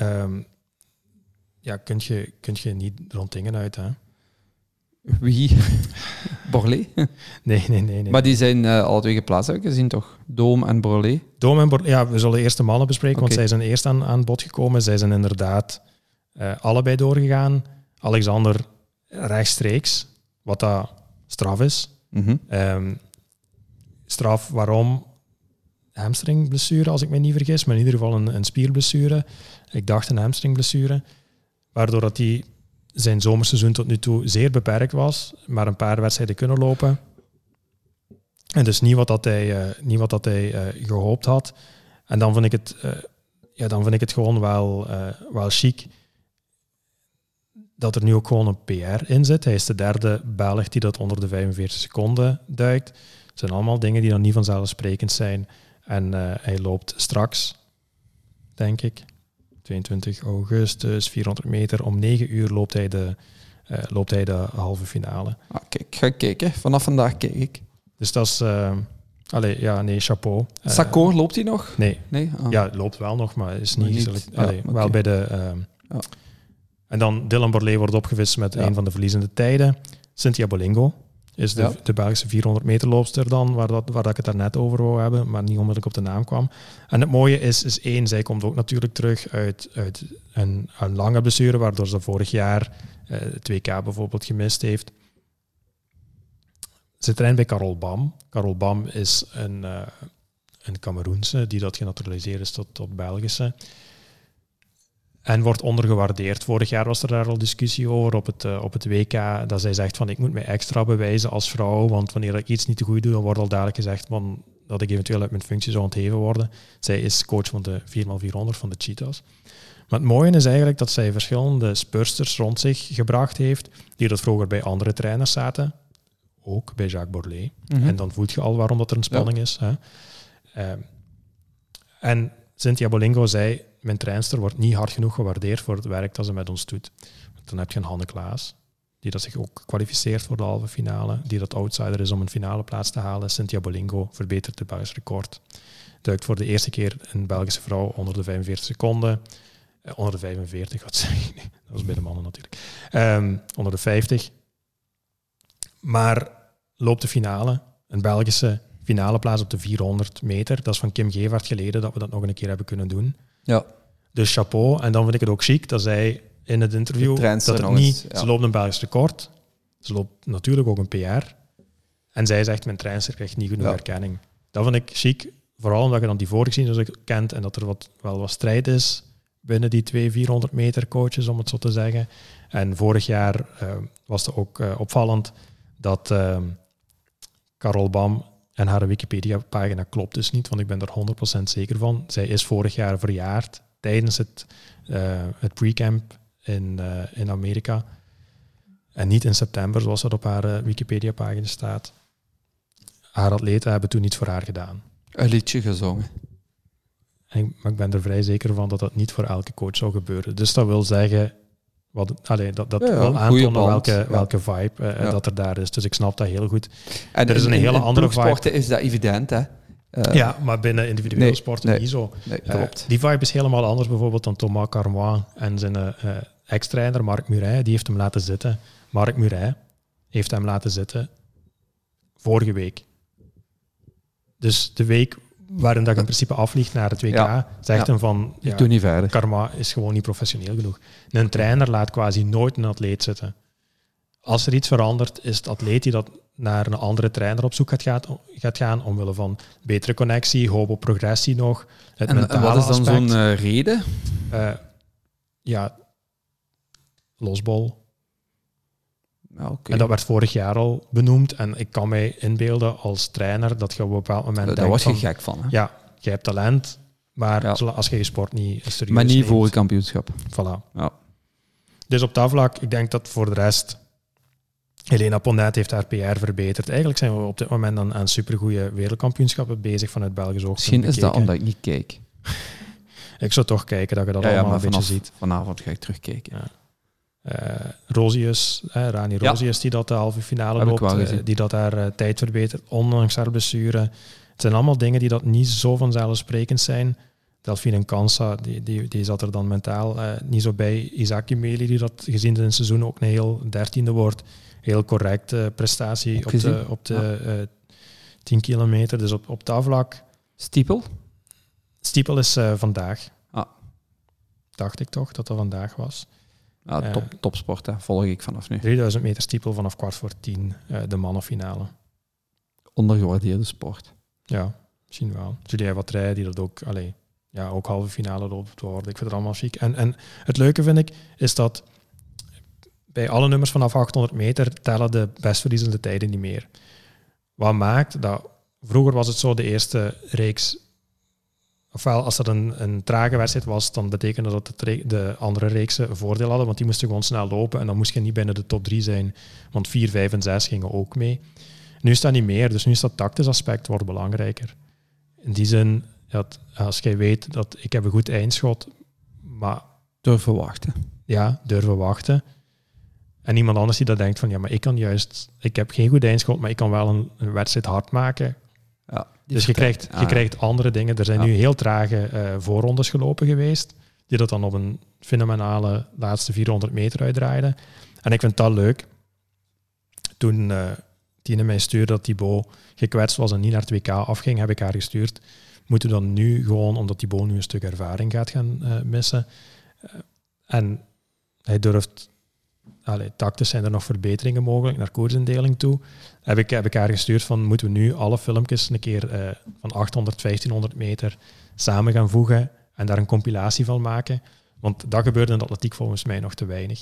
Speaker 1: kun je niet rond dingen uit, hè?
Speaker 2: Wie? Borlée?
Speaker 1: Nee.
Speaker 2: Maar die zijn alle twee geplaatst, heb ik gezien, toch? Doom en Borlée?
Speaker 1: Ja, we zullen eerst de mannen bespreken, want zij zijn eerst aan bod gekomen. Zij zijn inderdaad allebei doorgegaan. Alexander rechtstreeks, wat dat straf is. Mm-hmm. Straf waarom? Hamstringblessure, als ik me niet vergis, maar in ieder geval een spierblessure. Ik dacht een hamstringblessure, waardoor dat hij zijn zomerseizoen tot nu toe zeer beperkt was, maar een paar wedstrijden kunnen lopen. En dus niet wat dat hij gehoopt had. En dan vind ik het gewoon wel chic dat er nu ook gewoon een PR in zit. Hij is de derde Belg die dat onder de 45 seconden duikt. Het zijn allemaal dingen die dan niet vanzelfsprekend zijn. En hij loopt straks, denk ik, 22 augustus, 400 meter. Om 9 uur loopt hij de halve finale.
Speaker 2: Kijk, ik ga kijken. Vanaf vandaag kijk ik.
Speaker 1: Dus dat is... chapeau.
Speaker 2: Sakor, loopt hij nog?
Speaker 1: Nee.
Speaker 2: Ah.
Speaker 1: Ja, loopt wel nog, maar is niet... Wel bij de... En dan Dylan Borlée wordt opgevist met een van de verliezende tijden. Cynthia Bolingo is de Belgische 400 meter loopster dan, waar ik het daarnet over wou hebben, maar niet onmiddellijk op de naam kwam. En het mooie is 1, zij komt ook natuurlijk terug uit een lange blessure, waardoor ze vorig jaar het WK bijvoorbeeld gemist heeft. Ze traint bij Carol Bam. Carol Bam is een Cameroense die dat genaturaliseerd is tot Belgische. En wordt ondergewaardeerd. Vorig jaar was er daar al discussie over op het WK, dat zij zegt van ik moet mij extra bewijzen als vrouw, want wanneer ik iets niet te goed doe, dan wordt al dadelijk gezegd van, dat ik eventueel uit mijn functie zou ontheven worden. Zij is coach van de 4x400 van de Cheetahs. Maar het mooie is eigenlijk dat zij verschillende spursters rond zich gebracht heeft, die dat vroeger bij andere trainers zaten, ook bij Jacques Borlée. Mm-hmm. En dan voelt je al waarom dat er een spanning is. Hè? En Cynthia Bolingo zei, mijn trainster wordt niet hard genoeg gewaardeerd voor het werk dat ze met ons doet. Dan heb je een Hanne Klaas, die dat zich ook kwalificeert voor de halve finale, die dat outsider is om een finale plaats te halen. Cynthia Bolingo verbetert het Belgisch record. Duikt voor de eerste keer een Belgische vrouw onder de 45 seconden. Onder de 45, wat zeg ik? Dat was bij de mannen natuurlijk. Onder de 50. Maar loopt de finale, een Belgische finale plaats op de 400 meter. Dat is van Kim Gevaert geleden dat we dat nog een keer hebben kunnen doen.
Speaker 2: Ja.
Speaker 1: Dus chapeau. En dan vind ik het ook chic dat zij in het interview... dat het niet... Ze loopt een Belgisch record. Ze loopt natuurlijk ook een PR. En zij zegt, mijn treinster krijgt niet genoeg erkenning. Dat vind ik chic. Vooral omdat je dan die voorgeschiedenis kent en dat er wel wat strijd is binnen die 2 400 meter coaches, om het zo te zeggen. En vorig jaar was het ook opvallend dat Carol Bam en haar Wikipedia-pagina klopt dus niet, want ik ben er 100% zeker van. Zij is vorig jaar verjaard tijdens het pre-camp in Amerika. En niet in september, zoals dat op haar Wikipedia-pagina staat. Haar atleten hebben toen iets voor haar gedaan.
Speaker 2: Een liedje gezongen.
Speaker 1: Maar ik ben er vrij zeker van dat dat niet voor elke coach zou gebeuren. Dus dat wil zeggen... dat wil aantonen welke vibe dat er daar is. Dus ik snap dat heel goed.
Speaker 2: En er is een hele andere vibe. In sporten is dat evident, hè?
Speaker 1: Ja, maar binnen individuele sporten niet zo.
Speaker 2: Nee, klopt.
Speaker 1: Die vibe is helemaal anders bijvoorbeeld dan Thomas Carmois en zijn ex-trainer Marc Muret. Die heeft hem laten zitten. Marc Muret heeft hem laten zitten vorige week. Dus de week waarin dat je in principe afvliegt naar het WK, zegt hem van...
Speaker 2: Ik doe niet verder.
Speaker 1: Karma is gewoon niet professioneel genoeg. Een trainer laat quasi nooit een atleet zitten. Als er iets verandert, is het atleet die dat naar een andere trainer op zoek gaat gaan, omwille van betere connectie, hoop op progressie nog, het mentale
Speaker 2: wat is dan
Speaker 1: aspect.
Speaker 2: Zo'n reden?
Speaker 1: Losbol.
Speaker 2: Ja, okay.
Speaker 1: En dat werd vorig jaar al benoemd. En ik kan mij inbeelden als trainer dat je op een bepaald moment denkt...
Speaker 2: Daar was je gek van. Hè?
Speaker 1: Ja, je hebt talent, maar als je je sport niet serieus
Speaker 2: maar niet
Speaker 1: neemt,
Speaker 2: voor het kampioenschap.
Speaker 1: Voilà.
Speaker 2: Ja.
Speaker 1: Dus op dat vlak, ik denk dat voor de rest... Helena Ponnet heeft haar PR verbeterd. Eigenlijk zijn we op dit moment aan supergoeie wereldkampioenschappen bezig vanuit Belgisch oogpunt.
Speaker 2: Misschien is dat omdat ik niet kijk.
Speaker 1: Ik zou toch kijken dat je dat allemaal een beetje ziet.
Speaker 2: Vanavond ga ik terugkijken. Ja.
Speaker 1: Rosius, Rani Rosius, die dat de halve finale loopt, die dat haar tijd verbetert, ondanks haar blessure. Het zijn allemaal dingen die dat niet zo vanzelfsprekend zijn. Delphine Kansa, die zat er dan mentaal niet zo bij. Isaki Meli, die dat gezien in het seizoen ook een heel 13e wordt. Heel correcte prestatie op de 10 kilometer. Dus op dat vlak... Stiepel is vandaag. Dacht ik toch, dat dat vandaag was.
Speaker 2: Ja, topsport, hè. Volg ik vanaf nu.
Speaker 1: 3000 meter stiepel vanaf 9:15, de mannenfinale.
Speaker 2: Ondergewaardeerde sport.
Speaker 1: Ja, misschien wel. Julien Watrij, die dat ook, ook halve finale loopt worden. Ik vind het allemaal chic. En het leuke vind ik, is dat bij alle nummers vanaf 800 meter tellen de bestverliezende tijden niet meer. Wat maakt dat... Vroeger was het zo, de eerste reeks... Ofwel, als dat een trage wedstrijd was, dan betekende dat de andere reeksen een voordeel hadden, want die moesten gewoon snel lopen en dan moest je niet binnen de top 3 zijn, want 4, 5 en 6 gingen ook mee. Nu is dat niet meer, dus nu is dat tactisch aspect wordt belangrijker. In die zin, dat als jij weet dat ik heb een goed eindschot, maar...
Speaker 2: Durven wachten.
Speaker 1: Ja, durven wachten. En iemand anders die dat denkt van, ja, maar ik heb geen goed eindschot, maar ik kan wel een wedstrijd hard maken.
Speaker 2: Ja,
Speaker 1: dus je krijgt andere dingen. Er zijn nu heel trage voorrondes gelopen geweest, die dat dan op een fenomenale laatste 400 meter uitdraaiden. En ik vind dat leuk. Toen Tine mij stuurde dat Thibaut gekwetst was en niet naar het WK afging, heb ik haar gestuurd. Moeten we dan nu gewoon, omdat Thibaut nu een stuk ervaring gaat gaan missen. En hij durft... tactisch zijn er nog verbeteringen mogelijk naar koersindeling toe. Heb ik haar gestuurd van, moeten we nu alle filmpjes een keer van 800, 1500 meter samen gaan voegen en daar een compilatie van maken. Want dat gebeurde in de atletiek volgens mij nog te weinig.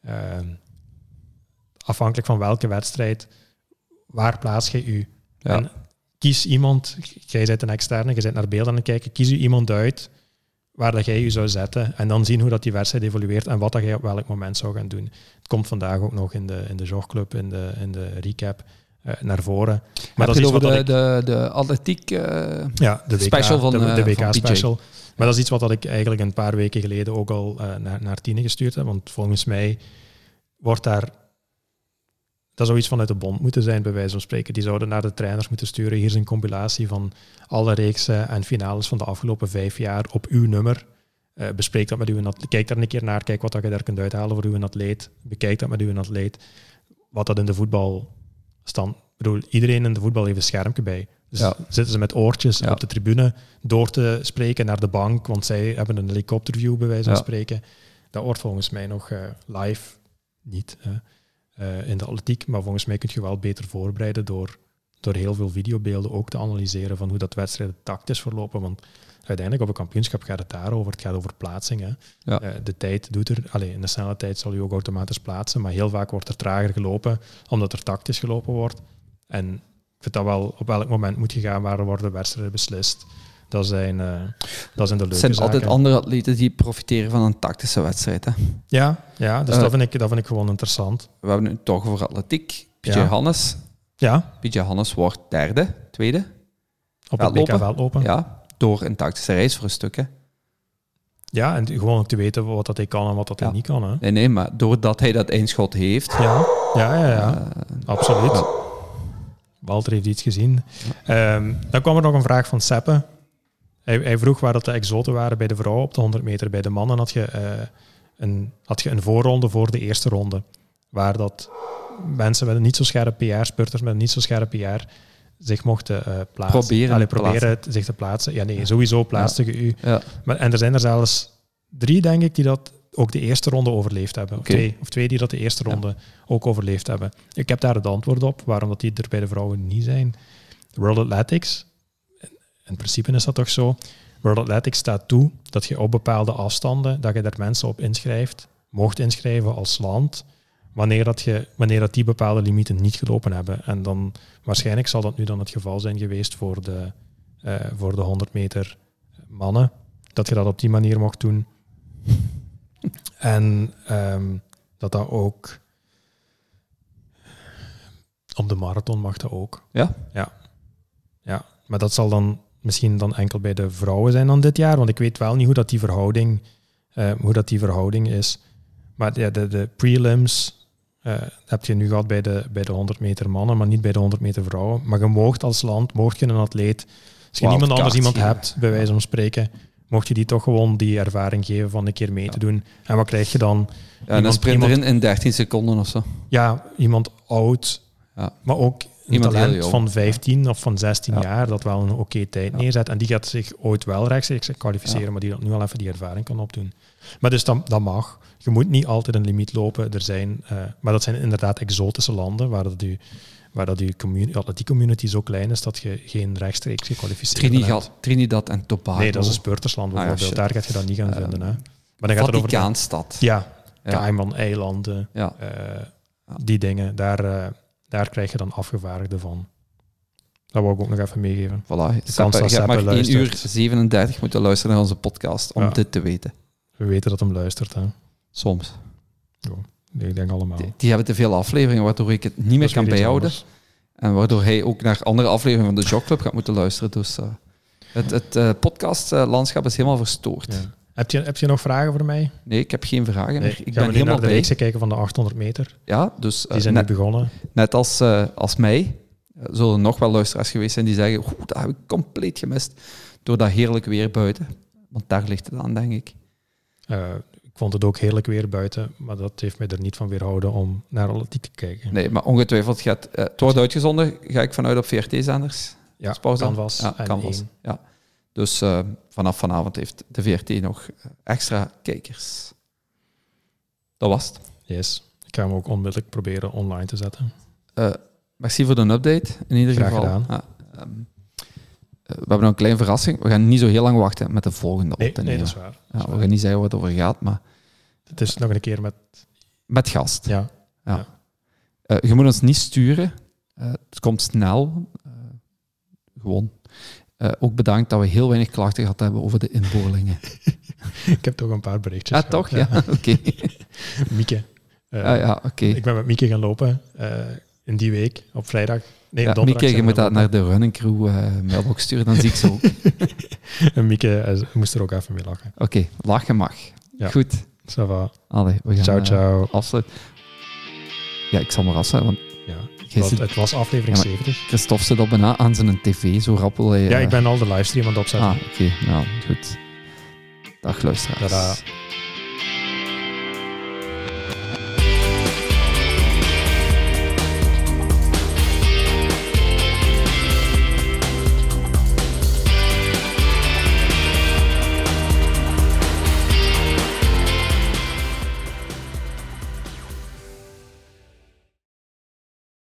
Speaker 1: Afhankelijk van welke wedstrijd, waar plaats je u? Ja. En kies iemand, jij bent een externe, je bent naar beeld aan het kijken, kies u iemand uit waar dat jij je zou zetten en dan zien hoe dat die wedstrijd evolueert en wat dat jij op welk moment zou gaan doen. Het komt vandaag ook nog in de jogclub, in de recap naar voren. Maar
Speaker 2: dat is over de atletiek
Speaker 1: de
Speaker 2: special van
Speaker 1: de WK
Speaker 2: van
Speaker 1: special. Maar dat is iets wat ik eigenlijk een paar weken geleden ook al naar Tine gestuurd heb, want volgens mij wordt daar... Dat zou iets vanuit de bond moeten zijn, bij wijze van spreken. Die zouden naar de trainers moeten sturen. Hier is een compilatie van alle reeksen en finales van de afgelopen 5 jaar op uw nummer. Bespreek dat met uw atleet. Kijk daar een keer naar. Kijk wat je daar kunt uithalen voor uw atleet. Bekijk dat met uw atleet. Wat dat in de voetbal stand... Ik bedoel, iedereen in de voetbal heeft een schermpje bij. Dus zitten ze met oortjes op de tribune door te spreken naar de bank, want zij hebben een helikopterview bij wijze van spreken. Dat wordt volgens mij nog live niet in de atletiek, maar volgens mij kun je wel beter voorbereiden door heel veel videobeelden ook te analyseren van hoe dat wedstrijden tactisch verlopen, want uiteindelijk op een kampioenschap gaat het daarover. Het gaat over plaatsing. Hè. Ja. De tijd doet er... in de snelle tijd zal je ook automatisch plaatsen, maar heel vaak wordt er trager gelopen, omdat er tactisch gelopen wordt. En ik vind dat wel, op welk moment moet je gaan, waar worden wedstrijden beslist. Dat zijn de leuke zaken.
Speaker 2: Er zijn altijd andere atleten die profiteren van een tactische wedstrijd. Hè?
Speaker 1: Ja, dus dat vind ik gewoon interessant.
Speaker 2: We hebben het toch over atletiek. PJ Hannes.
Speaker 1: Ja.
Speaker 2: PJ Hannes wordt tweede.
Speaker 1: Op het WK veldlopen.
Speaker 2: Ja. Door een tactische reis voor een stuk, hè?
Speaker 1: Ja, en gewoon te weten wat dat hij kan en wat dat hij niet kan. Hè?
Speaker 2: Nee, maar doordat hij dat eindschot heeft...
Speaker 1: Ja. Absoluut. Ja. Walter heeft iets gezien. Dan kwam er nog een vraag van Seppe. Hij vroeg waar dat de exoten waren bij de vrouwen op de 100 meter. Bij de mannen had je een voorronde voor de eerste ronde. Waar dat mensen met een niet zo scherp PR, spurters met een niet zo scherp PR... zich mochten plaatsen. Proberen zich te plaatsen. Ja, nee, sowieso plaatste je u. Ja. En er zijn er zelfs 3, denk ik, die dat ook de eerste ronde overleefd hebben. Okay. Of twee die dat de eerste ronde ook overleefd hebben. Ik heb daar het antwoord op, waarom dat die er bij de vrouwen niet zijn. World Athletics, in principe is dat toch zo, World Athletics staat toe dat je op bepaalde afstanden, dat je daar mensen op inschrijft, mocht inschrijven als land, wanneer dat die bepaalde limieten niet gelopen hebben. En dan waarschijnlijk zal dat nu dan het geval zijn geweest voor de 100 meter mannen, dat je dat op die manier mocht doen. En dat ook op de marathon mag dat ook.
Speaker 2: Ja?
Speaker 1: Ja. Maar dat zal dan misschien dan enkel bij de vrouwen zijn dan dit jaar, want ik weet wel niet hoe dat die verhouding is. Maar de prelims heb je nu gehad bij de 100 meter mannen, maar niet bij de 100 meter vrouwen. Maar je moogt als land, mocht je een atleet, als je niemand anders hebt, bij wijze van spreken, mocht je die toch gewoon die ervaring geven van een keer mee te doen. En wat krijg je dan?
Speaker 2: Ja, en dan sprint erin in 13 seconden of zo.
Speaker 1: Ja, iemand oud, maar ook een talent van 15 of van 16 jaar dat wel een oké tijd neerzet. En die gaat zich ooit wel rechtstreeks kwalificeren, maar die dat nu al even die ervaring kan opdoen. Maar dus dat mag. Je moet niet altijd een limiet lopen. Maar dat zijn inderdaad exotische landen waar dat die atletiek-community zo klein is dat je geen rechtstreeks gekwalificeerd hebt.
Speaker 2: Trinidad en Tobago.
Speaker 1: Nee, dat is een spurtersland bijvoorbeeld. Daar gaat je dat niet gaan vinden. Hè. Maar dan gaat
Speaker 2: Vaticaanstad.
Speaker 1: Ja, Cayman-eilanden, die dingen. Daar krijg je dan afgevaardigden van. Dat wou ik ook nog even meegeven.
Speaker 2: Voilà. Je hebt maar 1 uur 37 moeten luisteren naar onze podcast om dit te weten.
Speaker 1: We weten dat hem luistert, hè.
Speaker 2: Soms.
Speaker 1: Ja, ik denk allemaal.
Speaker 2: Die hebben te veel afleveringen, waardoor ik het niet meer kan bijhouden. En waardoor hij ook naar andere afleveringen van de Jogclub gaat moeten luisteren. Dus het podcastlandschap is helemaal verstoord.
Speaker 1: Ja. Heb je nog vragen voor mij?
Speaker 2: Nee, ik heb geen vragen meer. Ik
Speaker 1: ben helemaal naar de reeksen kijken van de 800 meter.
Speaker 2: Ja, dus...
Speaker 1: die zijn net begonnen.
Speaker 2: Net als mij zullen er nog wel luisteraars geweest zijn die zeggen, dat heb ik compleet gemist door dat heerlijk weer buiten. Want daar ligt het aan, denk ik.
Speaker 1: Ik vond het ook heerlijk weer buiten, maar dat heeft mij er niet van weerhouden om naar atletiek te kijken.
Speaker 2: Nee, maar ongetwijfeld het wordt uitgezonden, ga ik vanuit op VRT-zenders.
Speaker 1: Ja, Canvas en
Speaker 2: Canvas. Ja. Dus vanaf vanavond heeft de VRT nog extra kijkers. Dat was het.
Speaker 1: Yes. Ik ga hem ook onmiddellijk proberen online te zetten.
Speaker 2: Merci voor de update, in ieder
Speaker 1: Graag
Speaker 2: geval.
Speaker 1: Gedaan.
Speaker 2: We hebben nog een kleine verrassing. We gaan niet zo heel lang wachten met de volgende op te nemen.
Speaker 1: Nee, dat is waar.
Speaker 2: We gaan niet zeggen wat het over gaat, maar...
Speaker 1: Het is nog een keer
Speaker 2: met gast.
Speaker 1: Ja.
Speaker 2: Je moet ons niet sturen. Het komt snel. Gewoon. Ook bedankt dat we heel weinig klachten gehad hebben over de inboorlingen.
Speaker 1: Ik heb toch een paar berichtjes
Speaker 2: gehad. Toch? Ja, oké.
Speaker 1: Mieke.
Speaker 2: Oké.
Speaker 1: Ik ben met Mieke gaan lopen in die week, op vrijdag. Nee, donderdag.
Speaker 2: Mieke, je moet dat naar de running crew mailbox sturen, dan zie ik zo.
Speaker 1: En Mieke moest er ook even mee lachen.
Speaker 2: Oké, lachen mag. Ja. Goed.
Speaker 1: Ça va.
Speaker 2: Allee, we gaan
Speaker 1: ciao.
Speaker 2: Afsluiten. Ja, ik zal maar afsluiten, want...
Speaker 1: Het was aflevering 70.
Speaker 2: Christophe zit al bijna aan zijn tv, zo rap wil hij...
Speaker 1: Ja, ik ben al de livestream aan het opzetten.
Speaker 2: Oké. Nou, goed. Dag luisteraars.
Speaker 1: Tada.